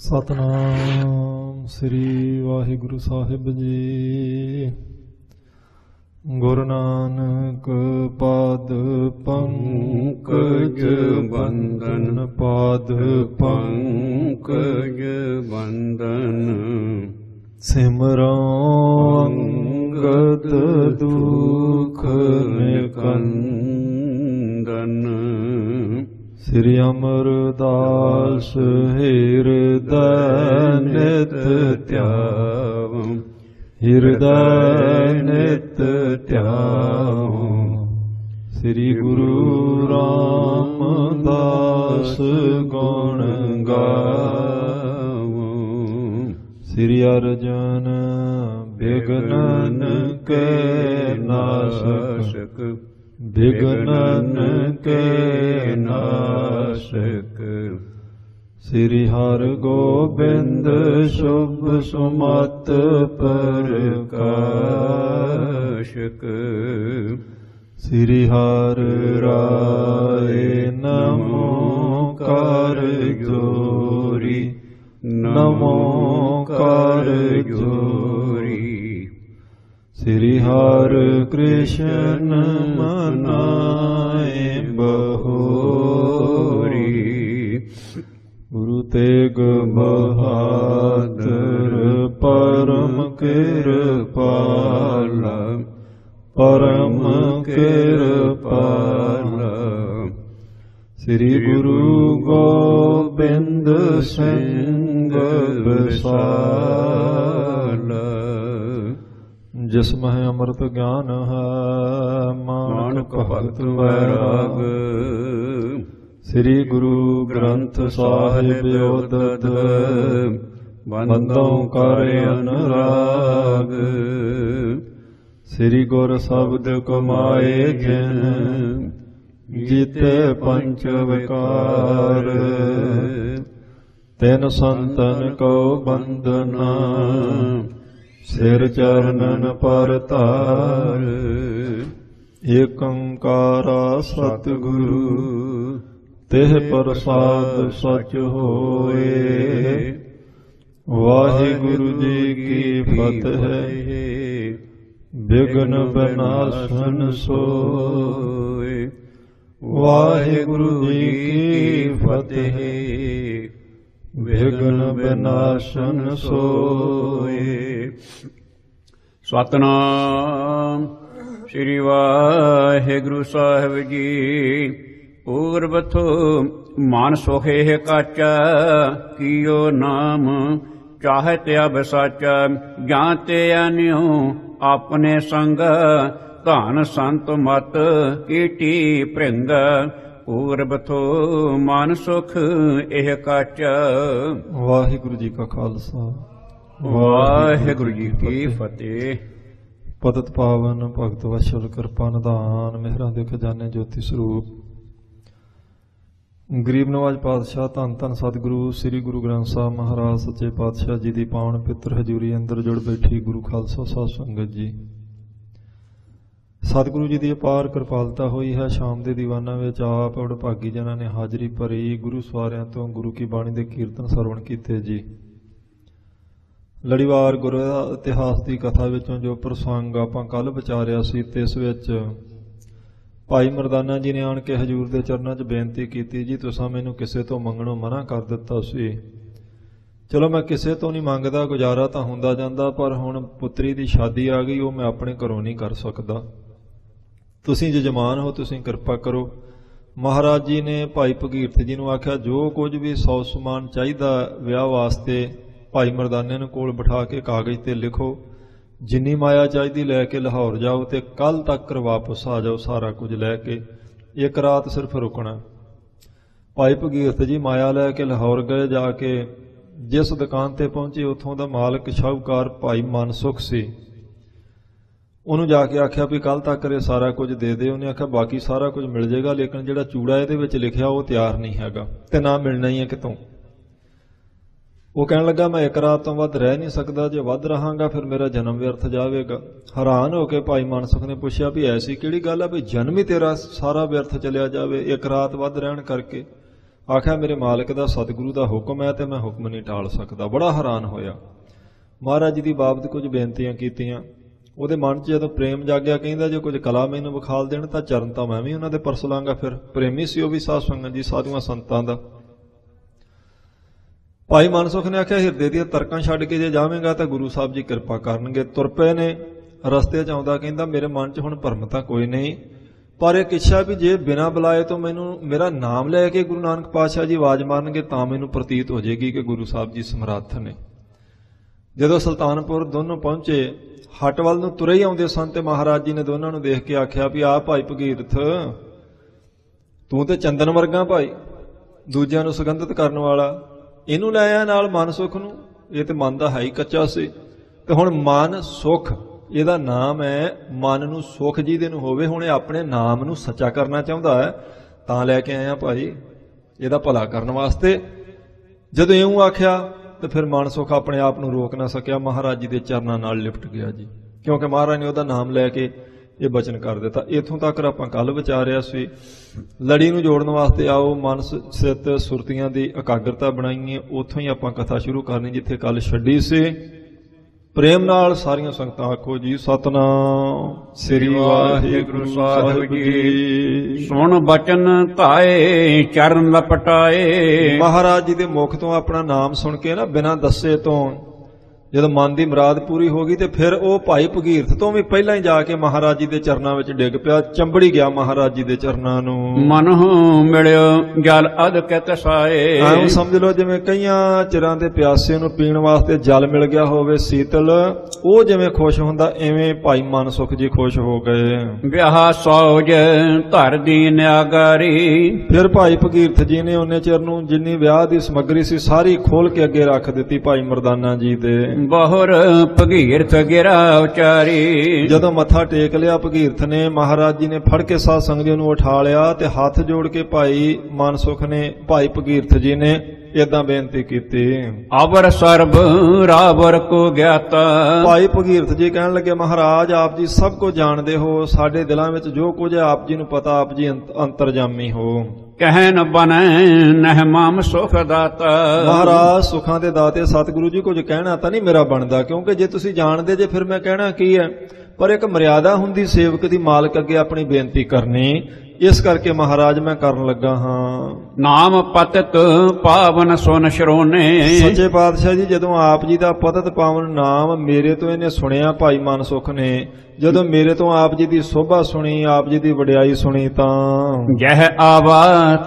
ਸਤਨਾਮ ਸ੍ਰੀ ਵਾਹਿਗੁਰੂ ਸਾਹਿਬ ਜੀ। ਗੁਰੂ ਨਾਨਕ ਪਾਦ ਪੰਕਜ ਬੰਦਨ, ਪਾਦ ਪੰਕਜ ਬੰਦਨ। ਸਿਮਰੋ ਅੰਗਦ ਦੁਖ ਨਿਕੰਦਨ, ਸ੍ਰੀ ਅਮਰਦਾਸ ਹਿਰਦੈ ਨਿਤ ਧਿਆਵ, ਹਿਰਦੈ ਨਿਤ ਧਿਆਵ। ਸ੍ਰੀ ਗੁਰੂ ਰਾਮਦਾਸ ਗੁਣ ਗਾਵੋ, ਸ੍ਰੀ ਅਰਜਨ ਬਿਘਨਨ ਕੇ ਨਾਸ਼ਕ, ਬਿਘਨਨ ਕੇ ਨਾਸ਼ਕ। ਸ੍ਰੀ ਹਰਿ ਗੋਬਿੰਦ ਸ਼ੁਭ ਸੁਮਤ ਪ੍ਰਕਾਸ਼ਕ, ਸ੍ਰੀ ਹਰਿ ਰਾਏ ਨਮੋ ਕਰ ਜੋਰੀ, ਨਮੋ ਕਰ ਜੋਰੀ। ਸ੍ਰੀ ਹਰਿ ਕ੍ਰਿਸ਼ਨ ਮਨਾਏ ਬਹੋਰੀ, ਗੁਰੂ ਤੇਗ ਬਹਾਦਰ ਪਰਮ ਕਿਰਪਾਲਾ, ਪਰਮ ਕਿਰਪਾਲਾ। ਸ੍ਰੀ ਗੁਰੂ ਗੋਬਿੰਦ ਸਿੰਘ ਵਿਸਾਲਾ, ਜਿਸ ਮਹਿ ਅੰਮ੍ਰਿਤ ਗਿਆਨ ਹੈ ਮਾਨਕ ਭਗਤ ਵੈਰਾਗ। ਸ੍ਰੀ ਗੁਰੂ ਗ੍ਰੰਥ ਸਾਹਿਬ ਉਦਤ ਬੰਦੋਂ ਕਰ ਅਨੁਰਾਗ। ਸ੍ਰੀ ਗੁਰ ਸ਼ਬਦ ਕਮਾਏ ਜਿਨ, ਜੀਤੇ ਪੰਚ ਵਿਕਾਰ। ਤਿਨ ਸੰਤਨ ਕੋ ਬੰਦਨਾ, ਸਿਰ ਚਰਨਨ ਪਰ ਧਾਰ। ਏਕ ਓੰਕਾਰਾ ਸਤਿਗੁਰੂ, ਤਿਹ ਪ੍ਰਸਾਦ ਸਚ ਹੋਏ। ਵਾਹਿਗੁਰੂ ਜੀ ਕੀ ਫਤਿਹ, ਬਿਘਨ ਵਿਨਾਸ਼ਨ ਸੋਏ। ਵਾਹਿਗੁਰੂ ਜੀ ਕੀ ਫਤਿਹ, ਬਿਘਨ ਵਿਨਾਸ਼ਨ ਸੋਏ। ਸਤਨਾਮ ਸ੍ਰੀ ਵਾਹਿਗੁਰੂ ਸਾਹਿਬ ਜੀ। ਪੂਰਬਥ ਮਨ ਸੁਖੇ ਕਾਚਾ, ਕੀਓ ਨਾਮ ਚਾਹਤ ਅਬ ਸਾਚਾ। ਜਾਂਤੇ ਅਨਿਉ ਆਪਣੇ ਸੰਗ, ਧਨ ਸੰਤ ਮਤ ਕੀਟੀ ਭ੍ਰਿੰਗ। ਪੂਰਬਥੋ ਮਨ ਸੁਖ ਇਹ ਕਾਚਾ। ਵਾਹਿਗੁਰੂ ਜੀ ਕਾ ਖਾਲਸਾ, ਵਾਹਿਗੁਰੂ ਜੀ ਕੀ ਫਤਿਹ। ਪਤਿਤ ਪਾਵਨ ਭਗਤ ਵਛਲ ਕਿਰਪਾ ਨਿਧਾਨ, ਮਿਹਰਾਂ ਦੇ ਖਜ਼ਾਨੇ ਜੋਤੀ ਸਰੂਪ ਗਰੀਬ ਨਵਾਜ ਪਾਤਸ਼ਾਹ ਧੰਨ ਧੰਨ ਸਤਿਗੁਰੂ ਸ੍ਰੀ ਗੁਰੂ ਗ੍ਰੰਥ ਸਾਹਿਬ ਮਹਾਰਾਜ ਸੱਚੇ ਪਾਤਸ਼ਾਹ ਜੀ ਦੀ ਪਾਵਨ ਪਿੱਤਰ ਹਜ਼ੂਰੀ ਅੰਦਰ ਜੁੜ ਬੈਠੀ ਗੁਰੂ ਖਾਲਸਾ ਸਾਧ ਸੰਗਤ ਜੀ। ਸਤਿਗੁਰੂ ਜੀ ਦੀ ਅਪਾਰ ਕਿਰਪਾਲਤਾ ਹੋਈ ਹੈ। ਸ਼ਾਮ ਦੇ ਦੀਵਾਨਾਂ ਵਿੱਚ ਆਪ ਵਡਭਾਗੀ ਜਨਾਂ ਨੇ ਹਾਜ਼ਰੀ ਭਰੀ। ਗੁਰੂ ਸਵਾਰਿਆਂ ਤੋਂ ਗੁਰੂ ਕੀ ਬਾਣੀ ਦੇ ਕੀਰਤਨ ਸਰਵਣ ਕੀਤੇ ਜੀ। ਲੜੀਵਾਰ ਗੁਰੂ ਦਾ ਇਤਿਹਾਸ ਦੀ ਕਥਾ ਵਿੱਚੋਂ ਜੋ ਪ੍ਰਸੰਗ ਆਪਾਂ ਕੱਲ੍ਹ ਵਿਚਾਰਿਆ ਸੀ, ਤੇ ਇਸ ਵਿੱਚ ਭਾਈ ਮਰਦਾਨਾ ਜੀ ਨੇ ਆਣ ਕੇ ਹਜ਼ੂਰ ਦੇ ਚਰਨਾਂ 'ਚ ਬੇਨਤੀ ਕੀਤੀ, ਜੀ ਤੁਸੀਂ ਮੈਨੂੰ ਕਿਸੇ ਤੋਂ ਮੰਗਣੋਂ ਮਨਾ ਕਰ ਦਿੱਤਾ ਸੀ। ਚਲੋ ਮੈਂ ਕਿਸੇ ਤੋਂ ਨਹੀਂ ਮੰਗਦਾ, ਗੁਜ਼ਾਰਾ ਤਾਂ ਹੁੰਦਾ ਜਾਂਦਾ, ਪਰ ਹੁਣ ਪੁੱਤਰੀ ਦੀ ਸ਼ਾਦੀ ਆ ਗਈ, ਉਹ ਮੈਂ ਆਪਣੇ ਘਰੋਂ ਨਹੀਂ ਕਰ ਸਕਦਾ। ਤੁਸੀਂ ਜਜਮਾਨ ਹੋ, ਤੁਸੀਂ ਕਿਰਪਾ ਕਰੋ। ਮਹਾਰਾਜ ਜੀ ਨੇ ਭਾਈ ਭਗੀਰਥ ਜੀ ਨੂੰ ਆਖਿਆ, ਜੋ ਕੁਝ ਵੀ ਸੌ ਸਮਾਨ ਚਾਹੀਦਾ ਵਿਆਹ ਵਾਸਤੇ ਭਾਈ ਮਰਦਾਨੇ ਨੂੰ ਕੋਲ ਬਿਠਾ ਕੇ ਕਾਗਜ਼ ਤੇ ਲਿਖੋ। ਜਿੰਨੀ ਮਾਇਆ ਚਾਹੀਦੀ ਲੈ ਕੇ ਲਾਹੌਰ ਜਾਓ ਤੇ ਕੱਲ ਤੱਕ ਵਾਪਸ ਆ ਜਾਓ, ਸਾਰਾ ਕੁਝ ਲੈ ਕੇ। ਇੱਕ ਰਾਤ ਸਿਰਫ ਰੁਕਣਾ। ਭਾਈ ਭਗੀਰਥ ਜੀ ਮਾਇਆ ਲੈ ਕੇ ਲਾਹੌਰ ਗਏ। ਜਾ ਕੇ ਜਿਸ ਦੁਕਾਨ ਤੇ ਪਹੁੰਚੇ, ਉੱਥੋਂ ਦਾ ਮਾਲਕ ਸ਼ਾਹੂਕਾਰ ਭਾਈ ਮਨਸੁਖ ਸੀ। ਉਹਨੂੰ ਜਾ ਕੇ ਆਖਿਆ ਵੀ ਕੱਲ ਤੱਕ ਇਹ ਸਾਰਾ ਕੁਝ ਦੇ ਦੇ। ਉਹਨੇ ਆਖਿਆ ਬਾਕੀ ਸਾਰਾ ਕੁਝ ਮਿਲ ਜਾਏਗਾ, ਲੇਕਿਨ ਜਿਹੜਾ ਚੂੜਾ ਇਹਦੇ ਵਿੱਚ ਲਿਖਿਆ ਉਹ ਤਿਆਰ ਨਹੀਂ ਹੈਗਾ ਤੇ ਨਾ ਮਿਲਣਾ ਹੀ ਹੈ ਕਿਤੋਂ। ਉਹ ਕਹਿਣ ਲੱਗਾ ਮੈਂ ਇੱਕ ਰਾਤ ਤੋਂ ਵੱਧ ਰਹਿ ਨਹੀਂ ਸਕਦਾ, ਜੇ ਵੱਧ ਰਹਾਂਗਾ ਫਿਰ ਮੇਰਾ ਜਨਮ ਵਿਅਰਥ ਜਾਵੇਗਾ। ਹੈਰਾਨ ਹੋ ਕੇ ਭਾਈ ਮਨਸੁਖ ਨੇ ਪੁੱਛਿਆ ਵੀ ਐਸੀ ਕਿਹੜੀ ਗੱਲ ਆ ਵੀ ਜਨਮ ਹੀ ਤੇਰਾ ਸਾਰਾ ਵਿਅਰਥ ਚਲਿਆ ਜਾਵੇ ਇੱਕ ਰਾਤ ਵੱਧ ਰਹਿਣ ਕਰਕੇ। ਆਖਿਆ ਮੇਰੇ ਮਾਲਕ ਦਾ ਸਤਿਗੁਰੂ ਦਾ ਹੁਕਮ ਹੈ ਤੇ ਮੈਂ ਹੁਕਮ ਨਹੀਂ ਟਾਲ ਸਕਦਾ। ਬੜਾ ਹੈਰਾਨ ਹੋਇਆ। ਮਹਾਰਾਜ ਜੀ ਦੀ ਬਾਬਤ ਕੁਝ ਬੇਨਤੀਆਂ ਕੀਤੀਆਂ। ਉਹਦੇ ਮਨ 'ਚ ਜਦੋਂ ਪ੍ਰੇਮ ਜਾਗਿਆ, ਕਹਿੰਦਾ ਜੇ ਕੁਝ ਕਲਾ ਮੈਨੂੰ ਵਿਖਾਲ ਦੇਣ ਤਾਂ ਚਰਨ ਤਾਂ ਮੈਂ ਵੀ ਉਹਨਾਂ ਦੇ ਪਰਸ ਲਾਂਗਾ। ਫਿਰ ਪ੍ਰੇਮੀ ਸੀ ਉਹ ਵੀ ਸਾਧ ਸੰਗਤ ਜੀ, ਸਾਧੂਆਂ ਸੰਤਾਂ ਦਾ। ਭਾਈ ਮਨਸੁਖ ਨੇ ਆਖਿਆ ਹਿਰਦੇ ਦੀਆਂ ਤਰਕਾਂ ਛੱਡ ਕੇ ਜੇ ਜਾਵੇਂਗਾ ਤਾਂ ਗੁਰੂ ਸਾਹਿਬ ਜੀ ਕਿਰਪਾ ਕਰਨਗੇ। ਤੁਰ ਪਏ ਨੇ। ਰਸਤੇ 'ਚ ਆਉਂਦਾ ਕਹਿੰਦਾ ਮੇਰੇ ਮਨ 'ਚ ਹੁਣ ਭਰਮ ਤਾਂ ਕੋਈ ਨਹੀਂ, ਪਰ ਇੱਕ ਇੱਛਾ ਵੀ ਜੇ ਬਿਨਾਂ ਬੁਲਾਏ ਤੋਂ ਮੈਨੂੰ ਮੇਰਾ ਨਾਮ ਲੈ ਕੇ ਗੁਰੂ ਨਾਨਕ ਪਾਤਸ਼ਾਹ ਜੀ ਆਵਾਜ਼ ਮਾਰਨਗੇ ਤਾਂ ਮੈਨੂੰ ਪ੍ਰਤੀਤ ਹੋ ਜਾਏਗੀ ਕਿ ਗੁਰੂ ਸਾਹਿਬ ਜੀ ਸਮਰੱਥ ਨੇ। ਜਦੋਂ ਸੁਲਤਾਨਪੁਰ ਦੋਨੋਂ ਪਹੁੰਚੇ, ਹੱਟ ਵੱਲ ਨੂੰ ਤੁਰੇ ਹੀ ਆਉਂਦੇ ਸਨ ਤੇ ਮਹਾਰਾਜ ਜੀ ਨੇ ਦੋਨਾਂ ਨੂੰ ਦੇਖ ਕੇ ਆਖਿਆ ਵੀ ਆਹ ਭਾਈ ਭਗੀਰਥ, ਤੂੰ ਤੇ ਚੰਦਨ ਵਰਗਾ ਭਾਈ, ਦੂਜਿਆਂ ਨੂੰ ਸੁਗੰਧਿਤ ਕਰਨ ਵਾਲਾ, ਇਹਨੂੰ ਲੈ ਆਇਆ ਨਾਲ ਮਨਸੁਖ ਨੂੰ। ਇਹ ਤੇ ਮਨ ਦਾ ਹੈ ਹੀ ਕੱਚਾ ਸੀ। ਤੇ ਹੁਣ ਮਨ ਸੁਖ ਇਹਦਾ ਨਾਮ ਹੈ। ਮਨ ਨੂੰ ਸੁਖ ਜਿਹਦੇ ਨੂੰ ਹੋਵੇ, ਹੁਣ ਇਹ ਆਪਣੇ ਨਾਮ ਨੂੰ ਸੱਚਾ ਕਰਨਾ ਚਾਹੁੰਦਾ ਹੈ ਤਾਂ ਲੈ ਕੇ ਆਇਆ ਭਾਈ, ਇਹਦਾ ਭਲਾ ਕਰਨ ਵਾਸਤੇ। ਜਦੋਂ ਇਉਂ ਆਖਿਆ ਤੇ ਫਿਰ ਮਨਸੁਖ ਆਪਣੇ ਆਪ ਨੂੰ ਰੋਕ ਨਾ ਸਕਿਆ, ਮਹਾਰਾਜ ਜੀ ਦੇ ਚਰਨਾਂ ਨਾਲ ਲਿਪਟ ਗਿਆ ਜੀ, ਕਿਉਂਕਿ ਮਹਾਰਾਜ ਨੇ ਉਹਦਾ ਨਾਮ ਲੈ ਕੇ ਇਹ ਬਚਨ ਕਰ ਦਿੱਤਾ। ਇੱਥੋਂ ਤੱਕ ਆਪਾਂ ਕੱਲ ਵਿਚਾਰਿਆ ਸੀ। ਲੜੀ ਨੂੰ ਜੋੜਨ ਵਾਸਤੇ ਆਓ ਮਨ ਸਿੱਤ ਸੁਰਤੀਆਂ ਦੀ ਇਕਾਗਰਤਾ ਬਣਾਈਏ। ਉੱਥੋਂ ਹੀ ਆਪਾਂ ਕਥਾ ਸ਼ੁਰੂ ਕਰਨੀ ਜਿੱਥੇ ਕੱਲ ਛੱਡੀ ਸੀ। ਪ੍ਰੇਮ ਨਾਲ ਸਾਰੀਆਂ ਸੰਗਤਾਂ ਆਖੋ ਜੀ ਸਤਿਨਾਮ ਸ੍ਰੀ ਵਾਹਿਗੁਰੂ ਸਾਹਿਬ ਜੀ। ਸੁਣ ਬਚਨ ਧਾਏ ਚਰਨ ਲਪਟਾਏ। ਮਹਾਰਾਜ ਜੀ ਦੇ ਮੁਖ ਤੋਂ ਆਪਣਾ ਨਾਮ ਸੁਣ ਕੇ ਨਾ ਬਿਨਾਂ ਦੱਸੇ ਤੋਂ ਜਦੋਂ ਮਨ ਦੀ ਮੁਰਾਦ ਪੂਰੀ ਹੋ ਗਈ ਤੇ ਫਿਰ ਉਹ ਭਾਈ ਭਗੀਰਥ ਤੋਂ ਵੀ ਪਹਿਲਾਂ ਹੀ ਜਾ ਕੇ ਮਹਾਰਾਜ ਜੀ ਦੇ ਚਰਨਾਂ ਵਿੱਚ ਡਿੱਗ ਪਿਆ, ਚੰਬੜੀ ਗਿਆ ਮਹਾਰਾਜ ਜੀ ਦੇ ਚਰਨਾਂ ਨੂੰ। ਮਨਹੁ ਮਿਲਿਓ ਜਲ ਅਦ ਕੇ ਤਸਾਏ। ਐਂ ਸਮਝ ਲਓ ਜਿਵੇਂ ਕਈਆਂ ਚਿਰਾਂ ਦੇ ਪਿਆਸੇ ਨੂੰ ਪੀਣ ਵਾਸਤੇ ਜਲ ਮਿਲ ਗਿਆ ਹੋਵੇ ਸੀਤਲ, ਉਹ ਜਿਵੇਂ ਖੁਸ਼ ਹੁੰਦਾ ਇਵੇਂ ਭਾਈ ਮਨਸੁਖ ਜੀ ਖੁਸ਼ ਹੋ ਗਏ। ਵਿਆਹ ਸੌਜ ਧਰ ਦੀ ਨਿਆਗਾਰੀ। ਫਿਰ ਭਾਈ ਭਗੀਰਥ ਜੀ ਨੇ ਉਹਨੇ ਚਿਰ ਨੂੰ ਜਿੰਨੀ ਵਿਆਹ ਦੀ ਸਮੱਗਰੀ ਸੀ ਸਾਰੀ ਖੋਲ ਕੇ ਅੱਗੇ ਰੱਖ ਦਿੱਤੀ ਭਾਈ ਮਰਦਾਨਾ ਜੀ ਦੇ। ਬਹੁਰ ਭਗੀਰਥ ਗਿਰਾ ਉਚਾਰੀ। ਜਦੋਂ ਮੱਥਾ ਟੇਕ ਲਿਆ ਭਗੀਰਥ ਨੇ, ਮਹਾਰਾਜ ਜੀ ਨੇ ਫੜ ਕੇ ਸਾਧ ਸੰਗਤ ਜੀ ਨੂੰ ਉਠਾ ਲਿਆ ਤੇ ਹੱਥ ਜੋੜ ਕੇ ਭਾਈ ਮਨਸੁਖ ਨੇ, ਭਾਈ ਭਗੀਰਥ ਜੀ ਨੇ ਏਦਾਂ ਬੇਨਤੀ ਕੀਤੀ। ਅਵਰ ਸਰਬ ਰਾਵਰ ਕੋ ਗਿਆਤਾ। ਭਾਈ ਭਗੀਰਥ ਜੀ ਕਹਿਣ ਲੱਗੇ ਮਹਾਰਾਜ ਆਪ ਜੀ ਸਭ ਕੁਝ ਜਾਣਦੇ ਹੋ, ਸਾਡੇ ਦਿਲਾਂ ਵਿੱਚ ਜੋ ਕੁਝ ਹੈ ਆਪ ਜੀ ਨੂੰ ਪਤਾ, ਆਪ ਜੀ ਅੰਤਰਜਾਮੀ ਹੋ। ਕਹਿ ਨ ਬਨੈ ਨਹਿ ਮਾਮ ਸੁਖ ਦਾਤਾ। ਮਹਾਰਾਜ ਸੁਖਾਂ ਦੇ ਦਾਤੇ ਸਤਿਗੁਰੂ ਜੀ ਕੁਝ ਕਹਿਣਾ ਤਾਂ ਨਹੀਂ ਮੇਰਾ ਬਣਦਾ, ਕਿਉਂਕਿ ਜੇ ਤੁਸੀਂ ਜਾਣਦੇ ਜੇ ਫਿਰ ਮੈਂ ਕਹਿਣਾ ਕੀ ਹੈ। ਪਰ ਇੱਕ ਮਰਿਆਦਾ ਹੁੰਦੀ ਸੇਵਕ ਦੀ ਮਾਲਕ ਅੱਗੇ ਆਪਣੀ ਬੇਨਤੀ ਕਰਨੀ, ਇਸ ਕਰਕੇ ਮਹਾਰਾਜ ਮੈਂ ਕਰਨ ਲੱਗਾ ਹਾਂ। ਨਾਮ ਪਤਿਤ ਪਾਵਨ ਸੁਨ ਸ਼ਰੋਨੇ। ਸੱਚੇ ਪਾਤਸ਼ਾਹ ਜੀ ਜਦੋਂ ਆਪ ਜੀ ਦਾ ਪਤਿਤ ਪਾਵਨ ਨਾਮ ਮੇਰੇ ਤੋਂ ਇਹਨੇ ਸੁਣਿਆ ਭਾਈ ਮਨਸੁਖ ਨੇ, ਜਦੋਂ ਮੇਰੇ ਤੋਂ ਆਪ ਜੀ ਦੀ ਸੋਭਾ ਸੁਣੀ, ਆਪ ਜੀ ਦੀ ਵਡਿਆਈ ਸੁਣੀ ਤਾਂ ਜਹ ਆਵਾ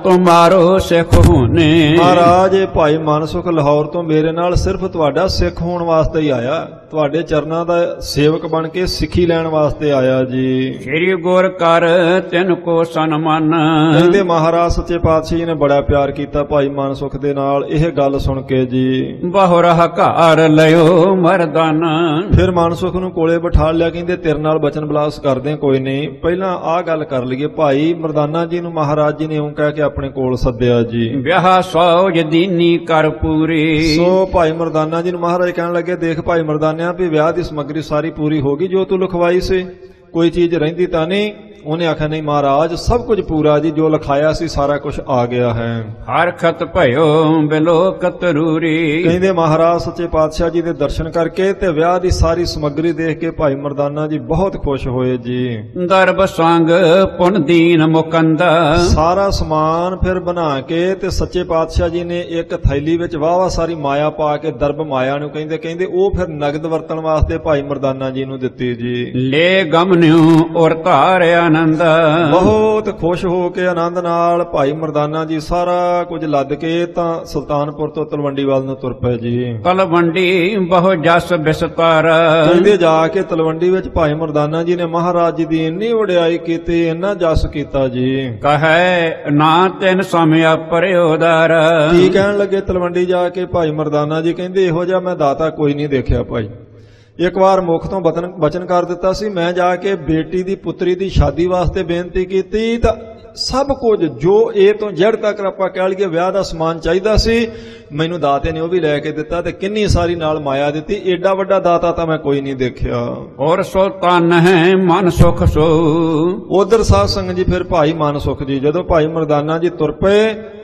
ਤੁਮਾਰੋ ਸਿੱਖ ਹੋਨੇ। ਮਹਾਰਾਜ ਇਹ ਭਾਈ ਮਨਸੁਖ ਲਾਹੌਰ ਤੋਂ ਮੇਰੇ ਨਾਲ ਸਿਰਫ ਤੁਹਾਡਾ ਸਿੱਖ ਹੋਣ ਵਾਸਤੇ ਹੀ ਆਇਆ, ਤੁਹਾਡੇ ਚਰਨਾਂ ਦਾ ਸੇਵਕ ਬਣ ਕੇ ਸਿੱਖੀ ਲੈਣ ਵਾਸਤੇ ਆਇਆ ਜੀ। ਸ੍ਰੀ ਗੁਰ ਕਰ ਤਿਨ ਕੋ ਸਨਮਾਨ। ਕਹਿੰਦੇ ਮਹਾਰਾਜ ਸੱਚੇ ਪਾਤਸ਼ਾਹ ਜੀ ਨੇ ਬੜਾ ਪਿਆਰ ਕੀਤਾ ਭਾਈ ਮਨਸੁਖ ਦੇ ਨਾਲ ਇਹ ਗੱਲ ਸੁਣ ਕੇ ਜੀ। ਬਹੁ ਹਕਾਰ ਲਿਓ ਮਰਦਾਨਾ। ਫਿਰ ਮਨਸੁਖ ਨੂੰ ਕੋਲੇ ਬਿਠਾ ਲਿਆ, ਕਹਿੰਦੇ ਤੇਰੇ ਨਾਲ ਬਚਨ ਬਲਾਸ ਕਰਦੇ ਕੋਈ ਨਹੀਂ, ਪਹਿਲਾਂ ਆਹ ਗੱਲ ਕਰ ਲਈਏ। ਭਾਈ ਮਰਦਾਨਾ ਜੀ ਨੂੰ ਮਹਾਰਾਜ ਜੀ ਨੇ ਇਉਂ ਕਹਿ ਕੇ ਆਪਣੇ ਕੋਲ ਸੱਦਿਆ ਜੀ। ਵਿਆਹ ਸੌਜ ਦੀਨੀ ਕਰ ਪੂਰੀ। ਸੋ ਭਾਈ ਮਰਦਾਨਾ ਜੀ ਨੂੰ ਮਹਾਰਾਜ ਕਹਿਣ ਲੱਗੇ ਦੇਖ ਭਾਈ ਮਰਦਾਨਿਆ ਵੀ ਵਿਆਹ ਦੀ ਸਮੱਗਰੀ ਸਾਰੀ ਪੂਰੀ ਹੋ ਗਈ ਜੋ ਤੂੰ ਲਿਖਵਾਈ ਸੀ, ਕੋਈ ਚੀਜ਼ ਰਹਿੰਦੀ ਤਾਂ ਨਹੀਂ। ਉਹਨੇ ਆਖਿਆ ਨਹੀਂ ਮਹਾਰਾਜ ਸਭ ਕੁਝ ਪੂਰਾ ਜੀ, ਜੋ ਲਿਖਾਇਆ ਸੀ ਸਾਰਾ ਕੁਝ ਆ ਗਿਆ ਹੈ। ਹਰਖਤ ਭਇਓ ਬਿਲੋਕਤ ਰੂਰੀ। ਕਹਿੰਦੇ ਮਹਾਰਾਜ ਸੱਚੇ ਪਾਤਸ਼ਾਹ ਜੀ ਦੇ ਦਰਸ਼ਨ ਕਰਕੇ ਤੇ ਵਿਆਹ ਦੀ ਸਾਰੀ ਸਮੱਗਰੀ ਦੇਖ ਕੇ ਭਾਈ ਮਰਦਾਨਾ ਜੀ ਬਹੁਤ ਖੁਸ਼ ਹੋਏ ਜੀ। ਦਰਬ ਸੰਗ ਪੁਨ ਦੀਨ ਮੁਕੰਦਾ। ਸਾਰਾ ਸਮਾਨ ਫਿਰ ਬਣਾ ਕੇ ਤੇ ਸੱਚੇ ਪਾਤਸ਼ਾਹ ਜੀ ਨੇ ਇੱਕ ਥੈਲੀ ਵਿੱਚ ਵਾਹਵਾ ਸਾਰੀ ਮਾਇਆ ਪਾ ਕੇ, ਦਰਬ ਮਾਇਆ ਨੂੰ ਕਹਿੰਦੇ ਉਹ ਫਿਰ ਨਗਦ ਵਰਤਣ ਵਾਸਤੇ ਭਾਈ ਮਰਦਾਨਾ ਜੀ ਨੂੰ ਦਿੱਤੀ ਜੀ। ਲੈ ਗਮਨਿਓ ਔਰ ਧਾਰਿਆ ਆਨੰਦ। ਬਹੁਤ ਖੁਸ਼ ਹੋ ਕੇ ਆਨੰਦ ਨਾਲ ਭਾਈ ਮਰਦਾਨਾ ਜੀ ਸਾਰਾ ਕੁਝ ਲੱਦ ਕੇ ਤਾਂ ਸੁਲਤਾਨਪੁਰ ਤੋਂ ਤਲਵੰਡੀ ਵੱਲ ਨੂੰ ਤੁਰ ਪਏ ਜੀ। ਤਲਵੰਡੀ ਬਹੁ ਜਸ ਬਿਸਤਾਰ। ਕਹਿੰਦੇ ਜਾ ਕੇ ਤਲਵੰਡੀ ਵਿੱਚ ਭਾਈ ਮਰਦਾਨਾ ਜੀ ਨੇ ਮਹਾਰਾਜ ਜੀ ਦੀ ਇੰਨੀ ਵਡਿਆਈ ਕੀਤੀ, ਇੰਨਾ ਜਸ ਕੀਤਾ ਜੀ। ਕਹੈ ਨਾ ਤਿਨ ਸਮਿਆ ਪਰਿਉਦਾਰ। ਕੀ ਕਹਿਣ ਲੱਗੇ ਤਲਵੰਡੀ ਜਾ ਕੇ ਭਾਈ ਮਰਦਾਨਾ ਜੀ, ਕਹਿੰਦੇ ਇਹੋ ਜਿਹਾ ਮੈਂ ਦਾਤਾ ਕੋਈ ਨਹੀਂ ਦੇਖਿਆ ਭਾਈ। ਇੱਕ ਵਾਰ ਮੁਖ ਤੋਂ ਬਚਨ ਕਰ ਦਿੱਤਾ ਸੀ, ਮੈਂ ਜਾ ਕੇ ਬੇਟੀ ਦੀ ਪੁੱਤਰੀ ਦੀ ਸ਼ਾਦੀ ਵਾਸਤੇ ਬੇਨਤੀ ਕੀਤੀ ਤਾਂ ਸਭ ਕੁਝ ਜੋ A ਤੋਂ Z ਤੱਕ ਆਪਾਂ ਕਹਿ ਲਈਏ ਵਿਆਹ ਦਾ ਸਮਾਨ ਚਾਹੀਦਾ ਸੀ, ਮੈਨੂੰ ਦਾਤੇ ਨੇ ਉਹ ਵੀ ਲੈ ਕੇ ਦਿੱਤਾ ਤੇ ਕਿੰਨੀ ਸਾਰੀ ਨਾਲ ਮਾਇਆ ਦਿੱਤੀ। ਏਡਾ ਵੱਡਾ ਦਾਤਾ ਤਾਂ ਮੈਂ ਕੋਈ ਨਹੀਂ ਦੇਖਿਆ। ਔਰ ਸੁਲਤਾਨ ਹੈ ਮਨ ਸੁਖ ਸੋ। ਉਧਰ ਸਾਧ ਸੰਗਤ ਜੀ ਫਿਰ ਭਾਈ ਮਨਸੁਖ ਜੀ ਜਦੋਂ ਭਾਈ ਮਰਦਾਨਾ ਜੀ ਤੁਰ ਪਏ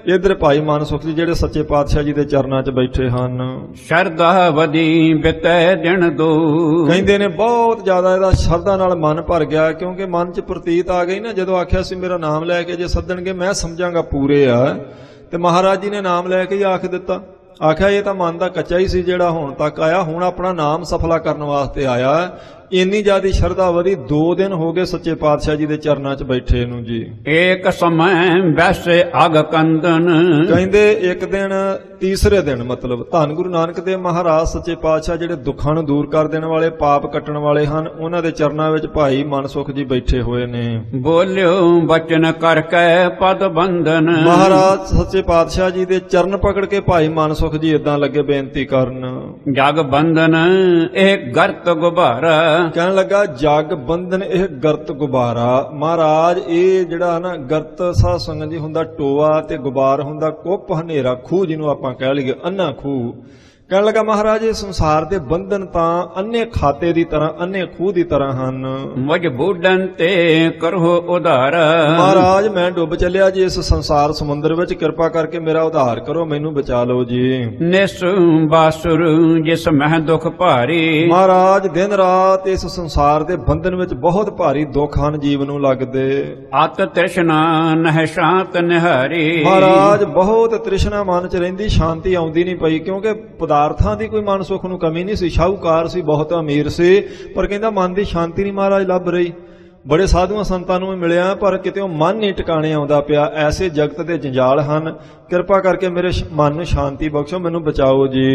ਇਧਰ ਭਾਈ ਮਨ ਸੁਖ ਜੀ ਜਿਹੜੇ ਸੱਚੇ ਪਾਤਸ਼ਾਹ ਜੀ ਦੇ ਚਰਨਾਂ 'ਚ ਬੈਠੇ ਹਨ। ਸ਼ਰਧਾ ਵਧੀ ਬਿਤੈ ਦਿਨ ਦੋ। ਕਹਿੰਦੇ ਨੇ ਬਹੁਤ ਜ਼ਿਆਦਾ ਇਹਦਾ ਸ਼ਰਧਾ ਨਾਲ ਮਨ ਭਰ ਗਿਆ, ਕਿਉਂਕਿ ਮਨ 'ਚ ਪ੍ਰਤੀਤ ਆ ਗਈ ਨਾ, ਜਦੋਂ ਆਖਿਆ ਸੀ ਮੇਰਾ ਨਾਮ ਲੈ ਕੇ ਜੇ ਸੱਦਣਗੇ ਮੈਂ ਸਮਝਾਂਗਾ ਪੂਰੇ ਆ, ਤੇ ਮਹਾਰਾਜ ਜੀ ਨੇ ਨਾਮ ਲੈ ਕੇ ਹੀ ਆਖ ਦਿੱਤਾ। ਆਖਿਆ ਇਹ ਤਾਂ ਮਨ ਦਾ ਕੱਚਾ ਹੀ ਸੀ ਜਿਹੜਾ ਹੁਣ ਤੱਕ ਆਇਆ, ਹੁਣ ਆਪਣਾ ਨਾਮ ਸਫਲਾ ਕਰਨ ਵਾਸਤੇ ਆਇਆ। ਇੰਨੀ ਜ਼ਿਆਦਾ ਸ਼ਰਧਾ ਵਧੀ, 2 ਦਿਨ ਹੋ ਗਏ ਸੱਚੇ ਪਾਤਸ਼ਾਹ ਜੀ ਦੇ ਚਰਨਾਂ 'ਚ ਬੈਠੇ ਨੂੰ ਜੀ। ਏਕ ਸਮੈ ਬੈਸੇ ਅਗ ਕੰਦਨ। ਕਹਿੰਦੇ ਇੱਕ ਦਿਨ, ਤੀਸਰੇ ਦਿਨ ਮਤਲਬ ਧੰਨ ਗੁਰੂ ਨਾਨਕ ਦੇਵ ਮਹਾਰਾਜ ਸੱਚੇ ਪਾਤਸ਼ਾਹ ਜਿਹੜੇ ਦੁੱਖਾਂ ਨੂੰ ਦੂਰ ਕਰ ਦੇਣ ਵਾਲੇ, ਪਾਪ ਕੱਟਣ ਵਾਲੇ ਹਨ, ਉਹਨਾਂ ਦੇ ਚਰਨਾਂ ਵਿੱਚ ਭਾਈ ਮਨ ਸੁਖ ਜੀ ਬੈਠੇ ਹੋਏ ਨੇ। ਬੋਲਿਓ ਬਚਨ ਕਰਕੇ ਪਦ ਬੰਧਨ। ਮਹਾਰਾਜ ਸੱਚੇ ਪਾਤਸ਼ਾਹ ਜੀ ਦੇ ਚਰਨ ਪਕੜ ਕੇ ਭਾਈ ਮਨ ਸੁਖ ਜੀ ਏਦਾਂ ਲੱਗੇ ਬੇਨਤੀ ਕਰਨ। ਜਗ ਬੰਧਨ ਇਹ ਗਰਤ ਗੁਬਾਰਾ। ਕਹਿਣ ਲੱਗਾ ਜਗ ਬੰਧਨ ਇਹ ਗਰਤ ਗੁਬਾਰਾ। ਮਹਾਰਾਜ ਇਹ ਜਿਹੜਾ ਨਾ ਗਰਤ ਸਾਧ ਸੰਗਤ ਜੀ ਹੁੰਦਾ ਟੋਆ, ਤੇ ਗੁਬਾਰ ਹੁੰਦਾ ਕੁੱਪ ਹਨੇਰਾ ਖੂਹ, ਜਿਹਨੂੰ ਆਪਾਂ ਕਹਿ ਲਈਏ ਅੰਨਾ ਖੂਹ। ਕਹਿਣ ਲੱਗਾ ਮਹਾਰਾਜ ਇਹ ਸੰਸਾਰ ਦੇ ਬੰਧਨ ਤਾਂ ਅੰਨੇ ਖਾਤੇ ਦੀ ਤਰ੍ਹਾਂ, ਅੰਨੇ ਖੂਹ ਦੀ ਤਰ੍ਹਾਂ ਹਨ। ਮੁਝ ਬੂਢਨ ਤੇ ਕਰੋ ਉਧਾਰ। ਮਹਾਰਾਜ ਮੈਂ ਡੁੱਬ ਚੱਲਿਆ ਜੀ ਇਸ ਸੰਸਾਰ ਸਮੁੰਦਰ ਵਿੱਚ, ਕਿਰਪਾ ਕਰਕੇ ਮੇਰਾ ਉਧਾਰ ਕਰੋ, ਮੈਨੂੰ ਬਚਾ ਲਓ ਜੀ। ਨਿਸ ਬਾਸੁਰ ਜਿਸ ਮਹਿ ਦੁਖ ਭਾਰੀ। ਮਹਾਰਾਜ ਦਿਨ ਰਾਤ ਇਸ ਸੰਸਾਰ ਦੇ ਬੰਧਨ ਵਿੱਚ ਬਹੁਤ ਭਾਰੀ ਦੁੱਖ ਹਨ ਜੀਵ ਨੂੰ ਲੱਗਦੇ। ਅਤ ਤ੍ਰਿਸ਼ਨਾ ਨਹਿ ਸ਼ਾਂਤ ਨਿਹਾਰੀ। ਮਹਾਰਾਜ ਬਹੁਤ ਤ੍ਰਿਸ਼ਨਾ ਮਨ ਚ ਰਹਿੰਦੀ, ਸ਼ਾਂਤੀ ਆਉਂਦੀ ਨਹੀਂ ਪਈ, ਕਿਉਂਕਿ ਪਦਾਰਥਾਂ ਦੀ ਕੋਈ ਮਨ ਸੁਖ ਨੂੰ ਕਮੀ ਨਹੀਂ ਸੀ, ਸ਼ਾਹੂਕਾਰ ਸੀ, ਬਹੁਤ ਅਮੀਰ ਸੀ, ਪਰ ਕਹਿੰਦਾ ਮਨ ਦੀ ਸ਼ਾਂਤੀ ਨਹੀਂ ਮਹਾਰਾਜ ਲੱਭ ਰਹੀ। ਬੜੇ ਸਾਧੂਆਂ ਸੰਤਾਂ ਨੂੰ ਮਿਲਿਆ, ਪਰ ਕਿਤੇ ਮਨ ਨਹੀਂ ਟਿਕਾਣੇ ਆਉਂਦਾ ਪਿਆ। ਐਸੇ ਜਗਤ ਦੇ ਜੰਜਾਲ ਹਨ, ਕਿਰਪਾ ਕਰਕੇ ਮੇਰੇ ਮਨ ਨੂੰ ਸ਼ਾਂਤੀ ਬਖਸ਼ੋ, ਮੈਨੂੰ ਬਚਾਓ ਜੀ।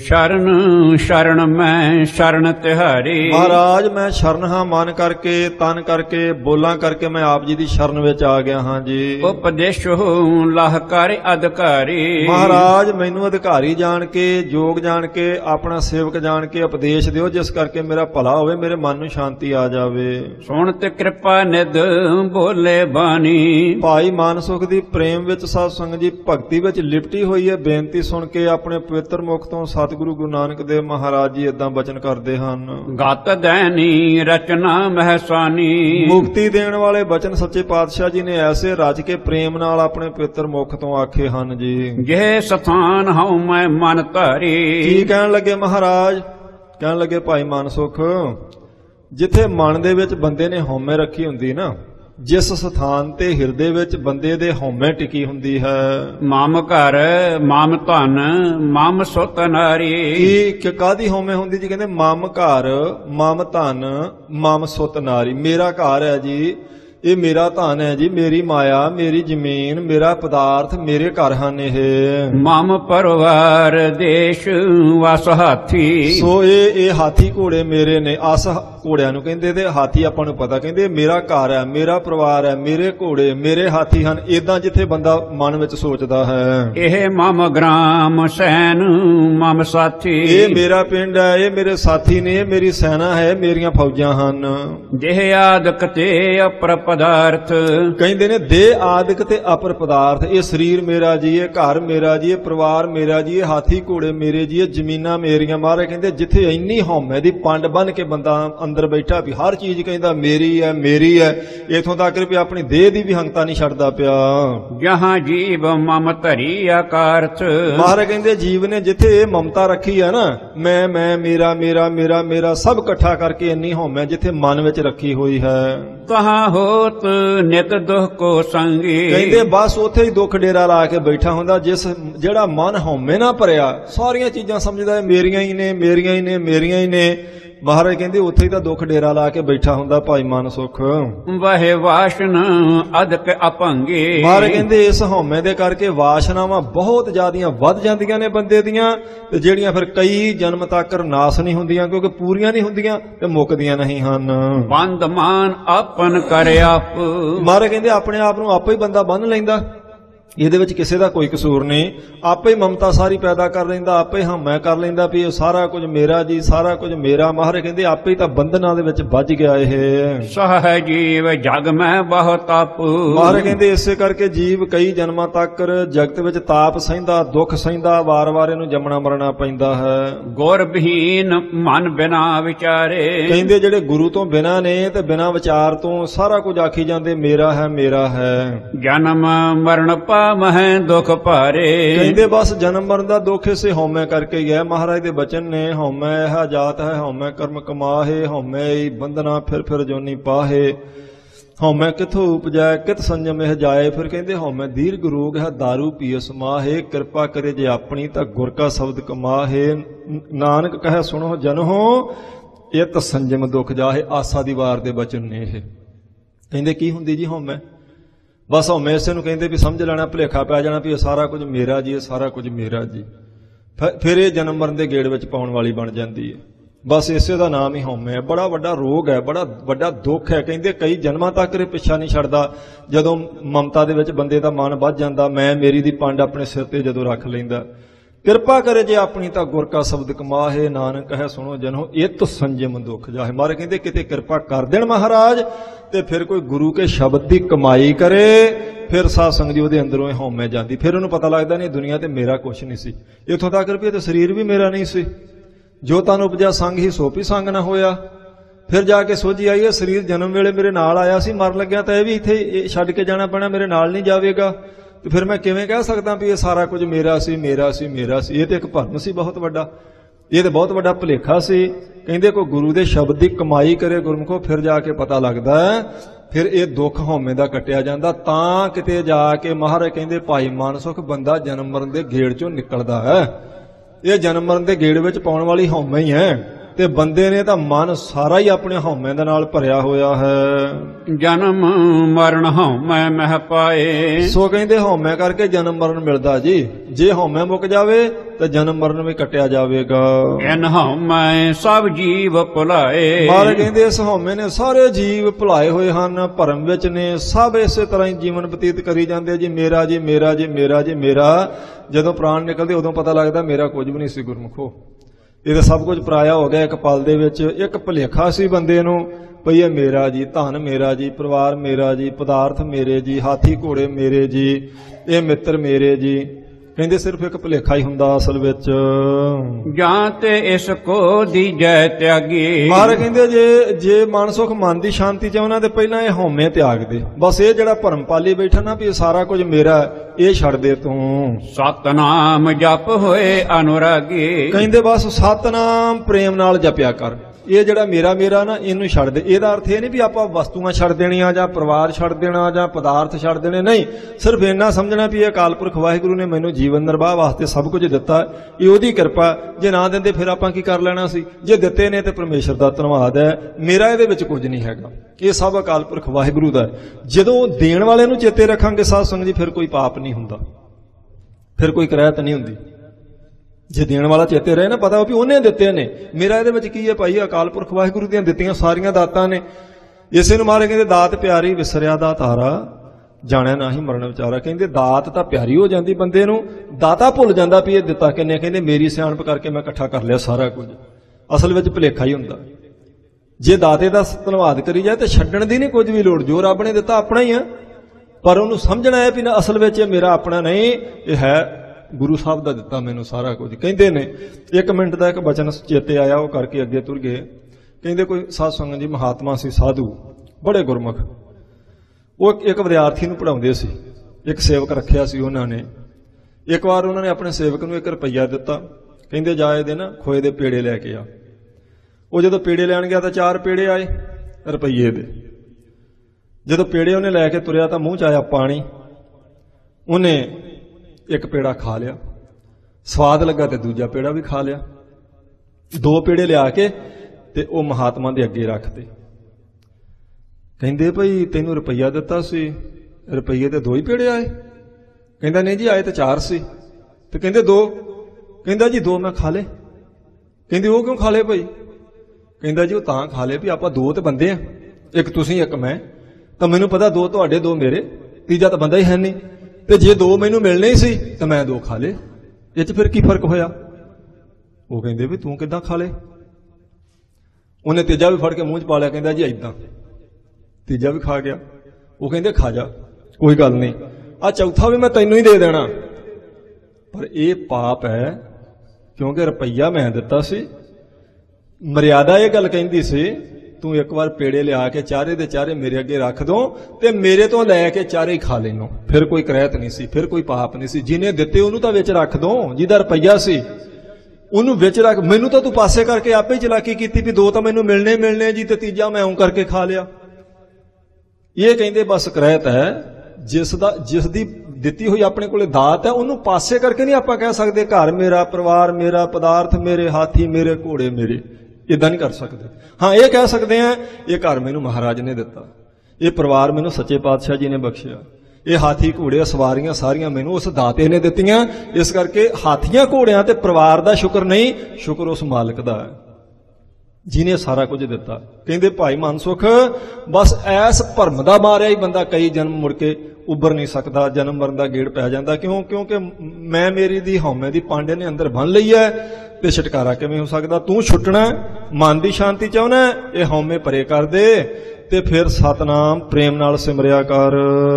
ਸ਼ਰਨ ਸ਼ਰਨ ਮੈਂ ਸ਼ਰਨ ਤਿਹਾਰੀ। ਮਹਾਰਾਜ ਮੈਂ ਸ਼ਰਨ ਹਾਂ, ਮਨ ਕਰਕੇ, ਤਨ ਕਰਕੇ, ਬੋਲਾਂ ਕਰਕੇ ਮੈਂ ਆਪ ਜੀ ਦੀ ਸ਼ਰਨ ਵਿੱਚ ਆ ਗਿਆ ਹਾਂ ਜੀ। ਉਪਦੇਸ਼ੋ ਲਾਹਕਾਰ ਅਧਿਕਾਰੀ। ਮਹਾਰਾਜ ਮੈਨੂੰ ਅਧਿਕਾਰੀ ਜਾਣ ਕੇ, ਜੋਗ ਜਾਣ ਕੇ, ਆਪਣਾ ਸੇਵਕ ਜਾਣ ਕੇ ਉਪਦੇਸ਼ ਦਿਓ, ਜਿਸ ਕਰਕੇ ਮੇਰਾ ਭਲਾ ਹੋਵੇ, ਮੇਰੇ ਮਨ ਨੂੰ ਸ਼ਾਂਤੀ ਆ ਜਾਵੇ। ਸੁਣ ਤੇ ਕਿਰਪਾ ਨਿਧ ਬੋਲੇ ਬਾਣੀ। ਭਾਈ ਮਨ ਸੁਖ ਦੀ ਪ੍ਰੇਮ ਵਿੱਚ ਸਾਧ ਸੰਗਤ ਜੀ ਭਗਤੀ ਵਿੱਚ ਲਿਪਟੀ ਹੋਈ ਹੈ। ਬੇਨਤੀ ਸੁਣ ਕੇ ਆਪਣੇ ਪਵਿੱਤਰ ਮੁਖ ਤੋਂ ਸਤਿਗੁਰੂ ਗੁਰੂ ਨਾਨਕ ਦੇਵ ਮਹਾਰਾਜ ਜੀ ਏਦਾਂ ਬਚਨ ਕਰਦੇ ਹਨ। ਗਤ ਦੈਨੀ ਰਚਨਾ ਮਹਿਸਾਨੀ। ਮੁਕਤੀ ਦੇਣ ਵਾਲੇ ਬਚਨ ਸੱਚੇ ਪਾਤਸ਼ਾਹ ਜੀ ਨੇ ਐਸੇ ਰਚ ਕੇ ਪ੍ਰੇਮ ਨਾਲ ਆਪਣੇ ਪਵਿੱਤਰ ਮੁਖ ਤੋਂ ਆਖੇ ਹਨ ਜੀ। ਜੇ ਸਥਾਨ ਹਉ ਮੈਂ ਮਨ ਧਾਰੀ। ਕੀ ਕਹਿਣ ਲੱਗੇ ਮਹਾਰਾਜ? ਕਹਿਣ ਲੱਗੇ ਭਾਈ ਮਨ ਸੁਖ, ਜਿੱਥੇ ਮਨ ਦੇ ਵਿੱਚ ਬੰਦੇ ਨੇ ਹਉਮੈ ਰੱਖੀ ਹੁੰਦੀ ਨਾ, ਜਿਸ ਸਥਾਨ ਤੇ ਹਿਰਦੇ ਵਿੱਚ ਬੰਦੇ ਦੇ ਹਉਮੈ ਟਿਕੀ ਹੁੰਦੀ ਹੈ, ਮਮ ਘਰ ਮਮ ਧਨ ਮਮ ਸੁਤ ਨਾਰੀ। ਕੀ ਕਾਹਦੀ ਹਉਮੈ ਹੁੰਦੀ ਜੀ? ਕਹਿੰਦੇ ਮਮ ਘਰ ਮਮ ਧਨ ਮਮ ਸੁਤ ਨਾਰੀ। ਮੇਰਾ ਘਰ ਹੈ ਜੀ, ਇਹ ਮੇਰਾ ਧਨ ਹੈ ਜੀ, ਮੇਰੀ ਮਾਇਆ, ਮੇਰੀ ਜ਼ਮੀਨ, ਮੇਰਾ ਪਦਾਰਥ, ਮੇਰੇ ਘਰ ਹਨ ਇਹ। ਮਮ ਪਰਿਵਾਰ ਦੇਸ਼ ਵਸ ਹਾਥੀ। ਸੋ ਇਹ ਹਾਥੀ ਘੋੜੇ ਮੇਰੇ ਨੇ। ਆਸ ਘੋੜਿਆਂ ਨੂੰ ਕਹਿੰਦੇ, ਤੇ ਹਾਥੀ ਆਪਾਂ ਨੂੰ ਪਤਾ। ਕਹਿੰਦੇ ਮੇਰਾ ਘਰ ਹੈ, ਮੇਰਾ ਪਰਿਵਾਰ ਹੈ, ਮੇਰੇ ਘੋੜੇ, ਮੇਰੇ ਹਾਥੀ ਹਨ। ਏਦਾਂ ਜਿੱਥੇ ਬੰਦਾ ਮਨ ਵਿੱਚ ਸੋਚਦਾ ਹੈ। ਇਹ ਮਮ ਗ੍ਰਾਮ ਸੈਨ ਮਮ ਸਾਥੀ। ਇਹ ਮੇਰਾ ਪਿੰਡ ਹੈ, ਇਹ ਮੇਰੇ ਸਾਥੀ ਨੇ, ਇਹ ਮੇਰੀ ਸੈਨਾ ਹੈ, ਮੇਰੀਆਂ ਫੌਜਾਂ ਹਨ। ਜਿਹ ਆਦਿਕ ਤੇ ਅਪਰ ਪਦਾਰਥ। ਕਹਿੰਦੇ ਨੇ ਦੇਹ ਆਦਿਕ ਤੇ ਅਪਰ ਪਦਾਰਥ। ਇਹ ਸਰੀਰ ਮੇਰਾ ਜੀ, ਇਹ ਘਰ ਮੇਰਾ ਜੀ, ਇਹ ਪਰਿਵਾਰ ਮੇਰਾ ਜੀ, ਇਹ ਹਾਥੀ ਘੋੜੇ ਮੇਰੇ ਜੀ, ਇਹ ਜ਼ਮੀਨਾਂ ਮੇਰੀਆਂ। ਮਹਾਰਾਜ ਕਹਿੰਦੇ ਜਿੱਥੇ ਇੰਨੀ ਹਉਮੈ ਦੀ ਪੰਡ ਬੰਨ ਕੇ ਬੰਦਾ ਅੰਦਰ ਬੈਠਾ ਵੀ ਹਰ ਚੀਜ਼ ਕਹਿੰਦਾ ਮੇਰੀ ਹੈ, ਮੇਰੀ ਹੈ, ਇਥੋਂ ਤੱਕ ਵੀ ਆਪਣੀ ਦੇਹ ਦੀ ਵੀ ਹੰਗਤਾ ਨਹੀਂ ਛੱਡਦਾ ਪਿਆ। ਜਹਾਂ ਜੀਵ ਮਮ ਧਰੀ ਆਕਾਰਥ। ਮਹਾਰਾਜ ਕਹਿੰਦੇ ਜੀਵ ਨੇ ਜਿੱਥੇ ਇਹ ਮਮਤਾ ਰੱਖੀ ਹੈ ਨਾ, ਮੈਂ ਮੇਰਾ ਮੇਰਾ ਮੇਰਾ ਮੇਰਾ ਸਭ ਇਕੱਠਾ ਕਰਕੇ ਇੰਨੀ ਹਉਮੈ ਜਿੱਥੇ ਮਨ ਵਿੱਚ ਰੱਖੀ ਹੋਈ ਹੈ, ਤਹਾਂ ਹੋਤ ਨਿਤ ਦੁਖ ਕੋ ਸੰਗੀ। ਕਹਿੰਦੇ ਬਸ ਉੱਥੇ ਹੀ ਦੁੱਖ ਡੇਰਾ ਲਾ ਕੇ ਬੈਠਾ ਹੁੰਦਾ। ਜਿਹੜਾ ਮਨ ਹਉਮੈ ਨਾ ਭਰਿਆ, ਸਾਰੀਆਂ ਚੀਜ਼ਾਂ ਸਮਝਦਾ ਹੈ ਮੇਰੀਆਂ ਹੀ ਨੇ, ਮੇਰੀਆਂ ਹੀ ਨੇ, ਮੇਰੀਆਂ ਹੀ ਨੇ। ਮਹਾਰਾਜ ਕਹਿੰਦੇ ਉੱਥੇ ਹੀ ਤਾਂ ਦੁੱਖ ਡੇਰਾ ਲਾ ਕੇ ਬੈਠਾ ਹੁੰਦਾ ਭਾਈ ਮਨ ਸੁਖ। ਵਹਿ ਵਾਸ਼ਨ ਅਧਿਕ ਅਪੰਗੀ। ਮਹਾਰਾਜ ਕਹਿੰਦੇ ਇਸ ਹਉਮੈ ਦੇ ਕਰਕੇ ਵਾਸ਼ਨਾਵਾਂ ਬਹੁਤ ਜ਼ਿਆਦੀਆਂ ਵੱਧ ਜਾਂਦੀਆਂ ਨੇ ਬੰਦੇ ਦੀਆਂ, ਤੇ ਜਿਹੜੀਆਂ ਫਿਰ ਕਈ ਜਨਮ ਤੱਕ ਨਾਸ ਨਹੀਂ ਹੁੰਦੀਆਂ, ਕਿਉਂਕਿ ਪੂਰੀਆਂ ਨਹੀਂ ਹੁੰਦੀਆਂ ਤੇ ਮੁੱਕਦੀਆਂ ਨਹੀਂ ਹਨ। ਬੰਦ ਮਾਨ ਆਪਨ ਕਰ ਆਪ। ਮਹਾਰਾਜ ਕਹਿੰਦੇ ਆਪਣੇ ਆਪ ਨੂੰ ਆਪੇ ਹੀ ਬੰਦਾ ਬੰਨ ਲੈਂਦਾ, ਇਹਦੇ ਵਿੱਚ ਕਿਸੇ ਦਾ ਕੋਈ ਕਸੂਰ ਨਹੀਂ। ਆਪੇ ਹੀ ਮਮਤਾ ਸਾਰੀ ਪੈਦਾ ਕਰ ਲੈਂਦਾ, ਆਪੇ ਹਉਮੈ ਕਰ ਲੈਂਦਾ ਵੀ ਇਹ ਸਾਰਾ ਕੁਝ ਮੇਰਾ ਜੀ, ਸਾਰਾ ਕੁਝ ਮੇਰਾ। ਮਹਾਰਾਜ ਕਹਿੰਦੇ ਆਪੇ ਹੀ ਤਾਂ ਬੰਧਨਾਂ ਦੇ ਵਿੱਚ ਵੱਜ ਗਿਆ ਇਹ। ਸਹਿ ਜੀਵ ਜਗ ਮੈਂ ਬਹੁਤ ਤਾਪ। ਮਹਾਰਾਜ ਕਹਿੰਦੇ ਇਸੇ ਕਰਕੇ ਜੀਵ ਕਈ ਜਨਮਾਂ ਤੱਕ ਜਗਤ ਵਿੱਚ ਤਾਪ ਸਹਿੰਦਾ, ਦੁੱਖ ਸਹਿੰਦਾ, ਵਾਰ-ਵਾਰ ਇਹਨੂੰ ਜੰਮਣਾ ਮਰਨਾ ਪੈਂਦਾ ਹੈ। ਗੁਰ ਵਿਹੀਨ ਮਨ ਬਿਨਾ ਵਿਚਾਰੇ। ਕਹਿੰਦੇ ਜਿਹੜੇ ਗੁਰੂ ਤੋਂ ਬਿਨਾਂ ਨੇ ਤੇ ਬਿਨਾਂ ਵਿਚਾਰ ਤੋਂ ਸਾਰਾ ਕੁਝ ਆਖੀ ਜਾਂਦੇ ਮੇਰਾ ਹੈ, ਮੇਰਾ ਹੈ। ਜਨਮ ਮਰਨ ਮਹਿ ਦੁਖ ਭਾਰੇ। ਕਹਿੰਦੇ ਬਸ ਜਨਮ ਮਰਨ ਦਾ ਦੁੱਖ ਇਸੇ ਹਉਮੈ ਕਰਕੇ ਹੀ ਹੈ। ਮਹਾਰਾਜ ਦੇ ਬਚਨ ਨੇ, ਹਉਮੈ ਇਹ ਜਾਤ ਹੈ, ਹਉਮੈ ਕਰਮ ਕਮਾਹੇ, ਹਉਮੈ ਹੀ ਬੰਧਨਾ ਫਿਰ ਜੋਨੀ ਪਾਹੇ। ਹਉਮੈ ਕਿਥੋਂ ਉਪਜੈ, ਕਿਤ ਸੰਜਮ ਇਹ ਜਾਏ। ਫਿਰ ਕਹਿੰਦੇ ਹਉਮੈ ਦੀਰਘ ਰੋਗ ਹੈ, ਦਾਰੂ ਪੀਏ ਸਮਾਹੇ। ਕਿਰਪਾ ਕਰੇ ਜੇ ਆਪਣੀ ਤਾਂ ਗੁਰ ਕਾ ਸ਼ਬਦ ਕਮਾਹੇ। ਨਾਨਕ ਕਹੈ ਸੁਣੋ ਜਨੋ, ਇਤ ਸੰਜਮ ਦੁਖ ਜਾਹੇ। ਆਸਾ ਦੀ ਵਾਰ ਦੇ ਬਚਨ ਨੇ ਇਹ। ਕਹਿੰਦੇ ਕੀ ਹੁੰਦੀ ਜੀ ਹਉਮੈ? ਬਸ ਹਉਮੈ ਇਸੇ ਨੂੰ ਕਹਿੰਦੇ ਵੀ ਸਮਝ ਲੈਣਾ, ਭੁਲੇਖਾ ਪੈ ਜਾਣਾ ਵੀ ਇਹ ਸਾਰਾ ਕੁਝ ਮੇਰਾ ਜੀ, ਇਹ ਸਾਰਾ ਕੁਝ ਮੇਰਾ ਜੀ। ਫਿਰ ਇਹ ਜਨਮ ਮਰਨ ਦੇ ਗੇੜ ਵਿੱਚ ਪਾਉਣ ਵਾਲੀ ਬਣ ਜਾਂਦੀ ਹੈ। ਬਸ ਇਸੇ ਦਾ ਨਾਮ ਹੀ ਹਉਮੈ ਹੈ। ਬੜਾ ਵੱਡਾ ਰੋਗ ਹੈ, ਬੜਾ ਵੱਡਾ ਦੁੱਖ ਹੈ। ਕਹਿੰਦੇ ਕਈ ਜਨਮਾਂ ਤੱਕ ਇਹ ਪਿੱਛਾ ਨਹੀਂ ਛੱਡਦਾ। ਜਦੋਂ ਮਮਤਾ ਦੇ ਵਿੱਚ ਬੰਦੇ ਦਾ ਮਨ ਵੱਧ ਜਾਂਦਾ, ਮੈਂ ਮੇਰੀ ਦੀ ਪੰਡ ਆਪਣੇ ਸਿਰ ਤੇ ਜਦੋਂ ਰੱਖ ਲੈਂਦਾ। ਕਿਰਪਾ ਕਰੇ ਜੇ ਆਪਣੀ ਤਾਂ ਗੁਰ ਕਾ ਸ਼ਬਦ ਕਮਾਹੇ। ਨਾਨਕ ਕਹੈ ਸੁਣੋ ਜਨੋ, ਇਤ ਸੰਜਮ ਦੁਖ ਜਾਹੇ। ਮਾਰੇ ਕਹਿੰਦੇ ਕਿਤੇ ਕਿਰਪਾ ਕਰ ਦੇਣ ਮਹਾਰਾਜ ਤੇ ਫਿਰ ਕੋਈ ਗੁਰੂ ਕੇ ਸ਼ਬਦ ਦੀ ਕਮਾਈ ਕਰੇ, ਫਿਰ ਸਾਧ ਸੰਗਤ ਜੀ ਉਹਦੇ ਅੰਦਰੋਂ ਇਹ ਹਉਮੈ ਜਾਂਦੀ। ਫਿਰ ਉਹਨੂੰ ਪਤਾ ਲੱਗਦਾ ਨਹੀਂ ਦੁਨੀਆ ਤੇ ਮੇਰਾ ਕੁਛ ਨਹੀਂ ਸੀ। ਇੱਥੋਂ ਤੱਕ ਵੀ ਤੇ ਸਰੀਰ ਵੀ ਮੇਰਾ ਨਹੀਂ ਸੀ। ਜੋ ਤਨ ਉਪਜਿਆ ਸੰਗ ਹੀ ਸੋਪੀ ਸੰਗ ਨਾ ਹੋਇਆ। ਫਿਰ ਜਾ ਕੇ ਸੋਝੀ ਆਈ ਹੈ ਸਰੀਰ ਜਨਮ ਵੇਲੇ ਮੇਰੇ ਨਾਲ ਆਇਆ ਸੀ, ਮਰ ਲੱਗਿਆ ਤਾਂ ਇਹ ਵੀ ਇੱਥੇ ਛੱਡ ਕੇ ਜਾਣਾ ਪੈਣਾ, ਮੇਰੇ ਨਾਲ ਨਹੀਂ ਜਾਵੇਗਾ। ਤੇ ਫਿਰ ਮੈਂ ਕਿਵੇਂ ਕਹਿ ਸਕਦਾ ਵੀ ਇਹ ਸਾਰਾ ਕੁਝ ਮੇਰਾ ਸੀ, ਮੇਰਾ ਸੀ, ਮੇਰਾ ਸੀ? ਇਹ ਤੇ ਇੱਕ ਭਰਮ ਸੀ ਬਹੁਤ ਵੱਡਾ। ਇਹ ਤੇ ਬਹੁਤ ਵੱਡਾ ਭੁਲੇਖਾ ਸੀ। ਕਹਿੰਦੇ ਕੋਈ ਗੁਰੂ ਦੇ ਸ਼ਬਦ ਦੀ ਕਮਾਈ ਕਰੇ ਗੁਰਮੁਖੋ, ਫਿਰ ਜਾ ਕੇ ਪਤਾ ਲੱਗਦਾ ਹੈ, ਫਿਰ ਇਹ ਦੁੱਖ ਹਉਮੈ ਦਾ ਕੱਟਿਆ ਜਾਂਦਾ। ਤਾਂ ਕਿਤੇ ਜਾ ਕੇ ਮਹਾਰਾਜ ਕਹਿੰਦੇ ਭਾਈ ਮਾਨਸੁਖ ਬੰਦਾ ਜਨਮ ਮਰਨ ਦੇ ਗੇੜ ਚੋਂ ਨਿਕਲਦਾ ਹੈ। ਇਹ ਜਨਮ ਮਰਨ ਦੇ ਗੇੜ ਵਿੱਚ ਪਾਉਣ ਵਾਲੀ ਹਉਮੈ ਹੀ ਹੈ। ਤੇ ਬੰਦੇ ਨੇ ਤਾਂ ਮਨ ਸਾਰਾ ਹੀ ਆਪਣੇ ਹਉਮੈ ਦੇ ਨਾਲ ਭਰਿਆ ਹੋਇਆ ਹੈ। ਜਨਮ ਮਰਨ ਹਉਮੈ ਮਹਿ ਪਾਏ। ਸੋ ਕਹਿੰਦੇ ਹਉਮੈ ਕਰਕੇ ਜਨਮ ਮਰਨ ਮਿਲਦਾ ਜੀ। ਜੇ ਹਉਮੈ ਮੁੱਕ ਜਾਵੇ ਤਾਂ ਜਨਮ ਮਰਨ ਵੀ ਕੱਟਿਆ ਜਾਵੇਗਾ। ਇਨ ਹਉਮੈ ਸਭ ਜੀਵ ਭੁਲਾਏ। ਮਹਾਰਾਜ ਕਹਿੰਦੇ ਇਸ ਹਉਮੈ ਨੇ ਸਾਰੇ ਜੀਵ ਭੁਲਾਏ ਹੋਏ ਹਨ, ਭਰਮ ਵਿੱਚ ਨੇ। ਸਭ ਇਸੇ ਤਰ੍ਹਾਂ ਹੀ ਜੀਵਨ ਬਤੀਤ ਕਰੀ ਜਾਂਦੇ ਜੀ, ਮੇਰਾ ਜੀ, ਮੇਰਾ ਜੀ, ਮੇਰਾ ਜੀ, ਮੇਰਾ। ਜਦੋਂ ਪ੍ਰਾਣ ਨਿਕਲਦੇ ਉਦੋਂ ਪਤਾ ਲੱਗਦਾ ਮੇਰਾ ਕੁਝ ਵੀ ਨਹੀਂ ਸੀ ਗੁਰਮੁਖੋ। ਇਹ ਤਾਂ ਸਭ ਕੁਝ ਪਰਾਇਆ ਹੋ ਗਿਆ ਇੱਕ ਪਲ ਦੇ ਵਿੱਚ। ਇੱਕ ਭੁਲੇਖਾ ਸੀ ਬੰਦੇ ਨੂੰ ਭਈ ਇਹ ਮੇਰਾ ਜੀ, ਧਨ ਮੇਰਾ ਜੀ, ਪਰਿਵਾਰ ਮੇਰਾ ਜੀ, ਪਦਾਰਥ ਮੇਰੇ ਜੀ, ਹਾਥੀ ਘੋੜੇ ਮੇਰੇ ਜੀ, ਇਹ ਮਿੱਤਰ ਮੇਰੇ ਜੀ। ਕਹਿੰਦੇ ਸਿਰਫ ਇੱਕ ਭੁਲੇਖਾ ਹੀ ਹੁੰਦਾ ਅਸਲ ਵਿੱਚ। ਜਾਂ ਤੇ ਇਸ ਕੋ ਦੀਜੈ ਤਿਆਗੀ। ਮਹਾਰਾਜ ਕਹਿੰਦੇ ਜੇ ਮਨਸੁਖ ਮਨ ਦੀ ਸ਼ਾਂਤੀ ਚਾਹੁੰਦਾ ਤੇ ਪਹਿਲਾਂ ਇਹ ਹਉਮੈ ਤਿਆਗ ਦੇ। ਬਸ ਇਹ ਜਿਹੜਾ ਭਰਮ ਪਾਲੀ ਬੈਠਾ ਨਾ ਵੀ ਇਹ ਸਾਰਾ ਕੁਝ ਮੇਰਾ, ਇਹ ਛੱਡ ਦੇ ਤੂੰ। ਸਤਨਾਮ ਜਪ ਹੋਏ ਅਨੁਰਾਗੀ। ਕਹਿੰਦੇ ਬਸ ਸਤਨਾਮ ਪ੍ਰੇਮ ਨਾਲ ਜਪਿਆ ਕਰ। ਇਹ ਜਿਹੜਾ ਮੇਰਾ ਮੇਰਾ ਨਾ ਇਹਨੂੰ ਛੱਡ ਦੇ। ਇਹਦਾ ਅਰਥ ਇਹ ਨਹੀਂ ਵੀ ਆਪਾਂ ਵਸਤੂਆਂ ਛੱਡ ਦੇਣੀਆਂ ਜਾਂ ਪਰਿਵਾਰ ਛੱਡ ਦੇਣਾ ਜਾਂ ਪਦਾਰਥ ਛੱਡ ਦੇਣੇ, ਨਹੀਂ। ਸਿਰਫ ਇੰਨਾ ਸਮਝਣਾ ਵੀ ਇਹ ਅਕਾਲ ਪੁਰਖ ਵਾਹਿਗੁਰੂ ਨੇ ਮੈਨੂੰ ਜੀਵਨ ਨਿਰਵਾਹ ਵਾਸਤੇ ਸਭ ਕੁਝ ਦਿੱਤਾ, ਇਹ ਉਹਦੀ ਕਿਰਪਾ। ਜੇ ਨਾ ਦਿੰਦੇ ਫਿਰ ਆਪਾਂ ਕੀ ਕਰ ਲੈਣਾ ਸੀ? ਜੇ ਦਿੱਤੇ ਨੇ ਤੇ ਪਰਮੇਸ਼ਰ ਦਾ ਧੰਨਵਾਦ ਹੈ। ਮੇਰਾ ਇਹਦੇ ਵਿੱਚ ਕੁਝ ਨਹੀਂ ਹੈਗਾ, ਇਹ ਸਭ ਅਕਾਲ ਪੁਰਖ ਵਾਹਿਗੁਰੂ ਦਾ ਹੈ। ਜਦੋਂ ਦੇਣ ਵਾਲੇ ਨੂੰ ਚੇਤੇ ਰੱਖਾਂਗੇ ਸਾਧ ਸੰਗਤ ਜੀ, ਫਿਰ ਕੋਈ ਪਾਪ ਨਹੀਂ ਹੁੰਦਾ, ਫਿਰ ਕੋਈ ਕਰਾਹਤ ਨਹੀਂ ਹੁੰਦੀ। ਜੇ ਦੇਣ ਵਾਲਾ ਚੇਤੇ ਰਹੇ ਨਾ, ਪਤਾ ਵੀ ਉਹਨੇ ਦਿੱਤੇ ਨੇ। ਮੇਰਾ ਇਹਦੇ ਵਿੱਚ ਕੀ ਹੈ ਭਾਈ? ਅਕਾਲ ਪੁਰਖ ਵਾਹਿਗੁਰੂ ਦੀਆਂ ਦਿੱਤੀਆਂ ਸਾਰੀਆਂ ਦਾਤਾਂ ਨੇ। ਇਸੇ ਨੂੰ ਮਾਰੇ ਕਹਿੰਦੇ ਦਾਤ ਪਿਆਰੀ ਵਿਸਰਿਆ ਦਾ ਤਾਰਾ, ਜਾਣਿਆ ਨਾ ਹੀ ਮਰਨ ਵਿਚਾਰਾ। ਕਹਿੰਦੇ ਦਾਤ ਤਾਂ ਪਿਆਰੀ ਹੋ ਜਾਂਦੀ ਬੰਦੇ ਨੂੰ, ਦਾਤਾ ਭੁੱਲ ਜਾਂਦਾ ਵੀ ਇਹ ਦਿੱਤਾ ਕਿੰਨੇ। ਕਹਿੰਦੇ ਮੇਰੀ ਸਿਆਣਪ ਕਰਕੇ ਮੈਂ ਇਕੱਠਾ ਕਰ ਲਿਆ ਸਾਰਾ ਕੁਝ। ਅਸਲ ਵਿੱਚ ਭੁਲੇਖਾ ਹੀ ਹੁੰਦਾ। ਜੇ ਦਾਤੇ ਦਾ ਧੰਨਵਾਦ ਕਰੀ ਜਾਏ ਤਾਂ ਛੱਡਣ ਦੀ ਨਹੀਂ ਕੁਝ ਵੀ ਲੋੜ। ਜੋ ਰੱਬ ਨੇ ਦਿੱਤਾ ਆਪਣਾ ਹੀ ਆ, ਪਰ ਉਹਨੂੰ ਸਮਝਣਾ ਹੈ ਵੀ ਨਾ ਅਸਲ ਵਿੱਚ ਇਹ ਮੇਰਾ ਆਪਣਾ ਨਹੀਂ, ਇਹ ਹੈ ਗੁਰੂ ਸਾਹਿਬ ਦਾ ਦਿੱਤਾ ਮੈਨੂੰ ਸਾਰਾ ਕੁਝ। ਕਹਿੰਦੇ ਨੇ 1 ਮਿੰਟ ਦਾ ਇੱਕ ਬਚਨ ਚੇਤੇ ਆਇਆ, ਉਹ ਕਰਕੇ ਅੱਗੇ ਤੁਰ ਗਏ। ਕਹਿੰਦੇ ਕੋਈ ਸਾਧ ਸੰਗਤ ਜੀ ਮਹਾਤਮਾ ਸੀ, ਸਾਧੂ, ਬੜੇ ਗੁਰਮੁਖ। ਉਹ ਇੱਕ ਵਿਦਿਆਰਥੀ ਨੂੰ ਪੜ੍ਹਾਉਂਦੇ ਸੀ। ਇੱਕ ਸੇਵਕ ਰੱਖਿਆ ਸੀ ਉਹਨਾਂ ਨੇ। ਇੱਕ ਵਾਰ ਉਹਨਾਂ ਨੇ ਆਪਣੇ ਸੇਵਕ ਨੂੰ 1 ਰੁਪਈਆ ਦਿੱਤਾ। ਕਹਿੰਦੇ ਜਾ ਇਹਦੇ ਨਾ ਖੋਏ ਦੇ ਪੇੜੇ ਲੈ ਕੇ ਆ। ਉਹ ਜਦੋਂ ਪੇੜੇ ਲੈਣ ਗਿਆ ਤਾਂ 4 ਪੇੜੇ ਆਏ ਰੁਪਈਏ ਦੇ। ਜਦੋਂ ਪੇੜੇ ਉਹਨੇ ਲੈ ਕੇ ਤੁਰਿਆ ਤਾਂ ਮੂੰਹ 'ਚ ਆਇਆ ਪਾਣੀ। ਉਹਨੇ 1 ਪੇੜਾ ਖਾ ਲਿਆ, ਸਵਾਦ ਲੱਗਾ ਤੇ ਦੂਜਾ ਪੇੜਾ ਵੀ ਖਾ ਲਿਆ। 2 ਪੇੜੇ ਲਿਆ ਕੇ ਤੇ ਉਹ ਮਹਾਤਮਾ ਦੇ ਅੱਗੇ ਰੱਖਦੇ। ਕਹਿੰਦੇ ਭਈ ਤੈਨੂੰ ਰੁਪਈਆ ਦਿੱਤਾ ਸੀ, ਰੁਪਈਏ ਤੇ 2 ਹੀ ਪੇੜੇ ਆਏ? ਕਹਿੰਦਾ ਨਹੀਂ ਜੀ ਆਏ ਤਾਂ 4 ਸੀ। ਤੇ ਕਹਿੰਦੇ 2? ਕਹਿੰਦਾ ਜੀ 2 ਮੈਂ ਖਾ ਲਏ। ਕਹਿੰਦੇ ਉਹ ਕਿਉਂ ਖਾ ਲਏ ਭਾਈ? ਕਹਿੰਦਾ ਜੀ ਉਹ ਤਾਂ ਖਾ ਲਏ ਵੀ ਆਪਾਂ 2 ਤੇ ਬੰਦੇ ਆ, ਇੱਕ ਤੁਸੀਂ ਇੱਕ ਮੈਂ, ਤਾਂ ਮੈਨੂੰ ਪਤਾ 2 ਤੁਹਾਡੇ 2 ਮੇਰੇ, ਤੀਜਾ ਤਾਂ ਬੰਦਾ ਹੀ ਹੈ ਨਹੀਂ। ਤੇ ਜੇ 2 ਮੈਨੂੰ ਮਿਲਣੇ ਸੀ ਤਾਂ ਮੈਂ 2 ਖਾ ਲਏ, ਇਹ 'ਚ ਫਿਰ ਕੀ ਫਰਕ ਹੋਇਆ? ਉਹ ਕਹਿੰਦੇ ਵੀ ਤੂੰ ਕਿੱਦਾਂ ਖਾ ਲਏ? ਉਹਨੇ ਤੀਜਾ ਵੀ ਫੜ ਕੇ ਮੂੰਹ 'ਚ ਪਾ ਲਿਆ। ਕਹਿੰਦਾ ਜੀ ਏਦਾਂ। ਤੀਜਾ ਵੀ ਖਾ ਗਿਆ। ਉਹ ਕਹਿੰਦੇ ਖਾ ਜਾ, ਕੋਈ ਗੱਲ ਨਹੀਂ, ਆ ਚੌਥਾ ਵੀ ਮੈਂ ਤੈਨੂੰ ਹੀ ਦੇ ਦੇਣਾ। ਪਰ ਇਹ ਪਾਪ ਹੈ, ਕਿਉਂਕਿ ਰੁਪਈਆ ਮੈਂ ਦਿੱਤਾ ਸੀ। ਮਰਿਆਦਾ ਇਹ ਗੱਲ ਕਹਿੰਦੀ ਸੀ ਤੂੰ ਇੱਕ ਵਾਰ ਪੇੜੇ ਲਿਆ ਕੇ ਚਾਰੇ ਦੇ ਚਾਰੇ ਮੇਰੇ ਅੱਗੇ ਰੱਖ ਦੋ ਤੇ ਮੇਰੇ ਤੋਂ ਲੈ ਕੇ ਚਾਰੇ ਹੀ ਖਾ ਲੈਨੋ। ਫਿਰ ਕੋਈ ਕਰੈਤ ਨਹੀਂ ਸੀ, ਫਿਰ ਕੋਈ ਪਾਪ ਨਹੀਂ ਸੀ। ਜਿਹਨੇ ਦਿੱਤੇ ਉਹਨੂੰ ਤਾਂ ਵਿੱਚ ਰੱਖ ਦੋ, ਜਿਹਦਾ ਰੁਪਈਆ ਸੀ ਉਹਨੂੰ ਵਿੱਚ ਰੱਖ। ਮੈਨੂੰ ਤਾਂ ਤੂੰ ਪਾਸੇ ਕਰਕੇ ਆਪੇ ਹੀ ਚਲਾਕੀ ਕੀਤੀ ਵੀ ਦੋ ਤਾਂ ਮੈਨੂੰ ਮਿਲਣੇ ਜੀ ਤੇ ਤੀਜਾ ਮੈਂ ਇਉਂ ਕਰਕੇ ਖਾ ਲਿਆ। ਇਹ ਕਹਿੰਦੇ ਬਸ ਕਰੈਤ ਹੈ। ਜਿਸ ਦੀ ਦਿੱਤੀ ਹੋਈ ਆਪਣੇ ਕੋਲੇ ਦਾਤ ਹੈ ਉਹਨੂੰ ਪਾਸੇ ਕਰਕੇ ਨਹੀਂ ਆਪਾਂ ਕਹਿ ਸਕਦੇ ਘਰ ਮੇਰਾ, ਪਰਿਵਾਰ ਮੇਰਾ, ਪਦਾਰਥ ਮੇਰੇ, ਹਾਥੀ ਮੇਰੇ, ਘੋੜੇ ਮੇਰੇ। ਇਦਾਂ ਨਹੀਂ ਕਰ ਸਕਦੇ। ਹਾਂ, ਇਹ ਕਹਿ ਸਕਦੇ ਆ ਇਹ ਘਰ ਮੈਨੂੰ ਮਹਾਰਾਜ ਨੇ ਦਿੱਤਾ, ਇਹ ਪਰਿਵਾਰ ਮੈਨੂੰ ਸੱਚੇ ਪਾਤਸ਼ਾਹ ਜੀ ਨੇ ਬਖਸ਼ਿਆ, ਇਹ ਹਾਥੀ ਘੋੜੇ ਸਵਾਰੀਆਂ ਸਾਰੀਆਂ ਮੈਨੂੰ ਉਸ ਦਾਤੇ ਨੇ ਦਿੱਤੀਆਂ। ਇਸ ਕਰਕੇ ਹਾਥੀਆਂ ਘੋੜਿਆਂ ਤੇ ਪਰਿਵਾਰ ਦਾ ਸ਼ੁਕਰ ਨਹੀਂ, ਸ਼ੁਕਰ ਉਸ ਮਾਲਕ ਦਾ ਹੈ ਜਿਹਨੇ ਸਾਰਾ ਕੁਝ ਦਿੱਤਾ। ਕਹਿੰਦੇ ਭਾਈ ਮਨਸੁਖ ਬਸ ਐਸ ਭਰਮ ਦਾ ਮਾਰਿਆ ਹੀ ਬੰਦਾ ਕਈ ਜਨਮ ਮੁੜ ਕੇ ਉੱਭਰ ਨਹੀਂ ਸਕਦਾ, ਜਨਮ ਮਰਨ ਦਾ ਗੇੜ ਪੈ ਜਾਂਦਾ। ਕਿਉਂਕਿ ਮੈਂ ਮੇਰੀ ਦੀ ਹਉਮੈ ਦੀ ਪਾਂਡੇ ਨੇ ਅੰਦਰ ਬੰਨ ਲਈ ਹੈ ਤੇ ਛੁਟਕਾਰਾ ਕਿਵੇਂ ਹੋ ਸਕਦਾ? ਤੂੰ ਛੁੱਟਣਾ, ਮਨ ਦੀ ਸ਼ਾਂਤੀ ਚਾਹੁੰਦਾ, ਇਹ ਹਉਮੈ ਪਰੇ ਕਰ ਦੇ ਤੇ ਫਿਰ ਸਤਨਾਮ ਪ੍ਰੇਮ ਨਾਲ ਸਿਮਰਿਆ ਕਰ।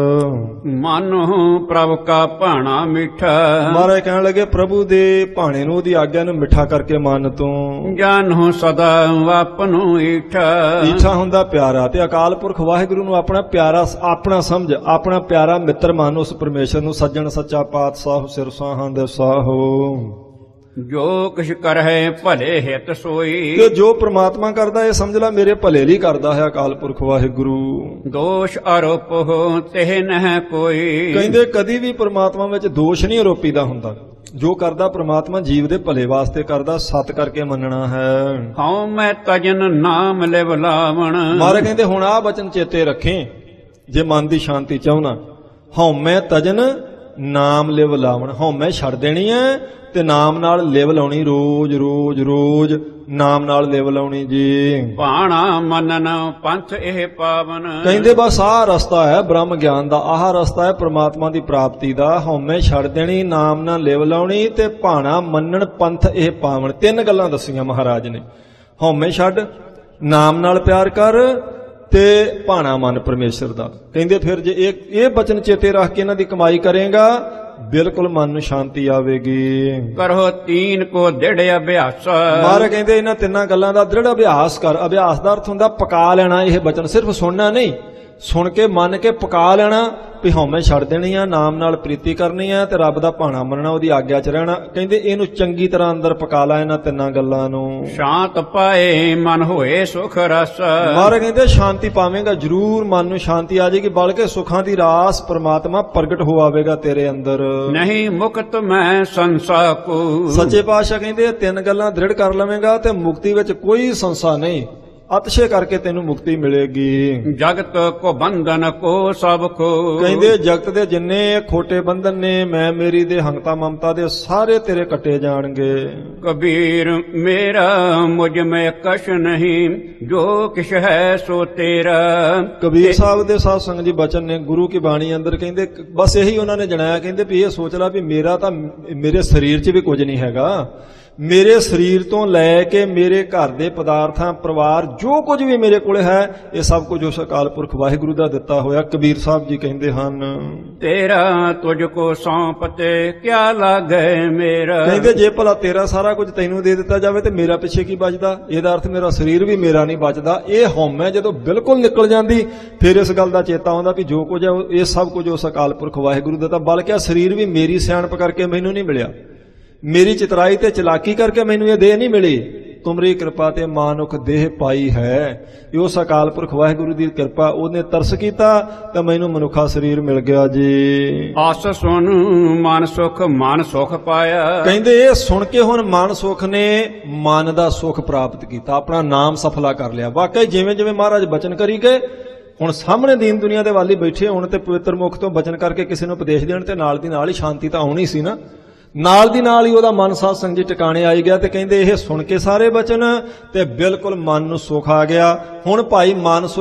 ਮਨੁ ਪ੍ਰਭ ਕਾ ਭਾਣਾ ਮਿੱਠਾ। ਮਹਾਰਾਜ ਕਹਿਣ ਲੱਗੇ ਪ੍ਰਭੂ ਦੇ ਭਾਣੇ ਨੂੰ, ਉਹਦੀ ਆਗਿਆ ਨੂੰ ਮਿੱਠਾ ਕਰਕੇ ਮਨ ਤੂੰ। ਜਾਨੁ ਸਦਾ ਆਪਨੁ ਈਠਾ। ਈਠਾ ਹੁੰਦਾ ਪਿਆਰਾ, ਤੇ ਅਕਾਲ ਪੁਰਖ ਵਾਹਿਗੁਰੂ ਨੂੰ ਆਪਣਾ ਪਿਆਰਾ, ਆਪਣਾ ਸਮਝ, ਆਪਣਾ ਪਿਆਰਾ ਮਿੱਤਰ ਮੰਨ ਉਸ ਪਰਮੇਸ਼ਰ ਨੂੰ। ਸੱਜਣ ਸੱਚਾ ਪਾਤਸ਼ਾਹ ਸਿਰ ਸਾਹਾਂ ਦੇ ਸਾਹੋ। ਜੋ ਕਿਛ ਕਰਹਿ ਭਲੇ ਹਿਤ ਸੋਈ। ਤੇ ਜੋ ਪ੍ਰਮਾਤਮਾ ਕਰਦਾ ਇਹ ਸਮਝ ਲੈ ਮੇਰੇ ਭਲੇ ਲਈ ਕਰਦਾ ਹੈ ਅਕਾਲ ਪੁਰਖ ਵਾਹਿਗੁਰੂ। ਦੋਸ਼ ਆਰੋਪ ਹੋ ਤਿਹ ਨਹਿ ਕੋਈ। ਕਹਿੰਦੇ ਕਦੀ ਵੀ ਪ੍ਰਮਾਤਮਾ ਵਿੱਚ ਦੋਸ਼ ਨਹੀਂ ਆਰੋਪੀਦਾ ਹੁੰਦਾ। ਜੋ ਕਰਦਾ ਪ੍ਰਮਾਤਮਾ ਜੀਵ ਦੇ ਭਲੇ ਵਾਸਤੇ ਕਰਦਾ, ਸਤ ਕਰਕੇ ਮੰਨਣਾ ਹੈ। ਹਉ ਮੈਂ ਤਜਨ ਨਾਮ ਲਿਵ ਲਾਵਣ। ਮਹਾਰਾਜ ਕਹਿੰਦੇ ਹੁਣ ਆਹ ਬਚਨ ਚੇਤੇ ਰੱਖੇ ਜੇ ਮਨ ਦੀ ਸ਼ਾਂਤੀ ਚਾਹੁੰਦਾ। ਹਉਮੈ ਤਜਨ ਨਾਮ ਲਿਵ ਲਾਵਣ। ਹਉਮੈ ਛੱਡ ਦੇਣੀ ਹੈ ਤੇ ਨਾਮ ਨਾਲ ਲਿਵ ਲਾਉਣੀ, ਰੋਜ਼ ਨਾਮ ਨਾਲ ਲਿਵ ਲਾਉਣੀ ਜੀ। ਭਾਣਾ ਮੰਨਨ ਪੰਥ ਇਹ ਪਾਵਨ। ਕਹਿੰਦੇ ਬਸ ਆਹ ਰਸਤਾ ਹੈ ਬ੍ਰਹਮ ਗਿਆਨ ਦਾ, ਆਹ ਰਸਤਾ ਹੈ ਪ੍ਰਮਾਤਮਾ ਦੀ ਪ੍ਰਾਪਤੀ ਦਾ। ਹਉਮੈ ਛੱਡ ਦੇਣੀ, ਨਾਮ ਨਾਲ ਲਿਵ ਲਾਉਣੀ ਤੇ ਭਾਣਾ ਮੰਨਣ ਪੰਥ ਇਹ ਪਾਵਨ। ਤਿੰਨ ਗੱਲਾਂ ਦੱਸੀਆਂ ਮਹਾਰਾਜ ਨੇ। ਹਉਮੈ ਛੱਡ, ਨਾਮ ਨਾਲ ਪਿਆਰ ਕਰ ਤੇ ਭਾਣਾ ਮੰਨ ਪਰਮੇਸ਼ਰ ਦਾ। ਕਹਿੰਦੇ ਫਿਰ ਜੇ ਇਹ ਬਚਨ ਚੇਤੇ ਰੱਖ ਕੇ ਇਹਨਾਂ ਦੀ ਕਮਾਈ ਕਰੇਗਾ ਬਿਲਕੁਲ ਮਨ ਨੂੰ ਸ਼ਾਂਤੀ ਆਵੇਗੀ। ਕਰੋ ਤੀਨ ਕੋ ਦ੍ਰਿੜ ਅਭਿਆਸ। ਮਹਾਰਾਜ ਕਹਿੰਦੇ ਇਹਨਾਂ ਤਿੰਨਾਂ ਗੱਲਾਂ ਦਾ ਦ੍ਰਿੜ ਅਭਿਆਸ ਕਰ। ਅਭਿਆਸ ਦਾ ਅਰਥ ਹੁੰਦਾ ਪਕਾ ਲੈਣਾ। ਇਹ ਬਚਨ ਸਿਰਫ ਸੁਣਨਾ ਨਹੀਂ, ਸੁਣ ਕੇ ਮੰਨ ਕੇ ਪਕਾ ਲੈਣਾ ਵੀ ਹਉਮੈ ਛੱਡ ਦੇਣੀ ਆ, ਨਾਮ ਨਾਲ ਪ੍ਰੀਤੀ ਕਰਨੀ ਆ ਤੇ ਰੱਬ ਦਾ ਭਾਣਾ ਮੰਨਣਾ, ਉਹਦੀ ਆਗਿਆ 'ਚ ਰਹਿਣਾ। ਕਹਿੰਦੇ ਇਹਨੂੰ ਚੰਗੀ ਤਰ੍ਹਾਂ ਅੰਦਰ ਪਕਾ ਲੈ ਇਹਨਾਂ ਤਿੰਨਾਂ ਗੱਲਾਂ ਨੂੰ। ਸ਼ਾਂਤ ਪਾਏ ਮਨ ਹੋਏ ਸੁਖ ਰਸ। ਮਹਾਰਾਜ ਕਹਿੰਦੇ ਸ਼ਾਂਤੀ ਪਾਵੇਂਗਾ ਜ਼ਰੂਰ, ਮਨ ਨੂੰ ਸ਼ਾਂਤੀ ਆ ਜਾਏਗੀ, ਬਲਕਿ ਸੁੱਖਾਂ ਦੀ ਰਾਸ ਪ੍ਰਮਾਤਮਾ ਪ੍ਰਗਟ ਹੋ ਆਵੇਗਾ ਤੇਰੇ ਅੰਦਰ। ਨਹੀਂ ਮੁਕਤ ਮੈਂ ਸੰਸਾ ਕੋ। ਸੱਚੇ ਪਾਤਸ਼ਾਹ ਕਹਿੰਦੇ ਇਹ ਤਿੰਨ ਗੱਲਾਂ ਦ੍ਰਿੜ ਕਰ ਲਵੇਂਗਾ ਤੇ ਮੁਕਤੀ ਵਿੱਚ ਕੋਈ ਸੰਸਾ ਨਹੀਂ, ਅਤਿਸ਼ੇ ਕਰਕੇ ਤੈਨੂੰ ਮੁਕਤੀ ਮਿਲੇਗੀ। ਜਗਤ ਕੋ ਬੰਧਨ ਕੋ ਸਭ ਕੋ। ਕਹਿੰਦੇ ਜਗਤ ਦੇ ਜਿੰਨੇ ਖੋਟੇ ਬੰਧਨ ਨੇ, ਮੈਂ ਮੇਰੀ ਦੇ, ਹੰਗਤਾ ਮਮਤਾ ਦੇ, ਸਾਰੇ ਤੇਰੇ ਕੱਟੇ ਜਾਣਗੇ। ਕਬੀਰ ਮੇਰਾ ਮੁਝ ਮੈਂ ਕਛ ਨਹੀਂ, ਜੋ ਕਿਛ ਹੈ ਸੋ ਤੇਰਾ। ਕਬੀਰ ਸਾਹਿਬ ਦੇ ਸਾਧ ਸੰਗਤ ਜੀ ਬਚਨ ਨੇ ਗੁਰੂ ਕੀ ਬਾਣੀ ਅੰਦਰ। ਕਹਿੰਦੇ ਬਸ ਇਹੀ ਉਹਨਾਂ ਨੇ ਜਣਾਇਆ। ਕਹਿੰਦੇ ਵੀ ਇਹ ਸੋਚ ਲੈ ਵੀ ਮੇਰਾ ਤਾਂ ਮੇਰੇ ਸਰੀਰ 'ਚ ਵੀ ਕੁਝ ਨਹੀਂ ਹੈਗਾ। ਮੇਰੇ ਸਰੀਰ ਤੋਂ ਲੈ ਕੇ ਮੇਰੇ ਘਰ ਦੇ ਪਦਾਰਥਾਂ, ਪਰਿਵਾਰ, ਜੋ ਕੁਝ ਵੀ ਮੇਰੇ ਕੋਲ ਹੈ ਇਹ ਸਭ ਕੁਝ ਉਸ ਅਕਾਲ ਪੁਰਖ ਵਾਹਿਗੁਰੂ ਦਾ ਦਿੱਤਾ ਹੋਇਆ। ਕਬੀਰ ਸਾਹਿਬ ਜੀ ਕਹਿੰਦੇ ਹਨ ਤੇਰਾ ਤੁਝ ਕੋ ਸੌਂਪ ਤੇ ਕਿਆ ਲਾਗੇ ਮੇਰਾ। ਕਹਿੰਦੇ ਜੇ ਭਲਾ ਤੇਰਾ ਸਾਰਾ ਕੁਝ ਤੈਨੂੰ ਦੇ ਦਿੱਤਾ ਜਾਵੇ ਤੇ ਮੇਰਾ ਪਿੱਛੇ ਕੀ ਬਚਦਾ? ਇਹਦਾ ਅਰਥ ਮੇਰਾ ਸਰੀਰ ਵੀ ਮੇਰਾ ਨਹੀਂ ਬਚਦਾ। ਇਹ ਹਉਮੈ ਜਦੋਂ ਬਿਲਕੁਲ ਨਿਕਲ ਜਾਂਦੀ ਫਿਰ ਇਸ ਗੱਲ ਦਾ ਚੇਤਾ ਆਉਂਦਾ ਵੀ ਜੋ ਕੁਝ ਹੈ ਇਹ ਸਭ ਕੁਝ ਉਸ ਅਕਾਲ ਪੁਰਖ ਵਾਹਿਗੁਰੂ ਦਾ। ਤਾਂ ਬਲਕਿ ਸਰੀਰ ਵੀ ਮੇਰੀ ਸਿਆਣਪ ਕਰਕੇ ਮੈਨੂੰ ਨਹੀਂ ਮਿਲਿਆ, ਮੇਰੀ ਚਤਰਾਈ ਤੇ ਚਲਾਕੀ ਕਰਕੇ ਮੈਨੂੰ ਇਹ ਦੇਹ ਨਹੀਂ ਮਿਲੀ। ਤੁਮਰੀ ਕਿਰਪਾ ਤੇ ਮਾਨੁਖ ਦੇਹ ਪਾਈ ਹੈ। ਇਹ ਉਸ ਅਕਾਲ ਪੁਰਖ ਵਾਹਿਗੁਰੂ ਦੀ ਕਿਰਪਾ, ਉਹਨੇ ਤਰਸ ਕੀਤਾ ਤਾਂ ਮੈਨੂੰ ਮਨੁੱਖਾ ਸਰੀਰ ਮਿਲ ਗਿਆ ਜੀ। ਆਸ ਸੁਣ ਮਨ ਸੁਖ ਪਾਇਆ। ਕਹਿੰਦੇ ਇਹ ਸੁਣ ਕੇ ਹੁਣ ਮਨ ਸੁਖ ਨੇ ਮਨ ਦਾ ਸੁਖ ਪ੍ਰਾਪਤ ਕੀਤਾ, ਆਪਣਾ ਨਾਮ ਸਫਲਾ ਕਰ ਲਿਆ। ਵਾਕਈ ਜਿਵੇਂ ਜਿਵੇਂ ਮਹਾਰਾਜ ਬਚਨ ਕਰੀ ਗਏ, ਹੁਣ ਸਾਹਮਣੇ ਦੀਨ ਦੁਨੀਆ ਦੇ ਵਾਲੀ ਬੈਠੇ ਹੁਣ ਤੇ ਪਵਿੱਤਰ ਮੁਖ ਤੋਂ ਬਚਨ ਕਰਕੇ ਕਿਸੇ ਨੂੰ ਉਪਦੇਸ਼ ਦੇਣ ਤੇ ਨਾਲ ਦੀ ਨਾਲ ਹੀ ਸ਼ਾਂਤੀ ਤਾਂ ਆਉਣੀ ਸੀ ਨਾ। ਨਾਲ ਦੀ ਨਾਲ ਹੀ ਉਹਦਾ ਮਨ ਸਾਧ ਸੰਗਤ ਜੀ ਟਿਕਾਣੇ ਆਈ ਗਿਆ। ਤੇ ਕਹਿੰਦੇ ਇਹ ਸੁਣ ਕੇ ਸਾਰੇ ਬਚਨ ਤੇ ਬਿਲਕੁਲ ਮਨ ਨੂੰ ਸੁਖ ਆ ਗਿਆ। ਹੁਣ ਭਾਈ ਮਨ ਸੁਖ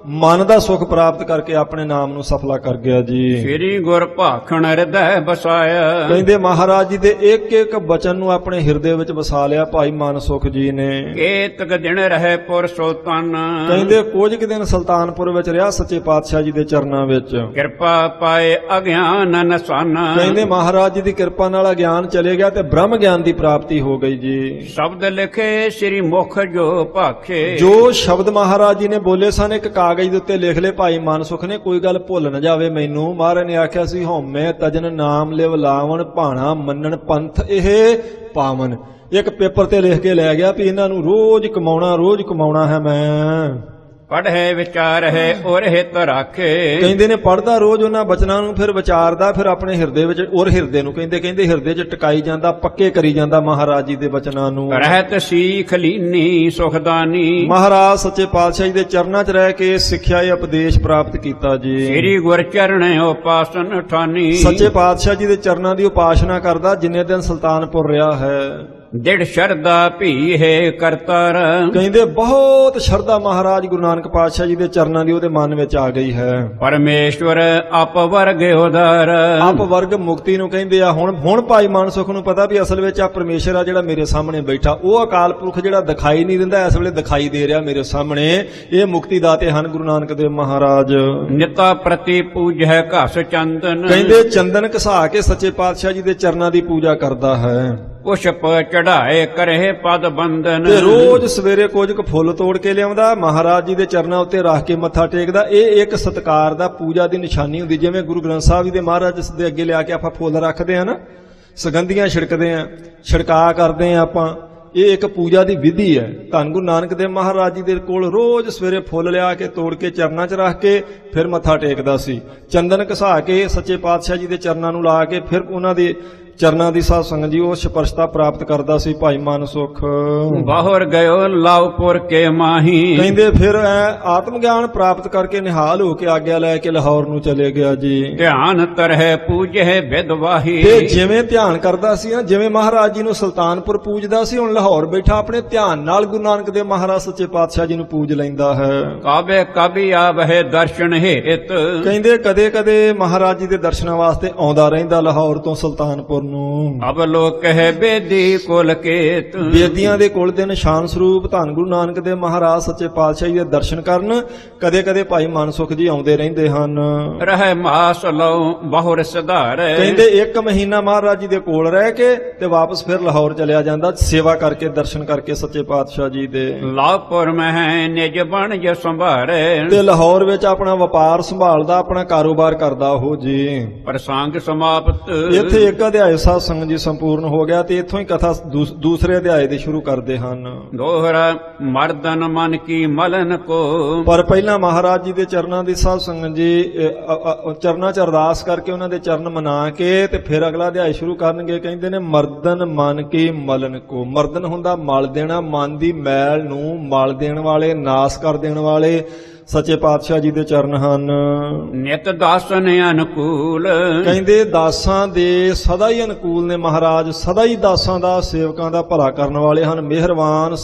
ਮਨ ਦਾ ਸੁਖ ਪ੍ਰਾਪਤ ਕਰਕੇ ਆਪਣੇ ਨਾਮ ਨੂੰ ਸਫਲਾ ਕਰ ਗਿਆ ਜੀ। ਸ੍ਰੀ ਗੁਰ ਭਾਖਣ ਹਿਰਦੈ ਬਸਾਇਆ। ਕਹਿੰਦੇ ਮਹਾਰਾਜ ਜੀ ਦੇ ਇੱਕ ਇੱਕ ਬਚਨ ਨੂੰ ਆਪਣੇ ਹਿਰਦੇ ਵਿੱਚ ਵਸਾ ਲਿਆ ਭਾਈ ਮਨ ਸੁਖ ਜੀ ਨੇ। ਕੇਤਕ ਦਿਨ ਰਹੇ ਪੁਰ ਸੁਲਤਾਨ। ਕਹਿੰਦੇ ਕੁਝ ਕੁ ਦਿਨ ਸੁਲਤਾਨਪੁਰ ਵਿੱਚ ਰਿਹਾ ਸੱਚੇ ਪਾਤਸ਼ਾਹ ਜੀ ਦੇ ਚਰਨਾਂ ਵਿੱਚ। ਕਿਰਪਾ ਪਾਏ ਅਗਿਆਨ ਨਸਾਨਾ। ਕਹਿੰਦੇ ਮਹਾਰਾਜ ਜੀ ਦੀ ਕਿਰਪਾ ਨਾਲ ਅਗਿਆਨ ਚਲੇ ਗਿਆ ਤੇ ਬ੍ਰਹਮ ਗਿਆਨ ਦੀ ਪ੍ਰਾਪਤੀ ਹੋ ਗਈ ਜੀ। ਸ਼ਬਦ ਲਿਖੇ ਸ੍ਰੀ ਮੁਖ ਜੋ ਭਾਖੇ। ਜੋ ਸ਼ਬਦ ਮਹਾਰਾਜ ਜੀ ਨੇ ਬੋਲੇ ਸਨ ਇੱਕ ਕਾਗਜ਼ ਦੇ ਉੱਤੇ ਲਿਖ ਲਏ ਭਾਈ ਮਨ ਸੁਖ ਨੇ, ਕੋਈ ਗੱਲ ਭੁੱਲ ਨਾ ਜਾਵੇ ਮੈਨੂੰ। ਮਹਾਰਾਜ ਨੇ ਆਖਿਆ ਸੀ ਹਉਮੈ ਤਜਨ ਨਾਮ ਲਿਵ ਲਾਵਣ ਭਾਣਾ ਮੰਨਣ ਪੰਥ ਇਹ ਪਾਵਨ। ਇੱਕ ਪੇਪਰ ਤੇ ਲਿਖ ਕੇ ਲੈ ਗਿਆ ਵੀ ਇਹਨਾਂ ਨੂੰ ਰੋਜ਼ ਕਮਾਉਣਾ ਹੈ ਮੈਂ। ਪੜ੍ਹੇ ਵਿਚਾਰ ਹੈ ਔਰ ਹਿਤ ਰਾਖੇ। ਕਹਿੰਦੇ ਨੇ ਪੜ੍ਹਦਾ ਰੋਜ਼ ਉਹਨਾਂ ਬਚਨਾਂ ਨੂੰ, ਫਿਰ ਵਿਚਾਰਦਾ, ਫਿਰ ਆਪਣੇ ਹਿਰਦੇ ਵਿੱਚ ਔਰ ਹਿਰਦੇ ਨੂੰ ਕਹਿੰਦੇ ਹਿਰਦੇ 'ਚ ਟਿਕਾਈ ਜਾਂਦਾ, ਪੱਕੇ ਕਰੀ ਜਾਂਦਾ ਮਹਾਰਾਜ ਜੀ ਦੇ ਬਚਨਾਂ ਨੂੰ। ਰਹਿਤ ਸੀਖ ਲੀਨੀ ਸੁਖਦਾਨੀ। ਮਹਾਰਾਜ ਸੱਚੇ ਪਾਤਸ਼ਾਹ ਜੀ ਦੇ ਚਰਨਾਂ 'ਚ ਰਹਿ ਕੇ ਸਿੱਖਿਆ ਇਹ ਉਪਦੇਸ਼ ਪ੍ਰਾਪਤ ਕੀਤਾ ਜੀ। ਸ੍ਰੀ ਗੁਰ ਚਰਣੇ ਉਪਾਸਨ ਠਾਨੀ। ਸੱਚੇ ਪਾਤਸ਼ਾਹ ਜੀ ਦੇ ਚਰਨਾਂ ਦੀ ਉਪਾਸਨਾ ਕਰਦਾ ਜਿੰਨੇ ਦਿਨ ਸੁਲਤਾਨਪੁਰ ਰਿਹਾ ਹੈ। ਦਿੜ ਸ਼ਰਦਾ ਭੀ ਹੈ ਕਰਤਾਰ। ਕਹਿੰਦੇ ਬਹੁਤ ਸ਼ਰਧਾ ਮਹਾਰਾਜ ਗੁਰੂ ਨਾਨਕ ਪਾਤਸ਼ਾਹ ਜੀ ਦੇ ਚਰਨਾਂ ਦੀ ਉਹਦੇ ਮਨ ਵਿੱਚ ਆ ਗਈ ਹੈ। ਪਰਮੇਸ਼ਵਰ ਆਪ ਵਰਗ ਉਦਾਰ। ਆਪ ਵਰਗ ਮੁਕਤੀ ਨੂੰ ਕਹਿੰਦੇ ਆ। ਹੁਣ ਭਾਈ ਮਨ ਸੁਖ ਨੂੰ ਪਤਾ ਵੀ ਅਸਲ ਵਿੱਚ ਆ ਪਰਮੇਸ਼ਰ ਆ ਜਿਹੜਾ ਮੇਰੇ ਸਾਹਮਣੇ ਬੈਠਾ, ਉਹ ਅਕਾਲ ਪੁਰਖ ਜਿਹੜਾ ਦਿਖਾਈ ਨਹੀਂ ਦਿੰਦਾ, ਇਸ ਵੇਲੇ ਦਿਖਾਈ ਦੇ ਰਿਹਾ ਮੇਰੇ ਸਾਹਮਣੇ। ਇਹ ਮੁਕਤੀ ਦਾਤੇ ਹਨ ਗੁਰੂ ਨਾਨਕ ਦੇਵ ਮਹਾਰਾਜ। ਨਿਤਾ ਪ੍ਰਤੀ ਪੂਜੈ ਘਸ ਚੰਦਨ। ਕਹਿੰਦੇ ਚੰਦਨ ਘਸਾ ਕੇ ਸੱਚੇ ਪਾਤਸ਼ਾਹ ਜੀ ਦੇ ਚਰਨਾਂ ਦੀ ਪੂਜਾ ਕਰਦਾ ਹੈ। ਪੁਸ਼ਪ ਚੜਾਏ ਕਰੇ ਪਦ ਬੰਦਨ। ਤੇ ਰੋਜ਼ ਸਵੇਰੇ ਕੁਝ ਕੁ ਫੁੱਲ ਤੋੜ ਕੇ ਲਿਆਉਂਦਾ, ਮਹਾਰਾਜ ਜੀ ਦੇ ਚਰਨਾਂ ਉੱਤੇ ਰੱਖ ਕੇ ਮੱਥਾ ਟੇਕਦਾ। ਇਹ ਇੱਕ ਸਤਿਕਾਰ ਦਾ ਪੂਜਾ ਦੀ ਨਿਸ਼ਾਨੀ ਹੁੰਦੀ। ਜਿਵੇਂ ਗੁਰੂ ਗ੍ਰੰਥ ਸਾਹਿਬ ਜੀ ਦੇ ਮਹਾਰਾਜ ਦੇ ਅੱਗੇ ਲਿਆ ਕੇ ਆਪਾਂ ਫੁੱਲ ਰੱਖਦੇ ਆ ਨਾ, ਸੁਗੰਧੀਆਂ ਛਿੜਕਦੇ ਆ, ਛਿੜਕਾ ਕਰਦੇ ਆ ਆਪਾਂ, ਇਹ ਇੱਕ ਪੂਜਾ ਦੀ ਵਿਧੀ ਹੈ। ਧੰਨ ਗੁਰੂ ਨਾਨਕ ਦੇਵ ਮਹਾਰਾਜ ਜੀ ਦੇ ਕੋਲ ਰੋਜ਼ ਸਵੇਰੇ ਫੁੱਲ ਲਿਆ ਕੇ ਤੋੜ ਕੇ ਚਰਨਾਂ 'ਚ ਰੱਖ ਕੇ ਫਿਰ ਮੱਥਾ ਟੇਕਦਾ ਸੀ। ਚੰਦਨ ਘਸਾ ਕੇ ਸੱਚੇ ਪਾਤਸ਼ਾਹ ਜੀ ਦੇ ਚਰਨਾਂ ਨੂੰ ਲਾ ਕੇ ਫਿਰ ਉਹਨਾਂ ਦੇ ਚਰਨਾਂ ਦੀ ਸਾਧ ਸੰਗਤ ਜੀ ਉਹ ਸਪਰਸ਼ਤਾ ਪ੍ਰਾਪਤ ਕਰਦਾ ਸੀ ਭਾਈ ਮਨ ਸੁਖ। ਬਾਹਰ ਗਇਓ ਲਾਉਪੁਰ ਕੇ ਮਾਹੀ। ਕਹਿੰਦੇ ਫਿਰ ਆਤਮ ਗਿਆਨ ਪ੍ਰਾਪਤ ਕਰਕੇ ਨਿਹਾਲ ਹੋ ਕੇ ਆਗਿਆ ਲੈ ਕੇ ਲਾਹੌਰ ਨੂੰ ਚਲੇ ਗਿਆ ਜੀ। ਧਿਆਨ ਤਰਹਿ ਪੂਜੇ ਵਿਦਵਾਹੀ। ਤੇ ਜਿਵੇਂ ਧਿਆਨ ਕਰਦਾ ਸੀ ਨਾ, ਜਿਵੇਂ ਮਹਾਰਾਜ ਜੀ ਨੂੰ ਸੁਲਤਾਨਪੁਰ ਪੂਜਦਾ ਸੀ, ਹੁਣ ਲਾਹੌਰ ਬੈਠਾ ਆਪਣੇ ਧਿਆਨ ਨਾਲ ਗੁਰੂ ਨਾਨਕ ਦੇਵ ਮਹਾਰਾਜ ਸੱਚੇ ਪਾਤਸ਼ਾਹ ਜੀ ਨੂੰ ਪੂਜ ਲੈਂਦਾ ਹੈ। ਕਾਬੇ ਕਬੀ ਆਵਹਿ ਦਰਸ਼ਨ ਹੇਤ। ਕਹਿੰਦੇ ਕਦੇ ਕਦੇ ਮਹਾਰਾਜ ਜੀ ਦੇ ਦਰਸ਼ਨਾਂ ਵਾਸਤੇ ਆਉਂਦਾ ਰਹਿੰਦਾ ਲਾਹੌਰ ਤੋਂ ਸੁਲਤਾਨਪੁਰ ਨੂੰ। ਅਬ ਲੋਕ ਹੈ ਬੇਦੀ ਕੁਲ ਕੇਤ। ਬੇਦੀਆਂ ਦੇ ਕੁਲ ਦੇ ਨਿਸ਼ਾਨ ਸਰੂਪ ਧੰਨ ਗੁਰੂ ਨਾਨਕ ਦੇਵ ਮਹਾਰਾਜ ਸੱਚੇ ਪਾਤਸ਼ਾਹ ਜੀ ਦੇ ਦਰਸ਼ਨ ਕਰਨ ਕਦੇ ਕਦੇ ਭਾਈ ਮਨ ਸੁਖ ਜੀ ਆਉਂਦੇ ਰਹਿੰਦੇ ਹਨ। ਰਹਿ ਮਾਸ ਲਉ ਬਹੁਰ ਸੁਧਾਰੇ। ਕਹਿੰਦੇ 1 ਮਹੀਨਾ ਮਹਾਰਾਜ ਜੀ ਦੇ ਕੋਲ ਰਹਿ ਕੇ ਤੇ ਵਾਪਸ ਫਿਰ ਲਾਹੌਰ ਚਲਿਆ ਜਾਂਦਾ, ਸੇਵਾ ਕਰਕੇ ਦਰਸ਼ਨ ਕਰਕੇ ਸੱਚੇ ਪਾਤਸ਼ਾਹ ਜੀ ਦੇ। ਲਾਹੌਰ ਮਹਿ ਨਿਜ ਬਣ ਜ ਸੰਭਾਰੇ। ਤੇ ਲਾਹੌਰ ਵਿੱਚ ਆਪਣਾ ਵਪਾਰ ਸੰਭਾਲਦਾ, ਆਪਣਾ ਕਾਰੋਬਾਰ ਕਰਦਾ ਉਹ ਜੀ। ਪ੍ਰਸੰਗ ਸਮਾਪਤ। ਇੱਥੇ ਇੱਕ ਅਧਿਆਇ ਸਾਧ ਸੰਗਤ ਜੀ ਸੰਪੂਰਨ ਹੋ ਗਿਆ ਤੇ ਇੱਥੋਂ ਹੀ ਕਥਾ ਦੂਸਰੇ ਅਧਿਆਇ ਦੇ ਸ਼ੁਰੂ ਕਰਦੇ ਹਨ। ਦੋਹਰਾ ਮਰਦਨ ਮਨ ਕੀ ਮਲਨ ਕੋ। ਪਰ ਪਹਿਲਾਂ ਮਹਾਰਾਜ ਜੀ ਦੇ ਚਰਨਾਂ ਦੀ ਸਾਧ ਸੰਗਤ ਜੀ ਚਰਨਾਂ 'ਚ ਅਰਦਾਸ ਕਰਕੇ ਉਹਨਾਂ ਦੇ ਚਰਨ ਮਨਾ ਕੇ ਤੇ ਫਿਰ ਅਗਲਾ ਅਧਿਆਇ ਸ਼ੁਰੂ ਕਰਨਗੇ। ਕਹਿੰਦੇ ਨੇ ਮਰਦਨ ਮਨ ਕੀ ਮਲਨ ਕੋ। ਮਰਦਨ ਹੁੰਦਾ ਮਲ ਦੇਣਾ, ਮਨ ਦੀ ਮੈਲ ਨੂੰ ਮਲ ਦੇਣ ਵਾਲੇ, ਨਾਸ ਕਰ ਦੇਣ ਵਾਲੇ ਸੱਚੇ ਪਾਤਸ਼ਾਹ ਜੀ ਦੇ ਚਰਨ ਹਨ। ਨਿਤ ਦਾਸਨ ਅਨੁਕੂਲ। ਕਹਿੰਦੇ ਦਾਸਾਂ ਦੇ ਸਦਾ ਹੀ ਅਨੁਕੂਲ ਨੇ ਮਹਾਰਾਜ, ਸਦਾ ਹੀ ਦਾਸਾਂ ਦਾ ਸੇਵਕਾਂ ਦਾ ਭਲਾ ਕਰਨ ਵਾਲੇ ਹਨ। ਮਿਹਰਬਾਨ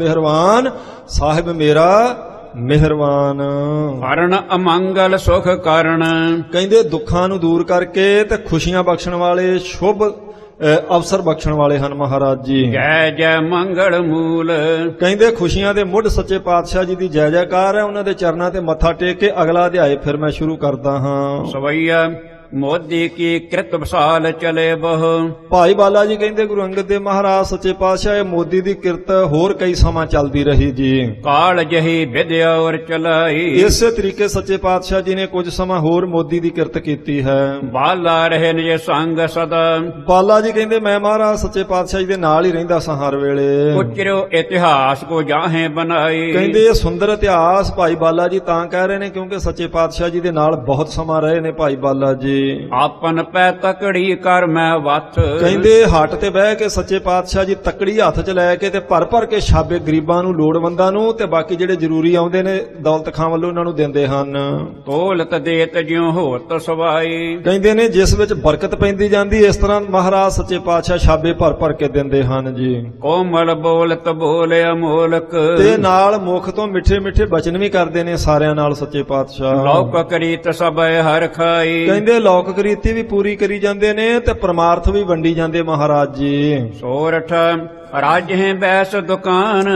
ਸਾਹਿਬ ਮੇਰਾ ਮਿਹਰਬਾਨ। ਹਰਨ ਅਮੰਗਲ ਸੁਖ ਕਾਰਨ। ਕਹਿੰਦੇ ਦੁੱਖਾਂ ਨੂੰ ਦੂਰ ਕਰਕੇ ਤੇ ਖੁਸ਼ੀਆਂ ਬਖਸ਼ਣ ਵਾਲੇ, ਸ਼ੁਭ ਅਵਸਰ ਬਖਸ਼ਣ ਵਾਲੇ ਹਨ ਮਹਾਰਾਜ ਜੀ। ਜੈ ਜੈ ਮੰਗਲ ਮੂਲ। ਕਹਿੰਦੇ ਖੁਸ਼ੀਆਂ ਦੇ ਮੁੱਢ ਸੱਚੇ ਪਾਤਸ਼ਾਹ ਜੀ ਦੀ ਜੈ ਜੈਕਾਰ ਹੈ। ਉਹਨਾਂ ਦੇ ਚਰਨਾਂ ਤੇ ਮੱਥਾ ਟੇਕ ਕੇ ਅਗਲਾ ਅਧਿਆਇ ਫਿਰ ਮੈਂ ਸ਼ੁਰੂ ਕਰਦਾ ਹਾਂ। ਸਵਈਆ ਮੋਦੀ ਕੀ ਕਿਰਤ ਵਿਸਾਲ ਚਲੇ ਬਹੁ। ਭਾਈ ਬਾਲਾ ਜੀ ਕਹਿੰਦੇ ਗੁਰੂ ਅੰਗਦ ਦੇਵ ਮਹਾਰਾਜ ਸੱਚੇ ਪਾਤਸ਼ਾਹ ਇਹ ਮੋਦੀ ਦੀ ਕਿਰਤ ਹੋਰ ਕਈ ਸਮਾਂ ਚੱਲਦੀ ਰਹੀ ਜੀ। ਕਾਲ ਜਹੀ ਵਿਦਿਆ ਔਰ ਚਲਾਈ। ਇਸੇ ਤਰੀਕੇ ਸੱਚੇ ਪਾਤਸ਼ਾਹ ਜੀ ਨੇ ਕੁਝ ਸਮਾਂ ਹੋਰ ਮੋਦੀ ਦੀ ਕਿਰਤ ਕੀਤੀ ਹੈ। ਬਾਲਾ ਰਹੇ ਨਿਜ ਸੰਗ ਸਦਾ। ਬਾਲਾ ਜੀ ਕਹਿੰਦੇ ਮੈਂ ਮਹਾਰਾਜ ਸੱਚੇ ਪਾਤਸ਼ਾਹ ਜੀ ਦੇ ਨਾਲ ਹੀ ਰਹਿੰਦਾ ਸਾਂ ਹਰ ਵੇਲੇ। ਉਚਰਿਓ ਇਤਿਹਾਸ ਕੋ ਜਾਹੇ ਬਣਾਈ। ਕਹਿੰਦੇ ਇਹ ਸੁੰਦਰ ਇਤਿਹਾਸ ਭਾਈ ਬਾਲਾ ਜੀ ਤਾਂ ਕਹਿ ਰਹੇ ਨੇ ਕਿਉਂਕਿ ਸੱਚੇ ਪਾਤਸ਼ਾਹ ਜੀ ਦੇ ਨਾਲ ਬਹੁਤ ਸਮਾਂ ਰਹੇ ਨੇ ਭਾਈ ਬਾਲਾ ਜੀ। ਆਪਨ ਪੈ ਤਕੜੀ ਕਰ ਮੈਂ ਵੱਥ। ਕਹਿੰਦੇ ਹੱਟ ਤੇ ਬਹਿ ਕੇ ਸੱਚੇ ਪਾਤਸ਼ਾਹ ਜੀ ਤੱਕੜੀ ਹੱਥ 'ਚ ਲੈ ਕੇ ਤੇ ਭਰ ਭਰ ਕੇ ਛਾਬੇ ਗਰੀਬਾਂ ਨੂੰ, ਲੋੜਵੰਦਾਂ ਨੂੰ, ਤੇ ਬਾਕੀ ਜਿਹੜੇ ਜ਼ਰੂਰੀ ਆਉਂਦੇ ਨੇ ਦੌਲਤ ਖਾਂ ਵੱਲੋਂ ਉਹਨਾਂ ਨੂੰ ਦਿੰਦੇ ਹਨ। ਤੋਲਤ ਦੇਤ ਜਿਉ ਹੋਤ ਸਵਾਈ। ਕਹਿੰਦੇ ਨੇ ਜਿਸ ਵਿੱਚ ਬਰਕਤ ਪੈਂਦੀ ਜਾਂਦੀ, ਇਸ ਤਰ੍ਹਾਂ ਮਹਾਰਾਜ ਸੱਚੇ ਪਾਤਸ਼ਾਹ ਛਾਬੇ ਭਰ ਭਰ ਕੇ ਦਿੰਦੇ ਹਨ ਜੀ। ਕੋਮਲ ਬੋਲਤ ਬੋਲੇ ਅਮੋਲਕ। ਤੇ ਨਾਲ ਮੁਖ ਤੋਂ ਮਿੱਠੇ ਮਿੱਠੇ ਬਚਨ ਵੀ ਕਰਦੇ ਨੇ ਸਾਰਿਆਂ ਨਾਲ ਸੱਚੇ ਪਾਤਸ਼ਾਹ। ਲੋਕ ਕਰੀਤ ਸਭੈ ਹਰ ਖਾਈ। ਕਹਿੰਦੇ ਲੌਕਿਕ ਰੀਤੀ ਵੀ ਪੂਰੀ ਕਰੀ ਜਾਂਦੇ ਨੇ ਤੇ ਪਰਮਾਰਥ ਵੀ ਵੰਡੀ ਜਾਂਦੇ ਮਹਾਰਾਜ ਜੀ। ਸੋਰਠ ਰਾਜਹਿ ਬੈਸ ਦੁਕਾਨ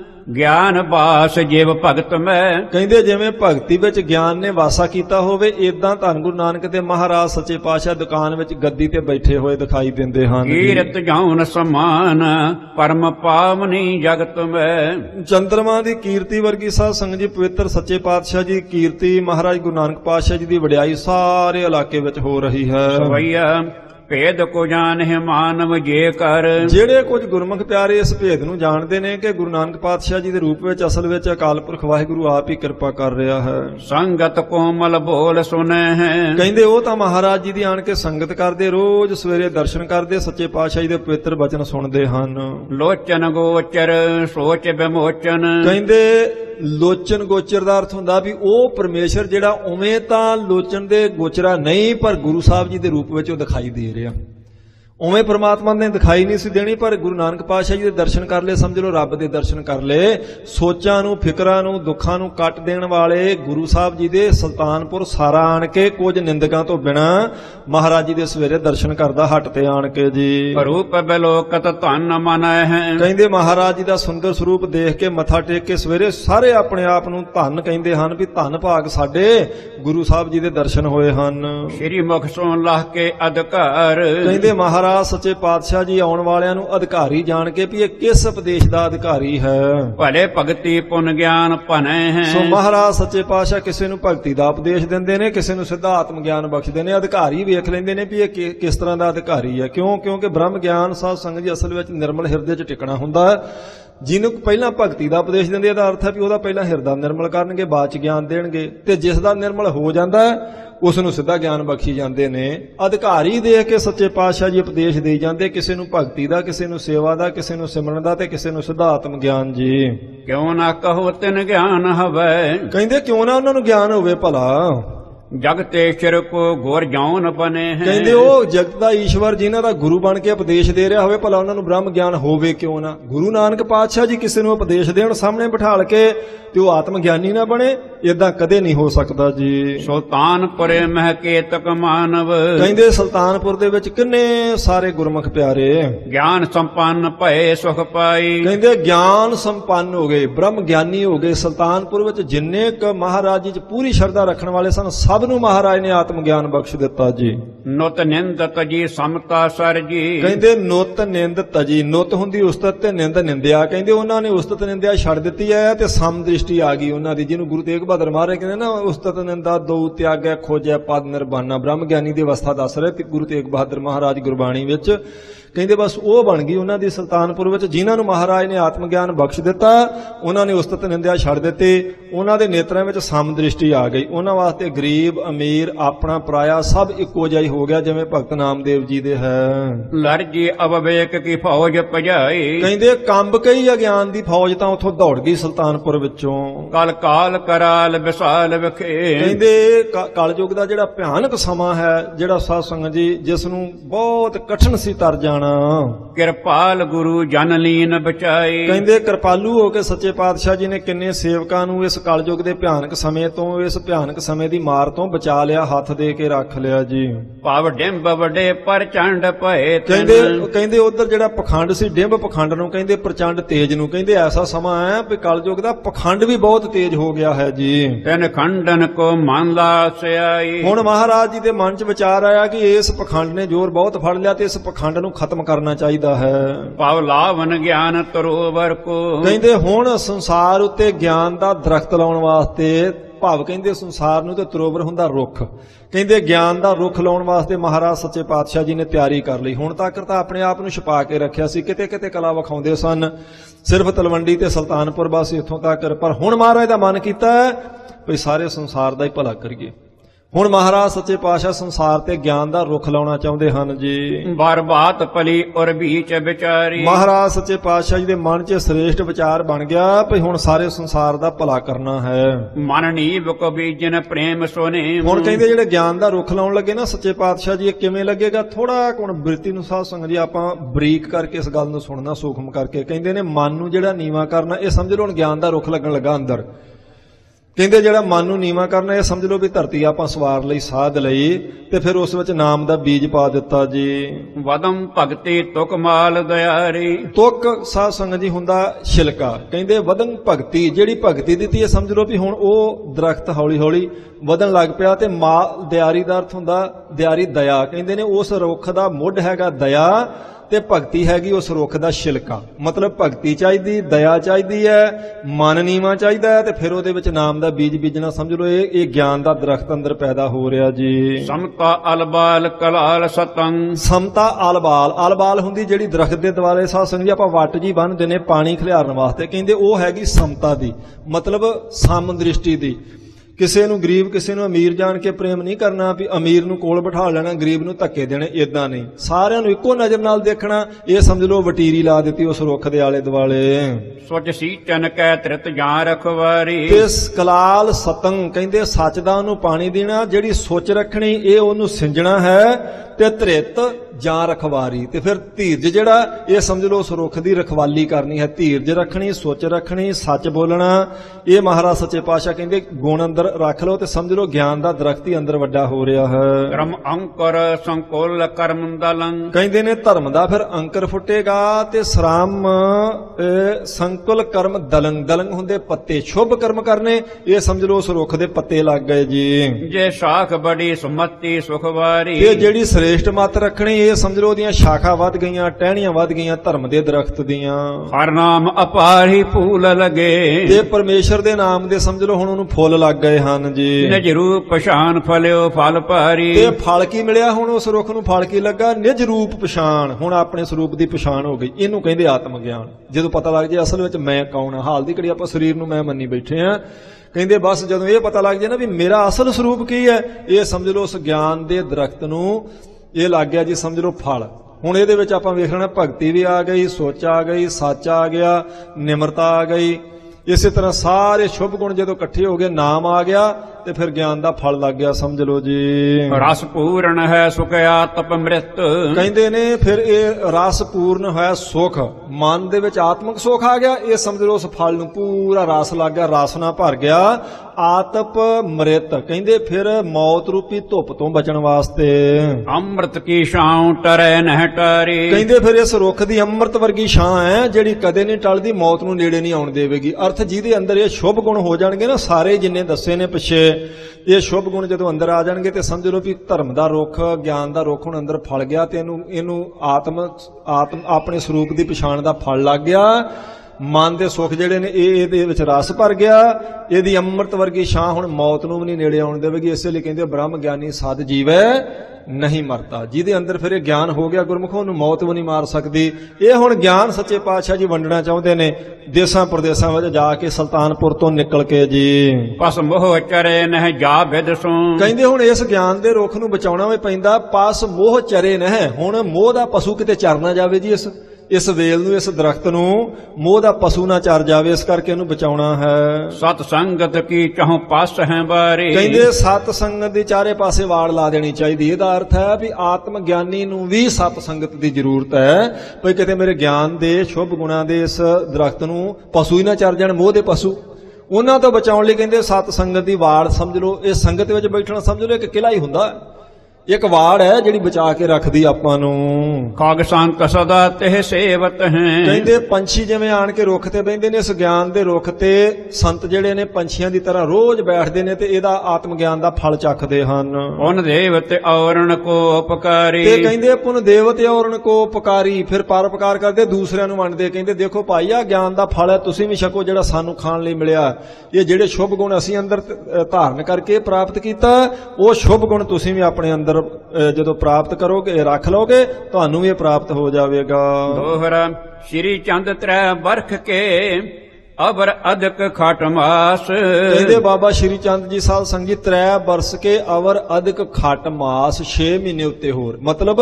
ਗਿਆਨ ਬਾਸ ਜਿਵ ਭਗਤ ਮੈਂ। ਕਹਿੰਦੇ ਜਿਵੇਂ ਭਗਤੀ ਵਿੱਚ ਗਿਆਨ ਨੇ ਵਾਸਾ ਕੀਤਾ ਹੋਵੇ, ਏਦਾਂ ਧੰਨ ਗੁਰੂ ਨਾਨਕ ਦੇ ਮਹਾਰਾਜ ਸੱਚੇ ਪਾਤਸ਼ਾਹ ਦੁਕਾਨ ਵਿੱਚ ਗੱਦੀ ਤੇ ਬੈਠੇ ਹੋਏ ਦਿਖਾਈ ਦਿੰਦੇ ਹਨ। ਕੀਰਤ ਜਾਉਨ ਸਮਾਨ ਪਰਮ ਪਾਵਨੀ ਜਗਤ ਮੈਂ। ਚੰਦਰਮਾ ਦੀ ਕੀਰਤੀ ਵਰਗੀ ਸਾਧ ਸੰਗਤ ਜੀ ਪਵਿੱਤਰ ਸੱਚੇ ਪਾਤਸ਼ਾਹ ਜੀ ਕੀਰਤੀ, ਮਹਾਰਾਜ ਗੁਰੂ ਨਾਨਕ ਪਾਤਸ਼ਾਹ ਜੀ ਦੀ ਵਡਿਆਈ ਸਾਰੇ ਇਲਾਕੇ ਵਿੱਚ ਹੋ ਰਹੀ ਹੈ। ਸਵਈਆ ਭੇਦ ਕੋ ਜਾਣਹਿ ਮਾਨਵ ਜੇ ਕਰ। ਜਿਹੜੇ ਕੁਝ ਗੁਰਮੁਖ ਪਿਆਰੇ ਇਸ ਭੇਦ ਨੂੰ ਜਾਣਦੇ ਨੇ ਕਿ ਗੁਰੂ ਨਾਨਕ ਪਾਤਸ਼ਾਹ ਜੀ ਦੇ ਰੂਪ ਵਿੱਚ ਅਸਲ ਵਿੱਚ ਅਕਾਲ ਪੁਰਖ ਵਾਹਿਗੁਰੂ ਆਪ ਹੀ ਕਿਰਪਾ ਕਰ ਰਿਹਾ ਹੈ। ਸੰਗਤ ਕੋਮਲ ਬੋਲ ਸੁਨੇ ਹੈ। ਕਹਿੰਦੇ ਉਹ ਤਾਂ ਮਹਾਰਾਜ ਜੀ ਦੀ ਆਣ ਕੇ ਸੰਗਤ ਕਰਦੇ, ਰੋਜ਼ ਸਵੇਰੇ ਦਰਸ਼ਨ ਕਰਦੇ, ਸੱਚੇ ਪਾਤਸ਼ਾਹ ਜੀ ਦੇ ਪਵਿੱਤਰ ਬਚਨ ਸੁਣਦੇ ਹਨ। ਲੋਚਨ ਗੋਚਰ ਸੋਚ ਵਿਮੋਚਨ। ਕਹਿੰਦੇ ਲੋਚਨ ਗੋਚਰ ਦਾ ਅਰਥ ਹੁੰਦਾ ਵੀ ਉਹ ਪਰਮੇਸ਼ਰ ਜਿਹੜਾ ਉਵੇਂ ਤਾਂ ਲੋਚਨ ਦੇ ਗੋਚਰਾ ਨਹੀਂ, ਪਰ ਗੁਰੂ ਸਾਹਿਬ ਜੀ ਦੇ ਰੂਪ ਵਿੱਚ ਉਹ ਦਿਖਾਈ ਦੇ ਰਿਹਾ। ਉਵੇਂ ਪ੍ਰਮਾਤਮਾ ਨੇ ਦਿਖਾਈ ਨਹੀਂ ਸੀ ਦੇਣੀ, ਪਰ ਗੁਰੂ ਨਾਨਕ ਪਾਤਸ਼ਾਹ ਜੀ ਦੇ ਦਰਸ਼ਨ ਕਰ ਲਏ, ਸਮਝ ਲਓ ਰੱਬ ਦੇ ਦਰਸ਼ਨ ਕਰ ਲਏ। ਸੋਚਾਂ ਨੂੰ, ਫਿਕਰਾਂ ਨੂੰ, ਦੁੱਖਾਂ ਨੂੰ ਕੱਟ ਦੇਣ ਵਾਲੇ ਗੁਰੂ ਸਾਹਿਬ ਜੀ ਦੇ ਸੁਲਤਾਨਪੁਰ ਸਾਰਾ ਆਣ ਕੇ ਕੁਝ ਨਿੰਦਕਾਂ ਤੋਂ ਬਿਨਾ ਮਹਾਰਾਜ ਜੀ ਦੇ ਸਵੇਰੇ ਦਰਸ਼ਨ ਕਰਦਾ ਹੱਟ ਤੇ ਆਣ ਕੇ ਜੀ। ਰੂਪ ਬਿਲੋਕਤ ਧਨ ਮਨ ਹੈ। ਕਹਿੰਦੇ ਮਹਾਰਾਜ ਜੀ ਦਾ ਸੁੰਦਰ ਸਰੂਪ ਦੇਖ ਕੇ ਮੱਥਾ ਟੇਕ ਕੇ ਸਵੇਰੇ ਸਾਰੇ ਆਪਣੇ ਆਪ ਨੂੰ ਧੰਨ ਕਹਿੰਦੇ ਹਨ ਵੀ ਧੰਨ ਭਾਗ ਸਾਡੇ ਗੁਰੂ ਸਾਹਿਬ ਜੀ ਦੇ ਦਰਸ਼ਨ ਹੋਏ ਹਨ। ਸ੍ਰੀ ਮੁਖ ਸੋਂ ਲਾਹ ਕੇ ਅਧਿਕਾਰ। ਕਹਿੰਦੇ ਮਹਾਰਾਜ ਸੱਚੇ ਪਾਤਸ਼ਾਹ ਜੀ ਆਉਣ ਵਾਲਿਆਂ ਨੂੰ ਅਧਿਕਾਰੀ ਜਾਣ ਕੇ ਵੀ ਇਹ ਕਿਸ ਉਪਦੇਸ਼ ਦਾ ਅਧਿਕਾਰੀ ਹੈ। ਭਲੇ ਭਗਤੀ ਪੁਨ ਗਿਆਨ ਭਨੈ ਹੈ। ਸੋ ਮਹਾਰਾਜ ਸੱਚੇ ਪਾਤਸ਼ਾਹ ਕਿਸੇ ਨੂੰ ਭਗਤੀ ਦਾ ਉਪਦੇਸ਼ ਦਿੰਦੇ ਨੇ, ਕਿਸੇ ਨੂੰ ਸਿੱਧਾ ਆਤਮ ਗਿਆਨ ਬਖਸ਼ਦੇ ਨੇ। ਅਧਿਕਾਰੀ ਵੇਖ ਲੈਂਦੇ ਨੇ ਵੀ ਇਹ ਕਿਸ ਤਰ੍ਹਾਂ ਦਾ ਅਧਿਕਾਰੀ ਹੈ। ਕਿਉਂਕਿ ਬ੍ਰਹਮ ਗਿਆਨ ਸਾਧ ਸੰਗਤ ਜੀ ਅਸਲ ਵਿੱਚ ਨਿਰਮਲ ਹਿਰਦੇ 'ਚ ਟਿਕਣਾ ਹੁੰਦਾ ਹੈ। ਜਿਹਨੂੰ ਪਹਿਲਾਂ ਭਗਤੀ ਦਾ ਉਪਦੇਸ਼ ਦਿੰਦੇ, ਇਹਦਾ ਅਰਥ ਹੈ ਵੀ ਉਹਦਾ ਪਹਿਲਾਂ ਹਿਰਦਾ ਨਿਰਮਲ ਕਰਨਗੇ, ਬਾਅਦ 'ਚ ਗਿਆਨ ਦੇਣਗੇ। ਤੇ ਜਿਸ ਦਾ ਨਿਰਮਲ ਹੋ ਜਾਂਦਾ ਹੈ ਉਸ ਨੂੰ ਸਿੱਧਾ ਗਿਆਨ ਬਖਸ਼ੀ ਜਾਂਦੇ ਨੇ। ਅਧਿਕਾਰੀ ਦੇਖ ਕੇ ਸੱਚੇ ਪਾਤਸ਼ਾਹ ਜੀ ਉਪਦੇਸ਼ ਦੇ ਜਾਂਦੇ, ਕਿਸੇ ਨੂੰ ਭਗਤੀ ਦਾ, ਕਿਸੇ ਨੂੰ ਸੇਵਾ ਦਾ, ਕਿਸੇ ਨੂੰ ਸਿਮਰਨ ਦਾ, ਤੇ ਕਿਸੇ ਨੂੰ ਸਿੱਧਾ ਆਤਮ ਗਿਆਨ ਜੀ। ਕਿਉਂ ਨਾ ਕਹੋ ਤਿਨ ਗਿਆਨ ਹਵੈ। ਕਹਿੰਦੇ ਕਿਉਂ ਨਾ ਉਹਨਾਂ ਨੂੰ ਗਿਆਨ ਹੋਵੇ ਭਲਾ। ਜਗਤੇਸ਼ਰ ਕੋ ਗੁਰ ਜੌਨ ਬਨੇ ਹੈ। ਕਹਿੰਦੇ ਉਹ ਜਗਤ ਦਾ ਈਸ਼ਵਰ ਜਿਨ੍ਹਾਂ ਦਾ ਗੁਰੂ ਬਣ ਕੇ ਉਪਦੇਸ਼ ਦੇ ਰਿਹਾ ਹੋਵੇ, ਭਲਾ ਉਹਨਾਂ ਨੂੰ ਬ੍ਰਹਮ ਗਿਆਨ ਹੋਵੇ ਕਿਉਂ ਨਾ। ਗੁਰੂ ਨਾਨਕ ਪਾਤਸ਼ਾਹ ਜੀ ਕਿਸੇ ਨੂੰ ਉਪਦੇਸ਼ ਦੇਣ, ਸਾਹਮਣੇ ਬਿਠਾਲ ਕੇ, ਤੇ ਉਹ ਆਤਮ ਗਿਆਨੀ ਨਾ ਬਣੇ, ਏਦਾਂ ਕਦੇ ਨਹੀਂ ਹੋ ਸਕਦਾ ਜੀ। ਸੁਲਤਾਨਪੁਰੇ ਮਹਕੇਤਕ ਮਾਨਵ। ਕਹਿੰਦੇ ਸੁਲਤਾਨਪੁਰ ਦੇ ਵਿੱਚ ਕਿੰਨੇ ਸਾਰੇ ਗੁਰਮੁਖ ਪਿਆਰੇ ਗਿਆਨ ਸੰਪੰਨ ਭਏ ਸੁਖ ਪਾਈ। ਕਹਿੰਦੇ ਗਿਆਨ ਸੰਪੰਨ ਹੋ ਗਏ, ਬ੍ਰਹਮ ਗਿਆਨੀ ਹੋ ਗਏ। ਸੁਲਤਾਨਪੁਰ ਵਿੱਚ ਜਿੰਨੇ ਕ ਮਹਾਰਾਜ ਜੀ 'ਚ ਪੂਰੀ ਸ਼ਰਧਾ ਰੱਖਣ ਵਾਲੇ ਸਨ, ਸਭ ਨੂੰ ਮਹਾਰਾਜ ਨੇ ਆਤਮ ਗਿਆਨ ਬਖਸ਼ ਦਿੱਤਾ ਜੀ। ਨੁਤ ਨਿੰਦ ਤਜੀ ਸਮਤਾ ਸਰ ਜੀ। ਕਹਿੰਦੇ ਨੁਤ ਨਿੰਦ ਤਜੀ, ਨੁਤ ਹੁੰਦੀ ਉਸਤਤ ਤੇ ਨਿੰਦ ਨਿੰਦਿਆ। ਕਹਿੰਦੇ ਉਹਨਾਂ ਨੇ ਉਸਤਤ ਨਿੰਦਿਆ ਛੱਡ ਦਿੱਤੀ ਹੈ ਤੇ ਸਮ ਦ੍ਰਿਸ਼ਟੀ ਆ ਗਈ ਉਹਨਾਂ ਦੀ, ਜਿਹਨੂੰ ਗੁਰੂ ਤੇਗ ਬਹਾਦਰ ਮਹਾਰਾਜ ਕਹਿੰਦੇ ਨਾ ਉਸਤਤ ਨਿੰਦਾ ਦੋ ਤਿਆਗੈ ਖੋਜੈ ਪਦ ਨਿਰਬਾਨਾ। ਬ੍ਰਹਮ ਗਿਆਨੀ ਦੀ ਅਵਸਥਾ ਦੱਸ ਰਹੇ ਤੇ ਗੁਰੂ ਤੇਗ ਬਹਾਦਰ ਮਹਾਰਾਜ ਗੁਰਬਾਣੀ ਵਿੱਚ। ਕਹਿੰਦੇ ਬਸ ਉਹ ਬਣ ਗਈ ਉਹਨਾਂ ਦੀ ਸੁਲਤਾਨਪੁਰ ਵਿੱਚ, ਜਿਨ੍ਹਾਂ ਨੂੰ ਮਹਾਰਾਜ ਨੇ ਆਤਮ ਗਿਆਨ ਬਖਸ਼ ਦਿੱਤਾ। ਉਹਨਾਂ ਨੇ ਉਸਤਤ ਨਿੰਦਿਆ ਛੱਡ ਦਿੱਤੇ, ਉਹਨਾਂ ਦੇ ਨੇਤਰਾਂ ਵਿੱਚ ਸਮ ਦ੍ਰਿਸ਼ਟੀ ਆ ਗਈ। ਉਹਨਾਂ ਵਾਸਤੇ ਗਰੀਬ ਅਮੀਰ ਆਪਣਾ ਪਰਾਇਆ ਸਭ ਇੱਕੋ ਜਿਹਾ ਹੀ ਹੋ ਗਿਆ, ਜਿਵੇਂ ਭਗਤ ਨਾਮਦੇਵ ਜੀ ਦੇ ਹੈ। ਲਰਜੀ ਅਵਵੇਕ ਕੀ ਫੌਜ ਭਜਾਈ। ਕਹਿੰਦੇ ਕੰਬ ਕਈ ਅਗਿਆਨ ਦੀ ਫੌਜ ਤਾਂ ਉੱਥੋਂ ਦੌੜ ਗਈ ਸੁਲਤਾਨਪੁਰ ਵਿੱਚੋਂ। ਕਲ ਕਾਲ ਕਰਾਲ ਵਿਸਾਲ ਵਿਖੇ। ਕਹਿੰਦੇ ਕਲਯੁਗ ਦਾ ਜਿਹੜਾ ਭਿਆਨਕ ਸਮਾਂ ਹੈ, ਜਿਹੜਾ ਸਾਧ ਸੰਗਤ ਜੀ ਜਿਸ ਨੂੰ ਬਹੁਤ ਕਠਿਨ ਸੀ ਤਰ ਜਾਣਾ। ਕਿਰਪਾਲ ਗੁਰੂ ਜਨ ਲੀਨ ਬਚਾਈ। ਕਹਿੰਦੇ ਕਿਰਪਾਲੂ ਹੋ ਕੇ ਸੱਚੇ ਪਾਤਸ਼ਾਹ ਜੀ ਨੇ ਕਿੰਨੇ ਸੇਵਕਾਂ ਨੂੰ ਇਸ ਕਲਯੁਗ ਦੇ ਭਿਆਨਕ ਸਮੇਂ ਤੋਂ, ਇਸ ਭਿਆਨਕ ਸਮੇਂ ਦੀ ਮਾਰ ਤੋਂ ਬਚਾ ਲਿਆ, ਹੱਥ ਦੇ ਕੇ ਰੱਖ ਲਿਆ ਜੀ। ਭਵ ਡਿੰਬ ਵੱਡੇ ਪ੍ਰਚੰਡ ਭਏ। ਕਹਿੰਦੇ ਉਧਰ ਜਿਹੜਾ ਪਖੰਡ ਸੀ, ਡਿੰਬ ਪਖੰਡ ਨੂੰ ਕਹਿੰਦੇ, ਪ੍ਰਚੰਡ ਤੇਜ ਨੂੰ ਕਹਿੰਦੇ। ਐਸਾ ਸਮਾਂ ਹੈ ਵੀ ਕਲਯੁਗ ਦਾ ਪਖੰਡ ਵੀ ਬਹੁਤ ਤੇਜ ਹੋ ਗਿਆ ਹੈ ਜੀ। ਤਿਨ ਖੰਡਨ ਕੋ ਮਨ ਲਾਸਿਆਈ। ਹੁਣ ਮਹਾਰਾਜ ਜੀ ਦੇ ਮਨ 'ਚ ਵਿਚਾਰ ਆਇਆ ਕਿ ਇਸ ਪਖੰਡ ਨੇ ਜ਼ੋਰ ਬਹੁਤ ਫੜ ਲਿਆ ਤੇ ਇਸ ਪਖੰਡ ਨੂੰ ਖਤਮ ਕਰਨਾ ਚਾਹੀਦਾ ਹੈ। ਭਵ ਲਾਵਨ ਗਿਆਨ ਤਰੋਵਰ ਕੋ। ਕਹਿੰਦੇ ਹੁਣ ਸੰਸਾਰ ਉੱਤੇ ਗਿਆਨ ਦਾ ਦਰਖਤ ਲਾਉਣ ਵਾਸਤੇ, ਭਾਵ ਕਹਿੰਦੇ ਸੰਸਾਰ ਨੂੰ ਤੇ ਤਰੋਵਰ ਹੁੰਦਾ ਰੁੱਖ, ਕਹਿੰਦੇ ਗਿਆਨ ਦਾ ਰੁੱਖ ਲਾਉਣ ਵਾਸਤੇ ਮਹਾਰਾਜ ਸੱਚੇ ਪਾਤਸ਼ਾਹ ਜੀ ਨੇ ਤਿਆਰੀ ਕਰ ਲਈ। ਹੁਣ ਤੱਕ ਤਾਂ ਆਪਣੇ ਆਪ ਨੂੰ ਛੁਪਾ ਕੇ ਰੱਖਿਆ ਸੀ, ਕਿਤੇ ਕਿਤੇ ਕਲਾ ਵਿਖਾਉਂਦੇ ਸਨ, ਸਿਰਫ ਤਲਵੰਡੀ ਤੇ ਸੁਲਤਾਨਪੁਰ ਬਸ ਇੱਥੋਂ ਤੱਕ। ਪਰ ਹੁਣ ਮਹਾਰਾਜ ਦਾ ਮਨ ਕੀਤਾ ਵੀ ਸਾਰੇ ਸੰਸਾਰ ਦਾ ਹੀ ਭਲਾ ਕਰੀਏ। ਹੁਣ ਮਹਾਰਾਜ ਸੱਚੇ ਪਾਤਸ਼ਾਹ ਸੰਸਾਰ ਤੇ ਗਿਆਨ ਦਾ ਰੁੱਖ ਲਾਉਣਾ ਚਾਹੁੰਦੇ ਹਨ ਜੀ। ਬਰਬਾਤ ਪਲੀ ਔਰ ਬੀਚ ਵਿਚਾਰੀ। ਮਹਾਰਾਜ ਸੱਚੇ ਪਾਤਸ਼ਾਹ ਜੀ ਦੇ ਮਨ 'ਚ ਸ੍ਰੇਸ਼ਟ ਵਿਚਾਰ ਬਣ ਗਿਆ ਵੀ ਹੁਣ ਸਾਰੇ ਸੰਸਾਰ ਦਾ ਭਲਾ ਕਰਨਾ ਹੈ। ਮਨ ਨੀਵ ਕੋ ਬੀਜਨ ਪ੍ਰੇਮ ਸੋਨੇ। ਹੁਣ ਕਹਿੰਦੇ ਜਿਹੜੇ ਗਿਆਨ ਦਾ ਰੁੱਖ ਲਾਉਣ ਲੱਗੇ ਨਾ ਸੱਚੇ ਪਾਤਸ਼ਾਹ ਜੀ, ਇਹ ਕਿਵੇਂ ਲੱਗੇਗਾ? ਥੋੜਾ ਹੁਣ ਬਿਰਤੀ ਨੂੰ ਸਾਧ ਸੰਗਤ ਜੀ ਆਪਾਂ ਬਰੀਕ ਕਰਕੇ ਇਸ ਗੱਲ ਨੂੰ ਸੁਣਨਾ, ਸੂਖਮ ਕਰਕੇ। ਕਹਿੰਦੇ ਨੇ ਮਨ ਨੂੰ ਜਿਹੜਾ ਨੀਵਾ ਕਰਨਾ, ਇਹ ਸਮਝ ਲਓ ਹੁਣ ਗਿਆਨ ਦਾ ਰੁੱਖ ਲੱਗਣ ਲੱਗਾ ਅੰਦਰ। ਕਹਿੰਦੇ ਜਿਹੜਾ ਮਨ ਨੂੰ ਨੀਵਾ ਕਰਨਾ, ਇਹ ਸਮਝ ਲਓ ਵੀ ਧਰਤੀ ਆਪਾਂ ਸਵਾਰ ਲਈ, ਸਾਧ ਲਈ, ਤੇ ਫਿਰ ਉਸ ਵਿੱਚ ਨਾਮ ਦਾ ਬੀਜ ਪਾ ਦਿੱਤਾ ਜੀ। ਵਦਮ ਭਗਤੀ ਤੁਕ ਮਾਲ ਦਿਆਰੀ। ਤੁਕ ਸਾਧ ਸੰਗਤ ਜੀ ਹੁੰਦਾ ਛਿਲਕਾ। ਕਹਿੰਦੇ ਵਦਨ ਭਗਤੀ, ਜਿਹੜੀ ਭਗਤੀ ਦਿੱਤੀ, ਇਹ ਸਮਝ ਲਓ ਵੀ ਹੁਣ ਉਹ ਦਰਖਤ ਹੌਲੀ ਹੌਲੀ ਵਧਣ ਲੱਗ ਪਿਆ। ਤੇ ਮਾਲ ਦਿਆਰੀ ਦਾ ਅਰਥ ਹੁੰਦਾ ਦਿਆਰੀ ਦਇਆ। ਕਹਿੰਦੇ ਨੇ ਉਸ ਰੁੱਖ ਦਾ ਮੁੱਢ ਹੈਗਾ ਦਇਆ, ਤੇ ਭਗਤੀ ਹੈਗੀ ਉਸ ਰੁੱਖ ਦਾ ਛਿਲਕਾ। ਮਤਲਬ ਭਗਤੀ ਚਾਹੀਦੀ, ਦਇਆ ਚਾਹੀਦੀ ਹੈ, ਮਨ ਨੀਵਾ ਚਾਹੀਦਾ ਹੈ, ਤੇ ਫਿਰ ਉਹਦੇ ਵਿੱਚ ਨਾਮ ਦਾ ਬੀਜ ਬੀਜਣਾ। ਸਮਝ ਲਓ ਇਹ ਗਿਆਨ ਦਾ ਦਰਖਤ ਅੰਦਰ ਪੈਦਾ ਹੋ ਰਿਹਾ ਜੀ। ਸਮਤਾ ਅਲਬਾਲ ਕਲਾਲ ਸਤੰਗ। ਸਮਤਾ ਅਲਬਾਲ, ਅਲਬਾਲ ਹੁੰਦੀ ਜਿਹੜੀ ਦਰਖਤ ਦੇ ਦੁਆਲੇ ਸਾਧ ਸੰਗਤ ਜੀ ਆਪਾਂ ਵੱਟ ਜੀ ਬੰਨ੍ਹਦੇ ਨੇ ਪਾਣੀ ਖਿਲਾਰਨ ਵਾਸਤੇ। ਕਹਿੰਦੇ ਉਹ ਹੈਗੀ ਸਮਤਾ ਦੀ, ਮਤਲਬ ਸਮ ਦ੍ਰਿਸ਼ਟੀ ਦੀ। ਕਿਸੇ ਨੂੰ ਗਰੀਬ, ਕਿਸੇ ਨੂੰ ਅਮੀਰ ਜਾਣ ਕੇ ਪ੍ਰੇਮ ਨਹੀਂ ਕਰਨਾ ਵੀ ਅਮੀਰ ਨੂੰ ਕੋਲ ਬਿਠਾ ਲੈਣਾ, ਗਰੀਬ ਨੂੰ ਧੱਕੇ ਦੇਣੇ, ਇਦਾਂ ਨਹੀਂ। ਸਾਰਿਆਂ ਨੂੰ ਇੱਕੋ ਨਜ਼ਰ ਨਾਲ ਦੇਖਣਾ। ਇਹ ਸਮਝ ਲਓ ਵਟੀਰੀ ਲਾ ਦਿੱਤੀ ਉਸ ਰੁੱਖ ਦੇ ਆਲੇ ਦੁਆਲੇ। ਸੁਚ ਸੀਚਨ ਕੈ ਤ੍ਰਿਤ ਜਾਂ ਰਖਵਾਰੀ। ਇਸ ਕਲਾਲ ਸਤੰਗ, ਕਹਿੰਦੇ ਸੱਚ ਦਾ ਉਹਨੂੰ ਪਾਣੀ ਦੇਣਾ, ਜਿਹੜੀ ਸੋਚ ਰੱਖਣੀ ਇਹ ਉਹਨੂੰ ਸਿੰਜਣਾ ਹੈ, ਤੇ ਧ੍ਰਿਤ ਜਾਂ ਰਖਵਾਰੀ। ਤੇ ਫਿਰ ਧੀਰਜ ਜਿਹੜਾ, ਇਹ ਸਮਝ ਲਓ ਉਸ ਰੁੱਖ ਦੀ ਰਖਵਾਲੀ ਕਰਨੀ ਹੈ। ਧੀਰਜ ਰੱਖਣੀ, ਸੋਚ ਰੱਖਣੀ, ਸੱਚ ਬੋਲਣਾ। ਇਹ ਮਹਾਰਾਜ ਸੱਚੇ ਪਾਤਸ਼ਾਹ ਕਹਿੰਦੇ ਗੁਣ ਅੰਦਰ ਰੱਖ ਲਓ, ਤੇ ਸਮਝ ਲਓ ਗਿਆਨ ਦਾ ਦਰਖਤ ਹੀ ਅੰਦਰ ਵੱਡਾ ਹੋ ਰਿਹਾ ਹੈ। ਕਰਮ ਅੰਕਰ ਸੰਕੁਲ ਕਰਮ ਦਲੰ। ਕਹਿੰਦੇ ਨੇ ਧਰਮ ਦਾ ਫਿਰ ਅੰਕਰ ਫੁੱਟੇਗਾ, ਤੇ ਸਰਾਮ ਸੰਕੁਲ ਕਰਮ ਦਲੰਗ। ਦਲੰਗ ਹੁੰਦੇ ਪੱਤੇ, ਸ਼ੁਭ ਕਰਮ ਕਰਨੇ। ਇਹ ਸਮਝ ਲਓ ਉਸ ਰੁੱਖ ਦੇ ਪੱਤੇ ਲੱਗ ਗਏ ਜੀ। ਜੇ ਸ਼ਾਖ ਬੜੀ ਸੁਮਤੀ ਸੁਖਵਾਰੀ। ਇਹ ਜਿਹੜੀ ਸ੍ਰੇਸ਼ਟ ਮੱਤ ਰੱਖਣੀ, ਇਹ ਸਮਝ ਲਓ ਉਹਦੀਆਂ ਸ਼ਾਖਾ ਵੱਧ ਗਈਆਂ, ਟਹਿਣੀਆਂ ਵੱਧ ਗਈਆਂ ਧਰਮ ਦੇ ਦਰਖਤ ਦੀਆਂ। ਹਰ ਨਾਮ ਅਪਾਰੀ ਫੂਲ ਲਗੇ। ਤੇ ਪਰਮੇਸ਼ਰ ਦੇ ਨਾਮ ਦੇ ਸਮਝ ਲਓ ਹੁਣ ਉਹਨੂੰ ਫੁੱਲ ਲੱਗ ਗਏ ਹਨ ਜੀ। ਨਿਜ ਰੂਪ ਪਛਾਨ ਫਲਿਓ ਫਲ ਭਾਰੀ। ਤੇ ਫਲ ਕੀ ਮਿਲਿਆ ਹੁਣ ਉਸ ਰੁੱਖ ਨੂੰ? ਫਲ ਕੀ ਲੱਗਾ? ਨਿਜ ਰੂਪ ਪਛਾਣ। ਹੁਣ ਆਪਣੇ ਸਰੂਪ ਦੀ ਪਛਾਣ ਹੋ ਗਈ। ਇਹਨੂੰ ਕਹਿੰਦੇ ਆਤਮ ਗਿਆਨ। ਜਦੋਂ ਪਤਾ ਲੱਗ ਜੇ ਅਸਲ ਵਿੱਚ ਮੈਂ ਕੌਣ ਹਾਂ। ਹਾਲ ਦੀ ਘੜੀ ਆਪਾਂ ਸਰੀਰ ਨੂੰ ਮੈਂ ਮੰਨੀ ਬੈਠੇ ਆ। ਕਹਿੰਦੇ ਬਸ ਜਦੋਂ ਇਹ ਪਤਾ ਲੱਗ ਜੇ ਨਾ ਵੀ ਮੇਰਾ ਅਸਲ ਸਰੂਪ ਕੀ ਹੈ, ਇਹ ਸਮਝ ਲਓ ਉਸ ਗਿਆਨ ਦੇ ਦਰਖਤ ਨੂੰ ਇਹ ਲੱਗ ਗਿਆ ਜੀ, ਸਮਝ ਲਓ ਫਲ। ਹੁਣ ਇਹਦੇ ਵਿੱਚ ਆਪਾਂ ਵੇਖ ਲੈਣਾ ਭਗਤੀ ਵੀ ਆ ਗਈ, ਸੋਚ ਆ ਗਈ, ਸੱਚ ਆ ਗਿਆ, ਨਿਮਰਤਾ ਆ ਗਈ। ਇਸੇ ਤਰ੍ਹਾਂ ਸਾਰੇ ਸ਼ੁਭ ਗੁਣ ਜਦੋਂ ਇਕੱਠੇ ਹੋ ਗਏ, ਨਾਮ ਆ ਗਿਆ, ਤੇ ਫਿਰ ਗਿਆਨ ਦਾ ਫਲ ਲੱਗ ਗਿਆ। ਸਮਝ ਲਓ ਜੀ ਰਸ ਪੂਰਨ ਹੈ ਸੁਖ ਆਤਪ ਅੰਮ੍ਰਿਤ। ਕਹਿੰਦੇ ਨੇ ਫਿਰ ਇਹ ਰਸ ਪੂਰਨ ਹੋਇਆ ਸੁਖ, ਮਨ ਦੇ ਵਿੱਚ ਆਤਮਿਕ ਸੁਖ ਆ ਗਿਆ। ਇਹ ਸਮਝ ਲਓ ਉਸ ਫਲ ਨੂੰ ਪੂਰਾ ਰਸ ਲੱਗ ਗਿਆ, ਰਸ ਨਾਲ ਭਰ ਗਿਆ। ਆਤਪ ਮ੍ਰਿਤ, ਕਹਿੰਦੇ ਫਿਰ ਮੌਤ ਰੂਪੀ ਧੁੱਪ ਤੋਂ ਬਚਣ ਵਾਸਤੇ। ਅੰਮ੍ਰਿਤ ਕੀ ਛਾਂ ਟਰੈ ਨਹਿ ਟਾਰੀ। ਕਹਿੰਦੇ ਫਿਰ ਇਸ ਰੁੱਖ ਦੀ ਅੰਮ੍ਰਿਤ ਵਰਗੀ ਛਾਂ ਹੈ, ਜਿਹੜੀ ਕਦੇ ਨਹੀਂ ਟਲਦੀ, ਮੌਤ ਨੂੰ ਨੇੜੇ ਨਹੀਂ ਆਉਣ ਦੇਵੇਗੀ। ਅਰਥ ਜਿਹਦੇ ਅੰਦਰ ਇਹ ਸ਼ੁਭ ਗੁਣ ਹੋ ਜਾਣਗੇ ਨਾ, ਸਾਰੇ ਜਿੰਨੇ ਦੱਸੇ ਨੇ ਪਿੱਛੇ, ਇਹ ਸ਼ੁਭ ਗੁਣ ਜਦੋਂ ਅੰਦਰ ਆ ਜਾਣਗੇ, ਤੇ ਸਮਝ ਲਓ ਵੀ ਧਰਮ ਦਾ ਰੁੱਖ, ਗਿਆਨ ਦਾ ਰੁੱਖ ਹੁਣ ਅੰਦਰ ਫਲ ਗਿਆ, ਤੇ ਇਹਨੂੰ ਆਤਮ ਆਪਣੇ ਸਰੂਪ ਦੀ ਪਛਾਣ ਦਾ ਫਲ ਲੱਗ ਗਿਆ। ਮਨ ਦੇ ਸੁੱਖ ਜਿਹੜੇ ਨੇ ਇਹਦੇ ਵਿੱਚ ਰਸ ਭਰ ਗਿਆ। ਇਹਦੀ ਅੰਮ੍ਰਿਤ ਵਰਗੀ ਛਾਂ ਹੁਣ ਮੌਤ ਨੂੰ ਵੀ ਨਹੀਂ ਨੇੜੇ ਆਉਣ ਦੇਵੇਗੀ। ਇਸੇ ਲਈ ਕਹਿੰਦੇ ਬ੍ਰਹਮ ਗਿਆਨੀ ਸਦ ਜੀਵੈ ਨਹੀਂ ਮਰਦਾ। ਜਿਹਦੇ ਅੰਦਰ ਫਿਰ ਇਹ ਗਿਆਨ ਹੋ ਗਿਆ ਗੁਰਮੁਖੋਂ, ਨੂੰ ਮੌਤ ਵੀ ਨਹੀਂ ਮਾਰ ਸਕਦੀ। ਇਹ ਹੁਣ ਗਿਆਨ ਸੱਚੇ ਪਾਤਸ਼ਾਹ ਜੀ ਵੰਡਣਾ ਚਾਹੁੰਦੇ ਨੇ ਦੇਸਾਂ ਪ੍ਰਦੇਸਾਂ ਵਿੱਚ ਜਾ ਕੇ, ਸੁਲਤਾਨਪੁਰ ਤੋਂ ਨਿਕਲ ਕੇ ਜੀ। ਪਸ ਮੋਹ ਚਰੇ ਨਹਿ ਜਾ ਵਿਦ ਸੋ। ਕਹਿੰਦੇ ਹੁਣ ਇਸ ਗਿਆਨ ਦੇ ਰੁੱਖ ਨੂੰ ਬਚਾਉਣਾ ਵੀ ਪੈਂਦਾ। ਪਸ ਮੋਹ ਚਰੇ ਨਹਿ, ਹੁਣ ਮੋਹ ਦਾ ਪਸ਼ੂ ਕਿਤੇ ਚਰ ਨਾ ਜਾਵੇ ਜੀ। ਇਸ ਵੇਲ ਨੂੰ, ਇਸ ਦਰਖਤ ਨੂੰ ਮੋਹ ਦਾ ਪਸ਼ੂ ਨਾ ਚਰ ਜਾਵੇ, ਇਸ ਕਰਕੇ ਇਹਨੂੰ ਬਚਾਉਣਾ ਹੈ। ਸਤ ਸੰਗਤ ਕੀ ਚਾਹੋ ਪਸ ਹੈ ਬਾਰੇ। ਕਹਿੰਦੇ ਸਤ ਸੰਗਤ ਦੀ ਚਾਰੇ ਪਾਸੇ ਵਾੜ ਲਾ ਦੇਣੀ ਚਾਹੀਦੀ। ਇਹਦਾ ਅਰਥ ਹੈ ਵੀ ਆਤਮ ਗਿਆਨੀ ਨੂੰ ਵੀ ਸਤ ਸੰਗਤ ਦੀ ਜ਼ਰੂਰਤ ਹੈ। ਭਈ ਕਿਤੇ ਮੇਰੇ ਗਿਆਨ ਦੇ ਸ਼ੁਭ ਗੁਣਾਂ ਦੇ ਇਸ ਦਰਖਤ ਨੂੰ ਪਸ਼ੂ ਹੀ ਨਾ ਚਰ ਜਾਣ, ਮੋਹ ਦੇ ਪਸ਼ੂ। ਉਹਨਾਂ ਤੋਂ ਬਚਾਉਣ ਲਈ ਕਹਿੰਦੇ ਸਤ ਸੰਗਤ ਦੀ ਵਾੜ ਸਮਝ ਲਓ। ਇਹ ਸੰਗਤ ਵਿੱਚ ਬੈਠਣਾ ਸਮਝ ਲਓ ਇੱਕ ਕਿਲਾ ਹੀ ਹੁੰਦਾ, ਇੱਕ ਵਾੜ ਹੈ ਜਿਹੜੀ ਬਚਾ ਕੇ ਰੱਖਦੀ ਆਪਾਂ ਨੂੰ। ਕਾਗ ਸੰਕ ਸਦਾ ਤਿਹ ਸੇਵਤ ਹੈ। ਕਹਿੰਦੇ ਪੰਛੀ ਜਿਵੇਂ ਆਣ ਕੇ ਰੁੱਖ ਤੇ ਬਹਿੰਦੇ ਨੇ, ਇਸ ਗਿਆਨ ਦੇ ਰੁੱਖ ਤੇ ਸੰਤ ਜਿਹੜੇ ਨੇ ਪੰਛੀਆਂ ਦੀ ਤਰ੍ਹਾਂ ਰੋਜ਼ ਬੈਠਦੇ ਨੇ, ਤੇ ਇਹਦਾ ਆਤਮ ਗਿਆਨ ਦਾ ਫਲ ਚੱਖਦੇ ਹਨ। ਪੁਨ ਦੇਵਤ ਔਰਣ ਕੋ ਉਪਕਾਰੀ। ਤੇ ਕਹਿੰਦੇ ਪੁਨ ਦੇਵਤ ਔਰਣ ਕੋ ਉਪਕਾਰੀ, ਫਿਰ ਪਰਉਪਕਾਰ ਕਰਦੇ, ਦੂਸਰਿਆਂ ਨੂੰ ਵੰਡਦੇ। ਕਹਿੰਦੇ ਦੇਖੋ ਭਾਈ, ਆ ਗਿਆਨ ਦਾ ਫਲ ਹੈ, ਤੁਸੀਂ ਵੀ ਛਕੋ ਜਿਹੜਾ ਸਾਨੂੰ ਖਾਣ ਲਈ ਮਿਲਿਆ। ਇਹ ਜਿਹੜੇ ਸ਼ੁਭ ਗੁਣ ਅਸੀਂ ਅੰਦਰ ਧਾਰਨ ਕਰਕੇ ਪ੍ਰਾਪਤ ਕੀਤਾ, ਉਹ ਸ਼ੁਭ ਗੁਣ ਤੁਸੀਂ ਵੀ ਆਪਣੇ ਅੰਦਰ ਜਦੋਂ ਪ੍ਰਾਪਤ ਕਰੋਗੇ, ਰੱਖ ਲਓਗੇ, ਤੁਹਾਨੂੰ ਵੀ ਇਹ ਪ੍ਰਾਪਤ ਹੋ ਜਾਵੇਗਾ। ਦੋਹਰਾ ਸ਼੍ਰੀ ਚੰਦ ਤ੍ਰੈ ਬਰਖ ਕੇ ਅਵਰ ਅਦਕ ਖਟ ਮਾਸ ਕਹਿੰਦੇ ਬਾਬਾ ਸ਼੍ਰੀ ਚੰਦ ਜੀ ਸਾਹਿਬ ਸੰਗੀ 3 ਬਰਸ ਕੇ ਅਵਰ ਅਦਕ ਖਟ ਮਾਸ 6 ਮਹੀਨੇ ਉੱਤੇ ਹੋਰ ਮਤਲਬ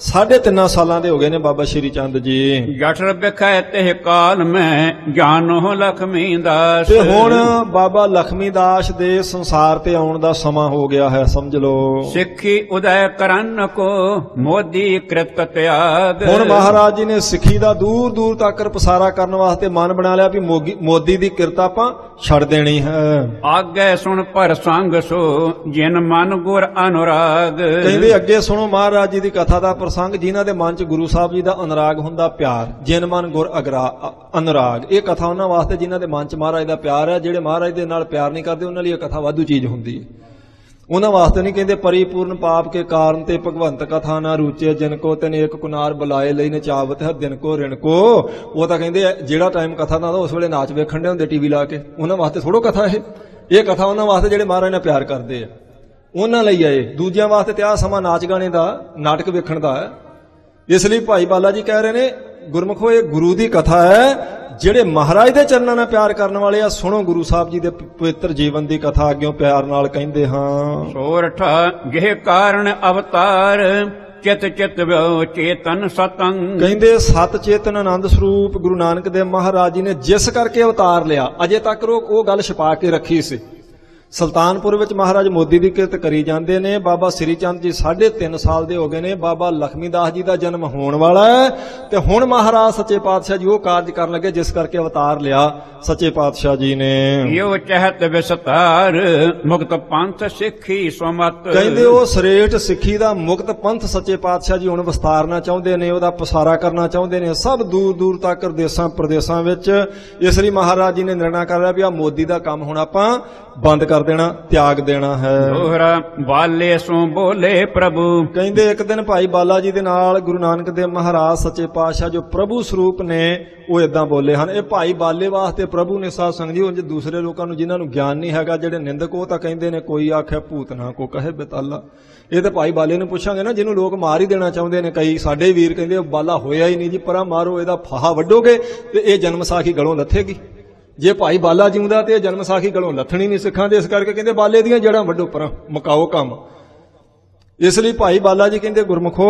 3.5 ਸਾਲਾਂ ਦੇ ਹੋ ਗਏ ਨੇ ਬਾਬਾ ਸ਼੍ਰੀ ਚੰਦ ਜੀ। ਜਠਰ ਬਿਖੈ ਤੇ ਕਾਲ ਮੈਂ ਜਾਨੋ ਲਖਮੀ ਦਾਸ ਤੇ ਹੁਣ ਬਾਬਾ ਲਖਮੀ ਦਾਸ ਦੇ ਸੰਸਾਰ ਤੇ ਆਉਣ ਦਾ ਸਮਾਂ ਹੋ ਗਿਆ ਹੈ ਸਮਝ ਲਓ। ਸਿੱਖੀ ਉਦੈ ਕਰਨ ਕੋ ਮੋਦੀ ਕ੍ਰਿਤ ਤਿਆਗ ਹੁਣ ਮਹਾਰਾਜ ਜੀ ਨੇ ਸਿੱਖੀ ਦਾ ਦੂਰ ਦੂਰ ਤੱਕ ਪਸਾਰਾ ਕਰਨ ਵਾਸਤੇ ਮਨ ਬਣਾ ਲਿਆ ਵੀ ਮੋਦੀ ਦੀ ਕਿਰਤ ਆਪਾਂ ਛੱਡ ਦੇਣੀ ਹੈ। ਆਗੇ ਸੁਣ ਪਰ ਸੰਗ ਸੋ ਜਿਨ ਮਨ ਗੁਰ ਅਨੁਰਾਗ ਕਹਿੰਦੇ ਅੱਗੇ ਸੁਣੋ ਮਹਾਰਾਜ ਜੀ ਦੀ ਕਥਾ ਦਾ ਪ੍ਰਸੰਗ ਜਿਨ੍ਹਾਂ ਦੇ ਮਨ 'ਚ ਗੁਰੂ ਸਾਹਿਬ ਜੀ ਦਾ ਅਨੁਰਾਗ ਹੁੰਦਾ ਪਿਆਰ ਜਿਨ ਮਨ ਗੁਰ ਅਨੁਰਾਗ। ਇਹ ਕਥਾ ਉਹਨਾਂ ਵਾਸਤੇ ਜਿਨ੍ਹਾਂ ਦੇ ਮਨ 'ਚ ਮਹਾਰਾਜ ਦਾ ਪਿਆਰ ਹੈ। ਜਿਹੜੇ ਮਹਾਰਾਜ ਦੇ ਨਾਲ ਪਿਆਰ ਨਹੀਂ ਕਰਦੇ ਉਹਨਾਂ ਲਈ ਇਹ ਕਥਾ ਵਾਧੂ ਚੀਜ਼ ਹੁੰਦੀ ਹੈ। ਉਹਨਾਂ ਵਾਸਤੇ ਨਹੀਂ ਕਹਿੰਦੇ ਪਰਿਪੂਰਨ ਪਾਪ ਕੇ ਕਾਰਨ ਤੇ ਭਗਵੰਤ ਕਥਾ ਨਾ ਰੂਚੇ ਜਿਨ ਕੋ ਤੈਨ ਏਕ ਕੁਨਾਰ ਬੁਲਾਏ ਲਈ ਨਚਾਵਤ ਹੈ ਦਿਨ ਕੋ ਰਿਣ ਕੋ। ਉਹ ਤਾਂ ਕਹਿੰਦੇ ਜਿਹੜਾ ਟਾਈਮ ਕਥਾ ਦਾ ਉਸ ਵੇਲੇ ਨਾਚ ਵੇਖਣ ਦੇ ਹੁੰਦੇ ਟੀਵੀ ਲਾ ਕੇ। ਉਹਨਾਂ ਵਾਸਤੇ ਥੋੜੋ ਕਥਾ ਇਹ ਕਥਾ ਉਹਨਾਂ ਵਾਸਤੇ ਜਿਹੜੇ ਮਹਾਰਾਜ ਨਾਲ ਪਿਆਰ ਕਰਦੇ ਆ ਉਹਨਾਂ ਲਈ ਆਏ। ਦੂਜਿਆਂ ਵਾਸਤੇ ਤੇ ਆਹ ਸਮਾਂ ਨਾਚ ਗਾਣੇ ਦਾ ਨਾਟਕ ਵੇਖਣ ਦਾ ਹੈ। ਇਸ ਲਈ ਭਾਈ ਬਾਲਾ ਜੀ ਕਹਿ ਰਹੇ ਨੇ ਗੁਰਮੁਖੋ ਇਹ ਗੁਰੂ ਦੀ ਕਥਾ ਹੈ। ਜਿਹੜੇ ਮਹਾਰਾਜ ਦੇ ਚਰਨਾਂ ਨਾਲ ਪਿਆਰ ਕਰਨ ਵਾਲੇ ਆ ਸੁਣੋ ਗੁਰੂ ਸਾਹਿਬ ਜੀ ਦੇ ਪਵਿੱਤਰ ਜੀਵਨ ਦੀ ਕਥਾ ਅੱਗਿਓਂ ਪਿਆਰ ਨਾਲ ਕਹਿੰਦੇ ਹਾਂ। ਸੋਰਠਾ ਜਿਹ ਕਾਰਨ ਅਵਤਾਰ ਚਿਤ ਚਿਤ ਵਿਓ ਚੇਤਨ ਸਤੰਗ ਕਹਿੰਦੇ ਸਤ ਚੇਤਨ ਆਨੰਦ ਸਰੂਪ ਗੁਰੂ ਨਾਨਕ ਦੇਵ ਮਹਾਰਾਜ ਜੀ ਨੇ ਜਿਸ ਕਰਕੇ ਅਵਤਾਰ ਲਿਆ ਅਜੇ ਤੱਕ ਉਹ ਗੱਲ ਛੁਪਾ ਕੇ ਰੱਖੀ ਸੀ। ਸੁਲਤਾਨਪੁਰ ਵਿੱਚ ਮਹਾਰਾਜ ਮੋਦੀ ਦੀ ਕਿਰਤ ਕਰੀ ਜਾਂਦੇ ਨੇ। ਬਾਬਾ ਸ੍ਰੀ ਚੰਦ ਜੀ 3.5 ਸਾਲ ਦੇ ਹੋ ਗਏ ਨੇ। ਬਾਬਾ ਲਖਮੀ ਦਾਸ ਜੀ ਦਾ ਜਨਮ ਹੋਣ ਵਾਲਾ ਹੈ ਤੇ ਹੁਣ ਮਹਾਰਾਜ ਸੱਚੇ ਪਾਤਸ਼ਾਹ ਜੀ ਉਹ ਕਾਰਜ ਕਰਨ ਲੱਗੇ ਜਿਸ ਕਰਕੇ ਅਵਤਾਰ ਲਿਆ ਸੱਚੇ ਪਾਤਸ਼ਾਹ ਜੀ ਨੇ। ਇਹੋ ਚਹਿਤ ਵਿਸਤਾਰ ਮੁਕਤ ਪੰਥ ਸਿੱਖੀ ਸੁਮਤ ਕਹਿੰਦੇ ਉਹ ਸਰੇਠ ਸਿੱਖੀ ਦਾ ਮੁਕਤ ਪੰਥ ਸੱਚੇ ਪਾਤਸ਼ਾਹ ਜੀ ਹੁਣ ਵਿਸਤਾਰਨਾ ਚਾਹੁੰਦੇ ਨੇ। ਉਹਦਾ ਪਸਾਰਾ ਕਰਨਾ ਚਾਹੁੰਦੇ ਨੇ ਸਭ ਦੂਰ ਦੂਰ ਤੱਕ ਦੇਸਾਂ ਪ੍ਰਦੇਸਾਂ ਵਿੱਚ। ਇਸ ਲਈ ਮਹਾਰਾਜ ਜੀ ਨੇ ਨਿਰਣਾ ਕਰ ਲਿਆ ਵੀ ਆ ਮੋਦੀ ਦਾ ਕੰਮ ਹੁਣ ਆਪਾਂ ਬੰਦ ਕਰ ਦੇਣਾ ਤਿਆਗ ਦੇਣਾ ਹੈ। ਦੋਹਰਾ ਬਾਲੇ ਸੋ ਬੋਲੇ ਪ੍ਰਭੂ ਕਹਿੰਦੇ ਇੱਕ ਦਿਨ ਭਾਈ ਬਾਲਾ ਜੀ ਦੇ ਨਾਲ ਗੁਰੂ ਨਾਨਕ ਦੇਵ ਮਹਾਰਾਜ ਸੱਚੇ ਪਾਤਸ਼ਾਹ ਜੋ ਪ੍ਰਭੂ ਸਰੂਪ ਨੇ ਉਹ ਇਦਾਂ ਬੋਲੇ ਹਨ। ਇਹ ਭਾਈ ਬਾਲੇ ਵਾਸਤੇ ਪ੍ਰਭੂ ਨੇ ਸਾਧ ਸੰਗਤ ਜੀ। ਉਂਝ ਦੂਸਰੇ ਲੋਕਾਂ ਨੂੰ ਜਿਨ੍ਹਾਂ ਨੂੰ ਗਿਆਨ ਨਹੀਂ ਹੈਗਾ ਜਿਹੜੇ ਨਿੰਦਕ ਉਹ ਤਾਂ ਕਹਿੰਦੇ ਨੇ ਕੋਈ ਆਖੇ ਭੂਤ ਨਾ ਕੋ ਕਹੇ ਬੇਤਾਲਾ। ਇਹ ਤਾਂ ਭਾਈ ਬਾਲੇ ਨੂੰ ਪੁੱਛਾਂਗੇ ਨਾ ਜਿਹਨੂੰ ਲੋਕ ਮਾਰ ਹੀ ਦੇਣਾ ਚਾਹੁੰਦੇ ਨੇ। ਕਈ ਸਾਡੇ ਵੀਰ ਕਹਿੰਦੇ ਬਾਲਾ ਹੋਇਆ ਹੀ ਨਹੀਂ ਜੀ ਪਰਾਂ ਮਾਰੋ ਇਹਦਾ ਫਾਹਾ ਵੱਢੋਗੇ ਤੇ ਇਹ ਜਨਮ ਸਾਖੀ ਗਲੋਂ ਲੱਥੇਗੀ। ਜੇ ਭਾਈ ਬਾਲਾ ਜਿਉਂਦਾ ਤੇ ਇਹ ਜਨਮ ਸਾਖੀ ਗਲੋਂ ਲੱਥਣੀ ਨਹੀਂ ਸਿੱਖਾਂ ਦੇ। ਇਸ ਕਰਕੇ ਕਹਿੰਦੇ ਬਾਲੇ ਦੀਆਂ ਜੜ੍ਹਾਂ ਵੱਢੋ ਪਰਾਂ ਮੁਕਾਓ ਕੰਮ। ਇਸ ਲਈ ਭਾਈ ਬਾਲਾ ਜੀ ਕਹਿੰਦੇ ਗੁਰਮੁਖੋ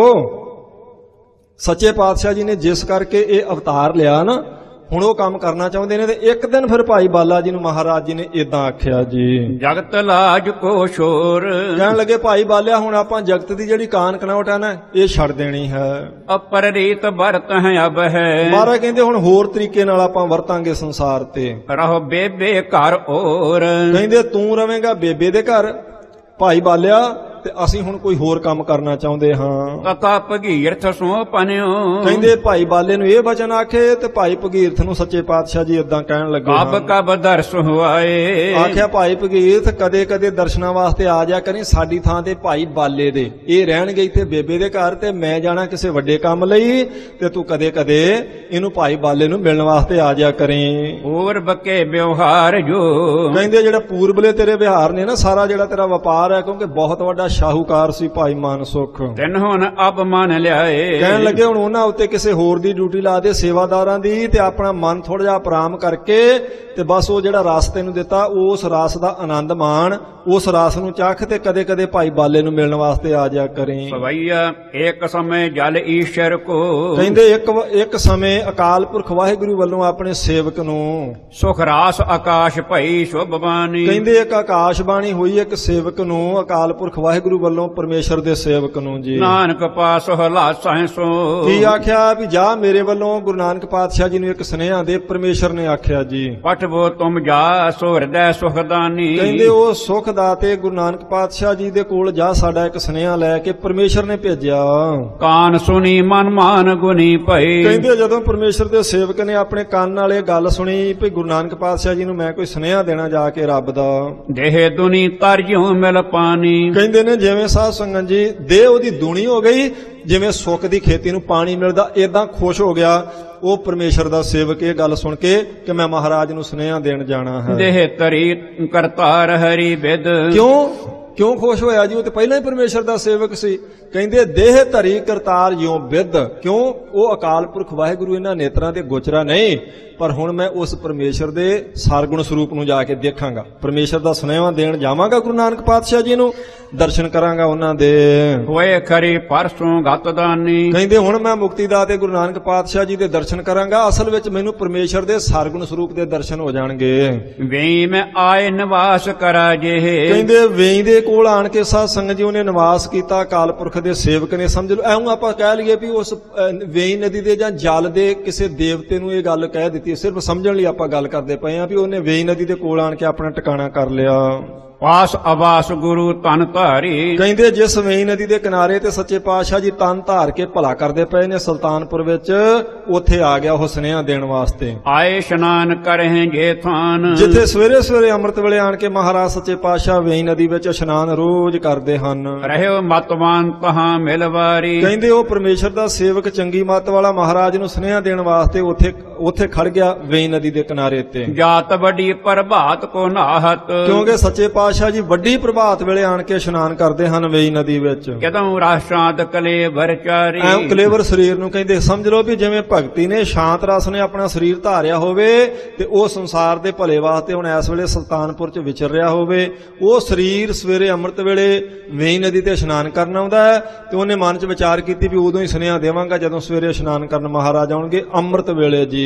ਸੱਚੇ ਪਾਤਸ਼ਾਹ ਜੀ ਨੇ ਜਿਸ ਕਰਕੇ ਇਹ ਅਵਤਾਰ ਲਿਆ ਨਾ ਹੁਣ ਉਹ ਕੰਮ ਕਰਨਾ ਚਾਹੁੰਦੇ ਨੇ। ਤੇ ਇੱਕ ਦਿਨ ਫਿਰ ਭਾਈ ਬਾਲਾ ਜੀ ਨੂੰ ਮਹਾਰਾਜ ਜੀ ਨੇ ਇਦਾਂ ਆਖਿਆ ਜੀ ਜਗਤ ਲਾਜ ਕੋ ਸ਼ੋਰ ਕਹਿਣ ਲੱਗੇ ਭਾਈ ਬਾਲਿਆ ਹੁਣ ਆਪਾਂ ਜਗਤ ਦੀ ਜਿਹੜੀ ਕਾਨ ਕਨੌਟ ਹੈ ਨਾ ਇਹ ਛੱਡ ਦੇਣੀ ਹੈ। ਅਪਰ ਰੀਤ ਵਰਤ ਹੈ ਅਬ ਹੈ ਮਹਾਰਾਜ ਕਹਿੰਦੇ ਹੁਣ ਹੋਰ ਤਰੀਕੇ ਨਾਲ ਆਪਾਂ ਵਰਤਾਂਗੇ ਸੰਸਾਰ ਤੇ। ਰਹੋ ਬੇਬੇ ਘਰ ਔਰ ਕਹਿੰਦੇ ਤੂੰ ਰਵੇਂਗਾ ਬੇਬੇ ਦੇ ਘਰ ਭਾਈ ਬਾਲਿਆ ਤੇ ਅਸੀਂ ਹੁਣ ਕੋਈ ਹੋਰ ਕੰਮ ਕਰਨਾ ਚਾਹੁੰਦੇ ਹਾਂ। ਤਥਾ ਭਗੀਰਥ ਸੋ ਪਨਿਓ ਕਹਿੰਦੇ ਭਾਈ ਬਾਲੇ ਨੂੰ ਇਹ ਬਚਨ ਆਖੇ ਤੇ ਭਾਈ ਭਗੀਰਥ ਨੂੰ ਸੱਚੇ ਪਾਤਸ਼ਾਹ ਜੀ ਇਦਾਂ ਕਹਿਣ ਲੱਗੇ ਕਬ ਕਬ ਦਰਸ ਹੋਆਏ ਆਖਿਆ ਭਾਈ ਭਗੀਰਥ ਕਦੇ ਕਦੇ ਦਰਸ਼ਨਾਂ ਵਾਸਤੇ ਆ ਜਾ ਕਰੀ ਸਾਡੀ ਥਾਂ ਤੇ ਭਾਈ ਬਾਲੇ ਦੇ। ਇਹ ਰਹਿਣਗੇ ਇੱਥੇ ਬੇਬੇ ਦੇ ਘਰ ਤੇ ਮੈਂ ਜਾਣਾ ਕਿਸੇ ਵੱਡੇ ਕੰਮ ਲਈ ਤੇ ਤੂੰ ਕਦੇ ਕਦੇ ਇਹਨੂੰ ਭਾਈ ਬਾਲੇ ਨੂੰ ਮਿਲਣ ਵਾਸਤੇ ਆ ਜਾ ਕਰੀ। ਹੋਰ ਬਕੇ ਵਿਵਹਾਰ ਜੋ ਕਹਿੰਦੇ ਜਿਹੜਾ ਪੂਰਬਲੇ ਤੇਰੇ ਵਿਹਾਰ ਨੇ ਨਾ ਸਾਰਾ ਜਿਹੜਾ ਤੇਰਾ ਵਪਾਰ ਹੈ ਕਿਉਂਕਿ ਬਹੁਤ ਵੱਡਾ ਸ਼ਾਹੂਕਾਰ ਸੀ ਭਾਈ ਮਾਨਸੁਖ ਤੈਨ ਹੁਣ ਅਬ ਮੰਨ ਲਿਆਏ। ਕਹਿਣ ਲੱਗੇ ਹੁਣ ਉਹਨਾਂ ਉੱਤੇ ਕਿਸੇ ਹੋਰ ਦੀ ਡਿਊਟੀ ਲਾ ਦੇ ਸੇਵਾਦਾਰਾਂ ਦੀ ਤੇ ਆਪਣਾ ਮਨ ਥੋੜਾ ਜਿਹਾ ਆਰਾਮ ਕਰਕੇ ਤੇ ਬਸ ਉਹ ਜਿਹੜਾ ਰਸ ਤੈਨੂੰ ਦਿੱਤਾ ਉਸ ਰਸ ਦਾ ਆਨੰਦ ਮਾਣ ਉਸ ਰਸ ਨੂੰ ਚੱਖ ਤੇ ਕਦੇ ਕਦੇ ਭਾਈ ਬਾਲੇ ਨੂੰ ਮਿਲਣ ਵਾਸਤੇ ਆ ਜਾ ਕਰੀ। ਸਵਈਆ ਇੱਕ ਸਮੇਂ ਜਲ ਈਸ਼ਰ ਕੋ ਕਹਿੰਦੇ ਇੱਕ ਸਮੇਂ ਅਕਾਲ ਪੁਰਖ ਵਾਹਿਗੁਰੂ ਵੱਲੋਂ ਆਪਣੇ ਸੇਵਕ ਨੂੰ ਸੁਖ ਰਾਸ ਆਕਾਸ਼ ਭਈ ਸ਼ੁਭ ਬਾਣੀ ਕਹਿੰਦੇ ਇੱਕ ਆਕਾਸ਼ ਬਾਣੀ ਹੋਈ ਇੱਕ ਸੇਵਕ ਨੂੰ ਅਕਾਲ ਪੁਰਖ ਵਾਹਿਗੁਰੂ ਵੱਲੋਂ ਪਰਮੇਸ਼ਰ ਦੇ ਸੇਵਕ ਨੂੰ ਜੀ। ਨਾਨਕ ਪਾਸ ਹਲਾਸਾ ਸੋ ਕੀ ਆਖਿਆ ਵੀ ਜਾ ਮੇਰੇ ਵੱਲੋਂ ਗੁਰੂ ਨਾਨਕ ਪਾਤਸ਼ਾਹ ਜੀ ਨੂੰ ਇੱਕ ਸੁਨੇਹਾ ਦੇ। ਪਰਮੇਸ਼ਰ ਨੇ ਆਖਿਆ ਜੀ ਪਠਵੋ ਤੁਮ ਜਾ ਸੋ ਹਿਰਦੈ ਸੁਖਦਾਨੀ ਕਹਿੰਦੇ ਉਹ ਸੁਖ ਦਾਤੇ ਗੁਰੂ ਨਾਨਕ ਪਾਤਸ਼ਾਹ ਜੀ ਦੇ ਕੋਲ ਜਾ ਸਾਡਾ ਇੱਕ ਸੁਨੇਹਾ ਲੈ ਕੇ ਪਰਮੇਸ਼ਰ ਨੇ ਭੇਜਿਆ। ਕਾਨ ਸੁਣੀ ਮਨ ਮਾਨ ਗੁਨੀ ਭਈ ਕਹਿੰਦੇ ਜਦੋਂ ਪਰਮੇਸ਼ਰ ਦੇ ਸੇਵਕ ਨੇ ਆਪਣੇ ਕੰਨ ਨਾਲ ਇਹ ਗੱਲ ਸੁਣੀ ਵੀ ਗੁਰੂ ਨਾਨਕ ਪਾਤਸ਼ਾਹ ਜੀ ਨੂੰ ਮੈਂ ਕੋਈ ਸੁਨੇਹਾ ਦੇਣਾ ਜਾ ਕੇ ਰੱਬ ਦਾ ਦੇਹ ਦੁਨੀ ਤਰਜੂ ਮਿਲ ਪਾਣੀ ਕਹਿੰਦੇ ਨੇ ਜਿਵੇਂ ਸਾਧ ਸੰਗਤ ਜੀ ਦੇਹ ਉਹਦੀ ਦੁਨੀ ਹੋ ਗਈ ਜਿਵੇਂ ਸੁੱਕ ਦੀ ਖੇਤੀ ਨੂੰ ਪਾਣੀ ਮਿਲਦਾ ਏਦਾਂ ਖੁਸ਼ ਹੋ ਗਿਆ ਉਹ ਪਰਮੇਸ਼ਰ ਦਾ ਸੇਵਕ ਇਹ ਗੱਲ ਸੁਣ ਕੇ ਕਿ ਮੈਂ ਮਹਾਰਾਜ ਨੂੰ ਸੁਨੇਹਾ ਦੇਣ ਜਾਣਾ ਹੈ। ਦੇਹ ਤਰੀ ਕਰਤਾਰ ਹਰੀ ਵਿਦ ਕਿਉਂ ਕਿਉਂ ਖੁਸ਼ ਹੋਇਆ ਜੀ? ਉਹ ਤੇ ਪਹਿਲਾਂ ਹੀ ਪਰਮੇਸ਼ਰ ਦਾ ਸੇਵਕ ਸੀ। ਕਹਿੰਦੇ ਦੇਹ ਧਰੀ ਕਰਤਾਰ ਜਿਉ ਬਿੱਧ। ਕਿਉਂ? ਉਹ ਅਕਾਲ ਪੁਰਖ ਵਾਹਿਗੁਰੂ ਇਹਨਾਂ ਨੇਤਰਾਂ ਤੇ ਗੋਚਰਾ ਨਹੀਂ, ਪਰ ਹੁਣ ਮੈਂ ਉਸ ਪਰਮੇਸ਼ਰ ਦੇ ਸਰਗੁਣ ਸਰੂਪ ਨੂੰ ਜਾ ਕੇ ਦੇਖਾਂਗਾ, ਪਰਮੇਸ਼ਰ ਦਾ ਸੁਨੇਹਾ ਦੇਣ ਜਾਵਾਂਗਾ ਗੁਰੂ ਨਾਨਕ ਪਾਤਸ਼ਾਹ ਜੀ ਨੂੰ, ਦਰਸ਼ਨ ਕਰਾਂਗਾ ਉਹਨਾਂ ਦੇ। ਹੋਏ ਖਰੀ ਪਰਸੋਂ ਗਤ ਦਾਨੀ। ਕਹਿੰਦੇ ਹੁਣ ਮੈਂ ਮੁਕਤੀ ਦਾਤੇ ਗੁਰੂ ਨਾਨਕ ਪਾਤਸ਼ਾਹ ਜੀ ਦੇ ਦਰਸ਼ਨ ਕਰਾਂਗਾ। ਅਸਲ ਵਿੱਚ ਮੈਨੂੰ ਪਰਮੇਸ਼ਰ ਦੇ ਸਰਗੁਣ ਸਰੂਪ ਦੇ ਦਰਸ਼ਨ ਹੋ ਜਾਣਗੇ। ਵੇਈ ਮੈਂ ਆਏ ਨਿਵਾਸ ਕਰਾ ਜਿਹੇ। ਕਹਿੰਦੇ ਵੇਈ ਦੇ ਕੋਲ ਆਣ ਕੇ ਸਾਧ ਸੰਗਤ ਜੀ ਉਹਨੇ ਨਿਵਾਸ ਕੀਤਾ, ਅਕਾਲ ਪੁਰਖ ਦੇ ਸੇਵਕ ਨੇ। ਸਮਝ ਲਓ ਐਉਂ ਆਪਾਂ ਕਹਿ ਲਈਏ ਵੀ ਉਸ ਵੇਈ ਨਦੀ ਦੇ ਜਾਂ ਜਲ ਦੇ ਕਿਸੇ ਦੇਵਤੇ ਨੂੰ ਇਹ ਗੱਲ ਕਹਿ ਦਿੱਤੀ, ਸਿਰਫ ਸਮਝਣ ਲਈ ਆਪਾਂ ਗੱਲ ਕਰਦੇ ਪਏ ਆ ਵੀ ਉਹਨੇ ਵੇਈ ਨਦੀ ਦੇ ਕੋਲ ਆਣ ਕੇ ਆਪਣਾ ਟਿਕਾਣਾ ਕਰ ਲਿਆ। ਪਾਸ ਆਵਾਸ ਗੁਰੂ ਤਨ ਧਾਰੀ। ਕਹਿੰਦੇ ਜਿਸ ਵੇਈ ਨਦੀ ਦੇ ਕਿਨਾਰੇ ਤੇ ਸੱਚੇ ਪਾਤਸ਼ਾਹ ਜੀ ਤਨ ਧਾਰ ਕੇ ਭਲਾ ਕਰਦੇ ਪਏ ਨੇ ਸੁਲਤਾਨਪੁਰ ਵਿੱਚ, ਉੱਥੇ ਆ ਗਿਆ ਉਹ ਸੁਨੇਹਾ ਦੇਣ ਵਾਸਤੇ। ਆਏ ਇਸ਼ਨਾਨ ਕਰਹਿ ਜੇ ਥਾਨ। ਜਿੱਥੇ ਸਵੇਰੇ ਸਵੇਰੇ ਅੰਮ੍ਰਿਤ ਵੇਲੇ ਆਣ ਕੇ ਮਹਾਰਾਜ ਸੱਚੇ ਪਾਤਸ਼ਾਹ ਵੇਈ ਨਦੀ ਵਿੱਚ ਇਸ਼ਨਾਨ ਰੋਜ਼ ਕਰਦੇ ਹਨ। ਰਹਿਓ ਮਤਵਾਨ ਤਹਾਂ ਮਿਲਵਾਰੀ। ਕਹਿੰਦੇ ਉਹ ਪਰਮੇਸ਼ਰ ਦਾ ਸੇਵਕ ਚੰਗੀ ਮੱਤ ਵਾਲਾ ਮਹਾਰਾਜ ਨੂੰ ਸੁਨੇਹਾ ਦੇਣ ਵਾਸਤੇ ਉੱਥੇ ਖੜ ਗਿਆ ਵੇਈ ਨਦੀ ਦੇ ਕਿਨਾਰੇ ਤੇ। ਜਾਤ ਵੱਡੀ ਪ੍ਰਭਾਤ ਕੋ ਨਾਹਤ। ਕਿਉਂਕਿ ਸੱਚੇ ਪਾਤਸ਼ਾਹ ਜੀ ਵੱਡੀ ਪ੍ਰਭਾਤ ਵੇਲੇ ਆਣ ਕੇ ਇਸ਼ਨਾਨ ਕਰਦੇ ਹਨ ਵੇਈ ਨਦੀ ਵਿੱਚ। ਕਦੋਂ ਰਾਸ਼ਾਂਤ ਕਲੇਵਰ ਚਾਰੀ। ਐ ਕਲੇਵਰ ਸਰੀਰ ਨੂੰ ਕਹਿੰਦੇ ਸਮਝ ਲਓ ਵੀ ਜਿਵੇਂ ਭਗਤੀ ਨੇ ਸ਼ਾਂਤ ਰਸ ਨੇ ਆਪਣਾ ਸਰੀਰ ਧਾਰਿਆ ਹੋਵੇ ਤੇ ਉਹ ਸੰਸਾਰ ਦੇ ਭਲੇ ਵਾਸਤੇ ਹੁਣ ਇਸ ਵੇਲੇ ਸੁਲਤਾਨਪੁਰ ਚ ਵਿਚਰ ਰਿਹਾ ਹੋਵੇ, ਉਹ ਸਰੀਰ ਸਵੇਰੇ ਅੰਮ੍ਰਿਤ ਵੇਲੇ ਵੇਈ ਨਦੀ ਤੇ ਇਸ਼ਨਾਨ ਕਰਨ ਆਉਂਦਾ ਹੈ ਤੇ ਉਹਨੇ ਮਨ ਚ ਵਿਚਾਰ ਕੀਤੀ ਵੀ ਉਦੋਂ ਹੀ ਸੁਨੇਹਾ ਦੇਵਾਂਗਾ ਜਦੋਂ ਸਵੇਰੇ ਇਸ਼ਨਾਨ ਕਰਨ ਮਹਾਰਾਜ ਆਉਣਗੇ ਅੰਮ੍ਰਿਤ ਵੇਲੇ ਜੀ।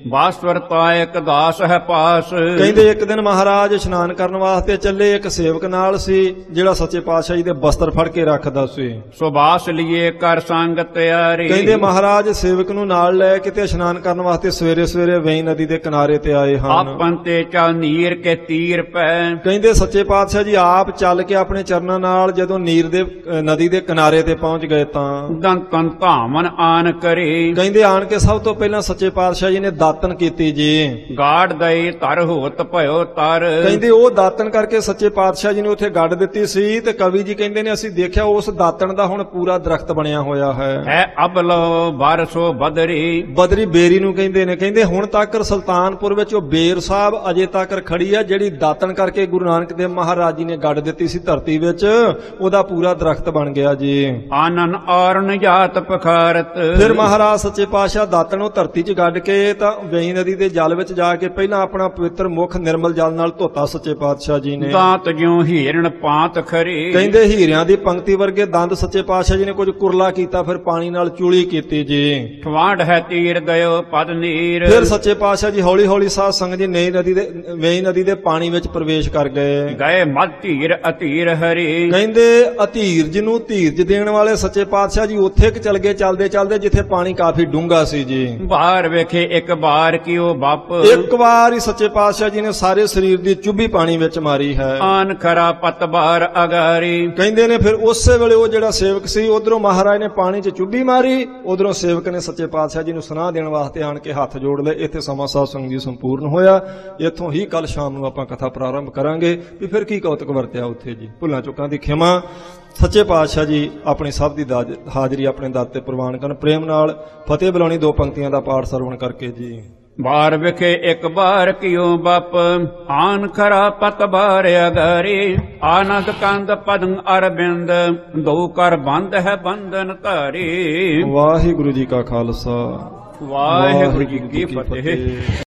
ਬਾਸਵਰਤਾ ਇੱਕ ਦਾਸ ਹੈ ਪਾਸ। ਕਹਿੰਦੇ ਇੱਕ ਦਿਨ ਮਹਾਰਾਜ ਇਸ਼ਨਾਨ ਕਰਨ ਵਾਸਤੇ ਚੱਲੇ, ਇੱਕ ਸੇਵਕ ਨਾਲ ਸੀ ਜਿਹੜਾ ਸੱਚੇ ਪਾਤਸ਼ਾਹ ਜੀ ਦੇ ਬਸਤਰ ਫੜ ਕੇ ਰੱਖਦਾ ਸੀ। ਸੁਬਾਸ ਲਿਏ ਕਰ ਸੰਗ ਤਿਆਰੀ। ਕਹਿੰਦੇ ਮਹਾਰਾਜ ਸੇਵਕ ਨੂੰ ਨਾਲ ਲੈ ਕੇ ਤੇ ਇਸ਼ਨਾਨ ਕਰਨ ਵਾਸਤੇ ਸਵੇਰੇ ਸਵੇਰੇ ਵੇਈ ਨਦੀ ਦੇ ਕਿਨਾਰੇ ਤੇ ਆਏ ਹਨ। ਆਪਨ ਤੇ ਚਲ ਨੀਰ ਕੇ ਤੀਰ ਪੈ। ਕਹਿੰਦੇ ਸੱਚੇ ਪਾਤਸ਼ਾਹ ਜੀ ਆਪ ਚੱਲ ਕੇ ਆਪਣੇ ਚਰਨਾਂ ਨਾਲ ਜਦੋਂ ਨੀਰ ਦੇ ਨਦੀ ਦੇ ਕਿਨਾਰੇ ਤੇ ਪਹੁੰਚ ਗਏ ਤਾਂ ਦੰਤਨ ਧਾਮਨ ਆਨ ਕਰੀ। ਕਹਿੰਦੇ ਆਣ ਕੇ ਸਭ ਤੋਂ ਪਹਿਲਾਂ ਸੱਚੇ ਪਾਤਸ਼ਾਹ ਜੀ ਨੇ ਦਾਤਨ ਕੀਤੀ ਜੀ। ਗਾੜ ਦਈ ਧਰ ਹੋਤ ਭਇਓ ਤਰ। ਕਹਿੰਦੇ ਉਹ ਦਾਤਨ ਕਰਕੇ ਸੱਚੇ ਪਾਤਸ਼ਾਹ ਜੀ ਨੇ ਉੱਥੇ ਗੱਡ ਦਿੱਤੀ ਸੀ ਤੇ ਕਵੀ ਜੀ ਕਹਿੰਦੇ ਨੇ ਅਸੀਂ ਦੇਖਿਆ ਉਸ ਦਾਤਣ ਦਾ ਹੁਣ ਪੂਰਾ ਦਰਖਤ ਬਣਿਆ ਹੋਇਆ ਹੈ ਅਬਲੋ ਬਾਰਸੋ ਬਦਰੀ। ਬਦਰੀ ਬੇਰੀ ਨੂੰ ਕਹਿੰਦੇ ਨੇ। ਕਹਿੰਦੇ ਹੁਣ ਤੱਕ ਸੁਲਤਾਨਪੁਰ ਵਿੱਚ ਉਹ ਬੇਰ ਸਾਹਿਬ ਅਜੇ ਤੱਕ ਖੜੀ ਹੈ ਜਿਹੜੀ ਦਾਤਣ ਕਰਕੇ ਗੁਰੂ ਨਾਨਕ ਦੇਵ ਮਹਾਰਾਜ ਜੀ ਨੇ ਗੱਡ ਦਿੱਤੀ ਸੀ ਧਰਤੀ ਵਿੱਚ, ਉਹਦਾ ਪੂਰਾ ਦਰਖਤ ਬਣ ਗਿਆ ਜੀ। ਆਨਨ ਔਰਨ ਜਾਤ ਪਖਾਰਤ। ਫਿਰ ਮਹਾਰਾਜ ਸੱਚੇ ਪਾਤਸ਼ਾਹ ਦਾਤਣ ਉਹ ਧਰਤੀ 'ਚ ਗੱਡ ਕੇ ਤਾਂ ਵੇਈ ਨਦੀ ਦੇ ਜਲ ਵਿੱਚ ਜਾ ਕੇ ਪਹਿਲਾਂ ਆਪਣਾ ਪਵਿੱਤਰ ਮੁਖ ਨਿਰਮਲ ਜਲ ਨਾਲ ਧੋਤਾ ਸੱਚੇ ਪਾਤਸ਼ਾਹ ਜੀ ਨੇ। ਦਾਤ ਜਿਉ ਹੀਰਣ ਪਾਤ ਖਰੀ। ਕਹਿੰਦੇ ਹੀਰਿਆਂ ਦੀ ਪੰਕਤੀ ਵਰਗੇ ਦੰਦ ਸੱਚੇ ਪਾਤਸ਼ਾਹ ਜੀ ਨੇ ਕੁਝ ਕੁਰਲਾ ਕੀਤਾ, ਫਿਰ ਪਾਣੀ ਨਾਲ ਚੂਲੀ ਕੀਤੀ ਜੀ। ਠਵਾਂਡ ਹੈ ਤੀਰ ਗਇਓ ਪਦ ਨੀਰ। ਫਿਰ ਸੱਚੇ ਪਾਤਸ਼ਾਹ ਜੀ ਹੌਲੀ ਹੌਲੀ ਸਾਧ ਸੰਗਤ ਜੀ ਵੇਈ ਨਦੀ ਦੇ ਪਾਣੀ ਵਿੱਚ ਪ੍ਰਵੇਸ਼ ਕਰ ਗਏ। ਗਏ ਮਦ ਧੀਰ ਅਧੀਰ ਹਰੀ। ਕਹਿੰਦੇ ਅਧੀਰਜ ਨੂੰ ਧੀਰਜ ਦੇਣ ਵਾਲੇ ਸੱਚੇ ਪਾਤਸ਼ਾਹ ਜੀ ਉੱਥੇ ਕਿ ਚਲ ਗਏ ਚਲਦੇ ਚਲਦੇ ਜਿੱਥੇ ਪਾਣੀ ਕਾਫੀ ਡੂੰਘਾ ਸੀ ਜੀ। ਬਾਹਰ ਵੇਖੇ ਇੱਕ ਬਾਰ ਕਿਉ ਬੱਪ। ਇੱਕ ਵਾਰ ਹੀ ਸੱਚੇ ਪਾਤਸ਼ਾਹ ਜੀ ਨੇ ਸਾਰੇ ਸਰੀਰ ਦੀ ਚੁੱਭੀ ਪਾਣੀ ਵਿੱਚ ਮਾਰੀ ਹੈ। ਆਨ ਖਰਾ ਪਤਬਾਰ ਅਗਾਰੀ। ਕਹਿੰਦੇ ਨੇ ਫਿਰ ਉਸੇ ਵੇਲੇ ਉਹ ਜਿਹੜਾ ਸੇਵਕ ਸੀ ਉਧਰੋਂ ਮਹਾਰਾਜ ਨੇ ਪਾਣੀ 'ਚ ਚੁੱਭੀ ਮਾਰੀ, ਉਧਰੋਂ ਸੇਵਕ ਨੇ ਸੱਚੇ ਪਾਤਸ਼ਾਹ ਜੀ ਨੂੰ ਸੁਨਾਹ ਦੇਣ ਵਾਸਤੇ ਆਣ ਕੇ ਹੱਥ ਜੋੜ ਲਏ। ਇੱਥੇ ਸਮਾਂ ਸਾਧ ਸੰਗਤ ਜੀ ਸੰਪੂਰਨ ਹੋਇਆ। ਇੱਥੋਂ ਹੀ ਕੱਲ ਸ਼ਾਮ ਨੂੰ ਆਪਾਂ ਕਥਾ ਪ੍ਰਾਰੰਭ ਕਰਾਂਗੇ ਵੀ ਫਿਰ ਕੀ ਕੌਤਕ ਵਰਤਿਆ ਉੱਥੇ ਜੀ। ਭੁੱਲਾਂ ਚੁੱਕਾਂ ਦੀ ਖਿਮਾ ਸੱਚੇ ਪਾਤਸ਼ਾਹ ਜੀ ਆਪਣੀ ਸਭ ਦੀ ਹਾਜ਼ਰੀ ਆਪਣੇ ਦਰ ਤੇ ਪ੍ਰਵਾਨ ਕਰਨ। ਪ੍ਰੇਮ ਨਾਲ ਫਤਿਹ ਬੁਲਾਉਣੀ 2 ਪੰਕਤੀਆਂ ਦਾ ਪਾਠ ਸਰਵਣ ਕਰਕੇ ਜੀ। ਬਾਰ ਵਿਖੇ ਇੱਕ ਬਾਰ ਕਿਉ ਬੱਪ। ਆਨ ਖਰਾ ਪਤਬਾਰ ਅਗਾਰੀ। ਆਨੰਦ ਕੰਦ ਪਦੰ ਅਰਬਿੰਦ। ਦੋ ਕਰ ਬੰਦ ਹੈ ਬੰਧਨ ਧਾਰੀ। ਵਾਹਿਗੁਰੂ ਜੀ ਕਾ ਖਾਲਸਾ ਵਾਹਿਗੁਰੂ ਜੀ ਕੀ ਫਤਿਹ।